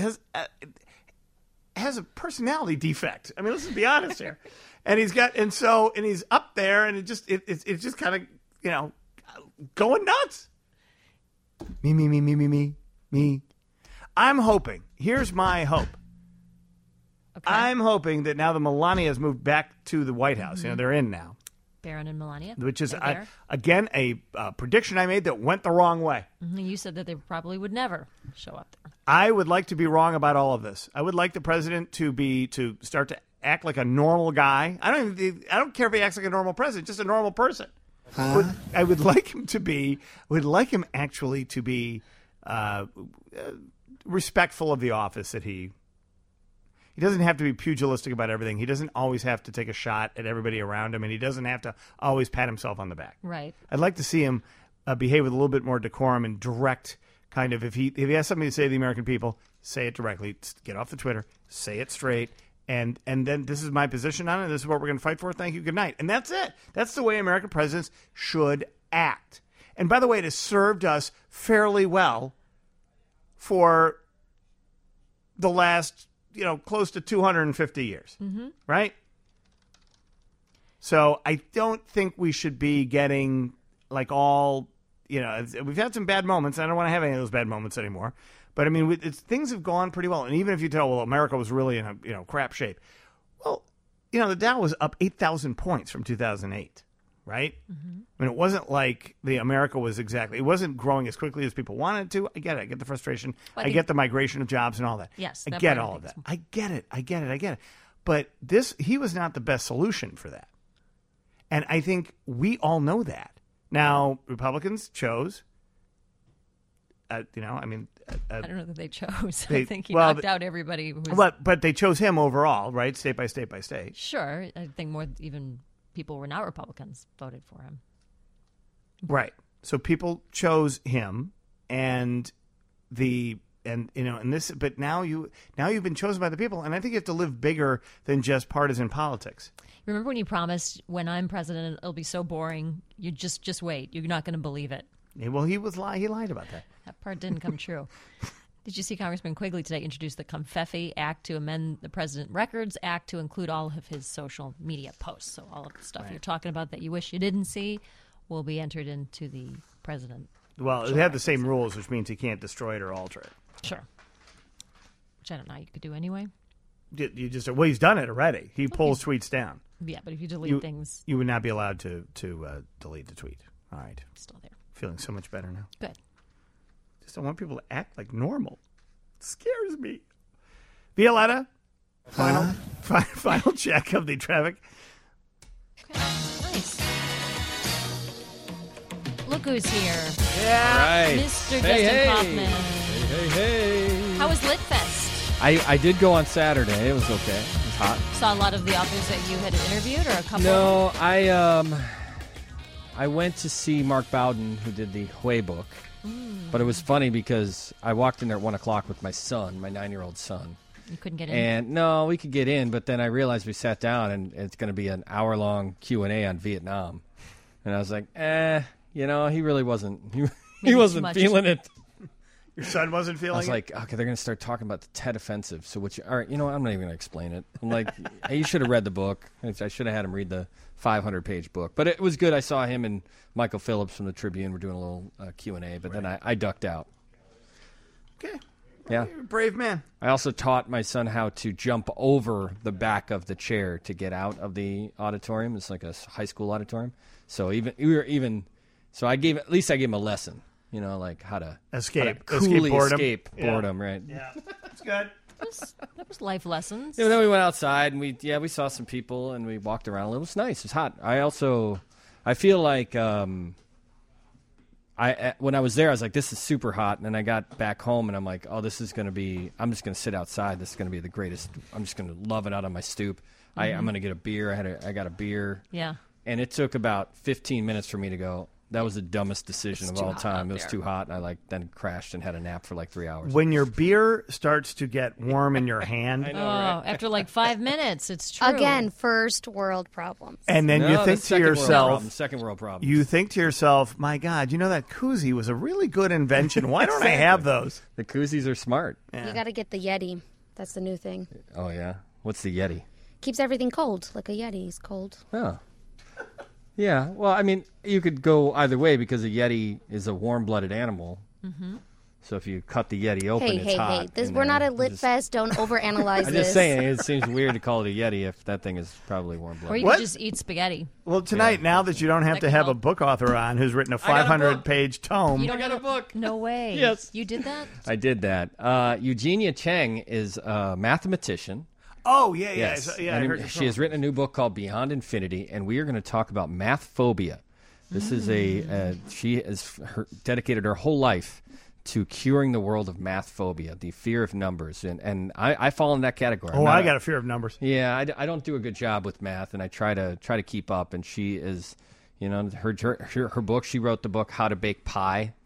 has a personality defect. I mean, let's be honest here. And he's up there, and it's just kind of going nuts. Me. I'm hoping. Here's my hope. Okay. I'm hoping that now that Melania has moved back to the White House, they're in now. Barron and Melania, which is again a prediction I made that went the wrong way. You said that they probably would never show up there. I would like to be wrong about all of this. I would like the president to start to act like a normal guy. I don't care if he acts like a normal president, just a normal person. I would like him to be. Would like him actually to be respectful of the office that he. He doesn't have to be pugilistic about everything. He doesn't always have to take a shot at everybody around him, and he doesn't have to always pat himself on the back. Right. I'd like to see him behave with a little bit more decorum and direct kind of. If he has something to say to the American people, say it directly. Get off the Twitter. Say it straight. And then this is my position on it. This is what we're going to fight for. Thank you. Good night. And that's it. That's the way American presidents should act. And by the way, it has served us fairly well for the last close to 250 years, right? So I don't think we should be getting like all, we've had some bad moments. I don't want to have any of those bad moments anymore. But I mean, things have gone pretty well. And even if you tell, well, America was really in a crap shape. Well, the Dow was up 8,000 points from 2008, right? Mm-hmm. I mean, it wasn't like America was it wasn't growing as quickly as people wanted it to. I get it. I get the frustration. I get the migration of jobs and all that. Yes, I get all of that. I get it. But he was not the best solution for that. And I think we all know that. Now, Republicans chose, I don't know that they chose. I think he knocked out everybody. But they chose him overall, right? State by state by state. Sure. I think more even people who were not Republicans voted for him. Right. So people chose him, but now you've been chosen by the people, and I think you have to live bigger than just partisan politics. Remember when you promised, when I'm president, it'll be so boring. You just wait. You're not going to believe it. Well, he lied about that. That part didn't come true. Did you see Congressman Quigley today introduce the Confetti Act to amend the President Records Act to include all of his social media posts? So all of the stuff you're talking about that you wish you didn't see will be entered into the president. Well, it had the same rules, which means he can't destroy it or alter it. Sure. Which I don't know you could do anyway. You just he's done it already. He pulls tweets down. Yeah, but if you delete things, you would not be allowed to delete the tweet. All right, still there. Feeling so much better now. Good. Just don't want people to act like normal. It scares me. Violetta, final check of the traffic. Okay, nice. Look who's here. Yeah, right. Mr. Dustin Kaufman. Hey. How was Litfest? I did go on Saturday. It was okay. It was hot. Saw a lot of the authors that you had interviewed, or a couple? No, I went to see Mark Bowden, who did the Hui book. But it was funny because I walked in there at 1 o'clock with my son, my 9-year-old son. You couldn't get in? And no, we could get in, but then I realized we sat down and it's going to be an hour-long Q&A on Vietnam. And I was like, he really wasn't. He wasn't feeling it. Your son wasn't feeling it? I was like, okay, they're going to start talking about the Tet Offensive. So all right, I'm not even going to explain it. I'm like, hey, you should have read the book. I should have had him read the 500-page book. But it was good. I saw him and Michael Phillips from the Tribune were doing a little Q&A, but then I ducked out. Okay. Yeah. You're a brave man. I also taught my son how to jump over the back of the chair to get out of the auditorium. It's like a high school auditorium. So I gave him a lesson. Like how to coolly escape boredom, right? Yeah, that's good. That was life lessons. Then we went outside and we saw some people and we walked around a little. It was nice. It was hot. I feel like when I was there, I was like, this is super hot. And then I got back home and I'm like, oh, this is going to be. I'm just going to sit outside. This is going to be the greatest. I'm just going to love it out on my stoop. Mm-hmm. I'm going to get a beer. I got a beer. Yeah. And it took about 15 minutes for me to go. That was the dumbest decision of all time. It was too hot, and I then crashed and had a nap for 3 hours. When your beer starts to get warm in your hand, I know, right? After 5 minutes, it's true. Again, first world problems. And then you think to yourself, second world problem. You think to yourself, my God, that koozie was a really good invention. Why don't I have those? The koozies are smart. Yeah. You got to get the Yeti. That's the new thing. Oh yeah, what's the Yeti? Keeps everything cold, like a Yeti is cold. Oh. Yeah, well, I mean, you could go either way because a Yeti is a warm-blooded animal. Mm-hmm. So if you cut the Yeti open, it's hot. We're not at Litfest. Don't overanalyze this. I'm just saying, it seems weird to call it a Yeti if that thing is probably warm-blooded. Or you could just eat spaghetti. Well, tonight, now that you don't have to have a book author on who's written a 500-page tome. You don't got a book? No way. Yes. You did that? I did that. Eugenia Cheng is a mathematician. Oh, yeah. Yes. I heard she has written a new book called Beyond Infinity, and we are going to talk about math phobia. This is she has dedicated her whole life to curing the world of math phobia, the fear of numbers, and I fall in that category. Oh, I got a fear of numbers. Yeah, I don't do a good job with math, and I try to keep up. And she is, her book. She wrote the book How to Bake Pie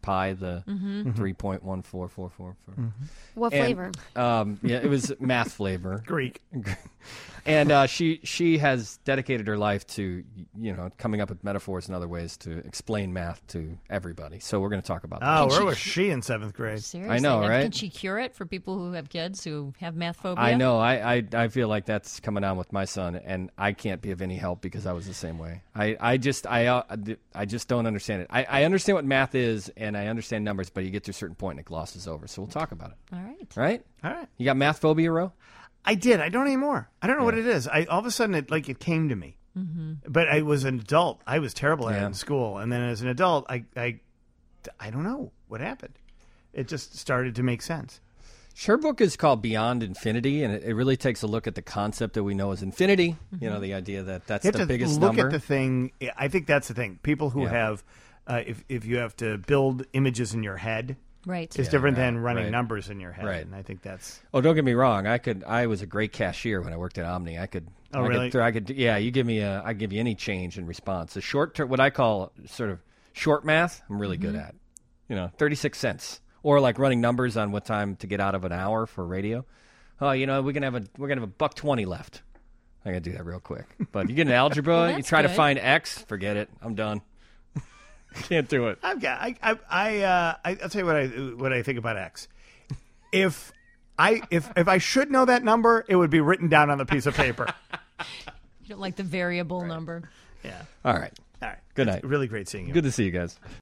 pie, the 3.14444. What flavor? Yeah, it was math flavor. Greek. And she has dedicated her life to, coming up with metaphors and other ways to explain math to everybody. So we're going to talk about that. Oh, where was she in 7th grade? Seriously, I know, now, right? Can she cure it for people who have kids who have math phobia? I know. I feel like that's coming on with my son, and I can't be of any help because I was the same way. I just don't understand it. I understand what math is, and I understand numbers, but you get to a certain point and it glosses over. So we'll talk about it. All right. Right? All right. You got math phobia, Ro? I did. I don't anymore. I don't know what it is. All of a sudden, it came to me. But I was an adult. I was terrible at it in school. And then as an adult, I don't know what happened. It just started to make sense. Her book is called Beyond Infinity, and it really takes a look at the concept that we know as infinity. The idea that that's the biggest look number. At the thing. I think that's the thing. People who have, if you have to build images in your head, right, it's different than running numbers in your head. Right. And I think that's. Oh, don't get me wrong. I was a great cashier when I worked at Omni. I could. Oh, really? You give me I give you any change in response. The short term, what I call sort of short math, I'm really good at. 36 cents. Or like running numbers on what time to get out of an hour for radio. Oh, we're gonna have $1.20 left. I gotta do that real quick. But you get an algebra, you try to find X, forget it. I'm done. Can't do it. I'll tell you what I think about X. If I should know that number, it would be written down on the piece of paper. You don't like the variable number. Yeah. All right. All right. Good night. It's really great seeing you. Good to see you guys.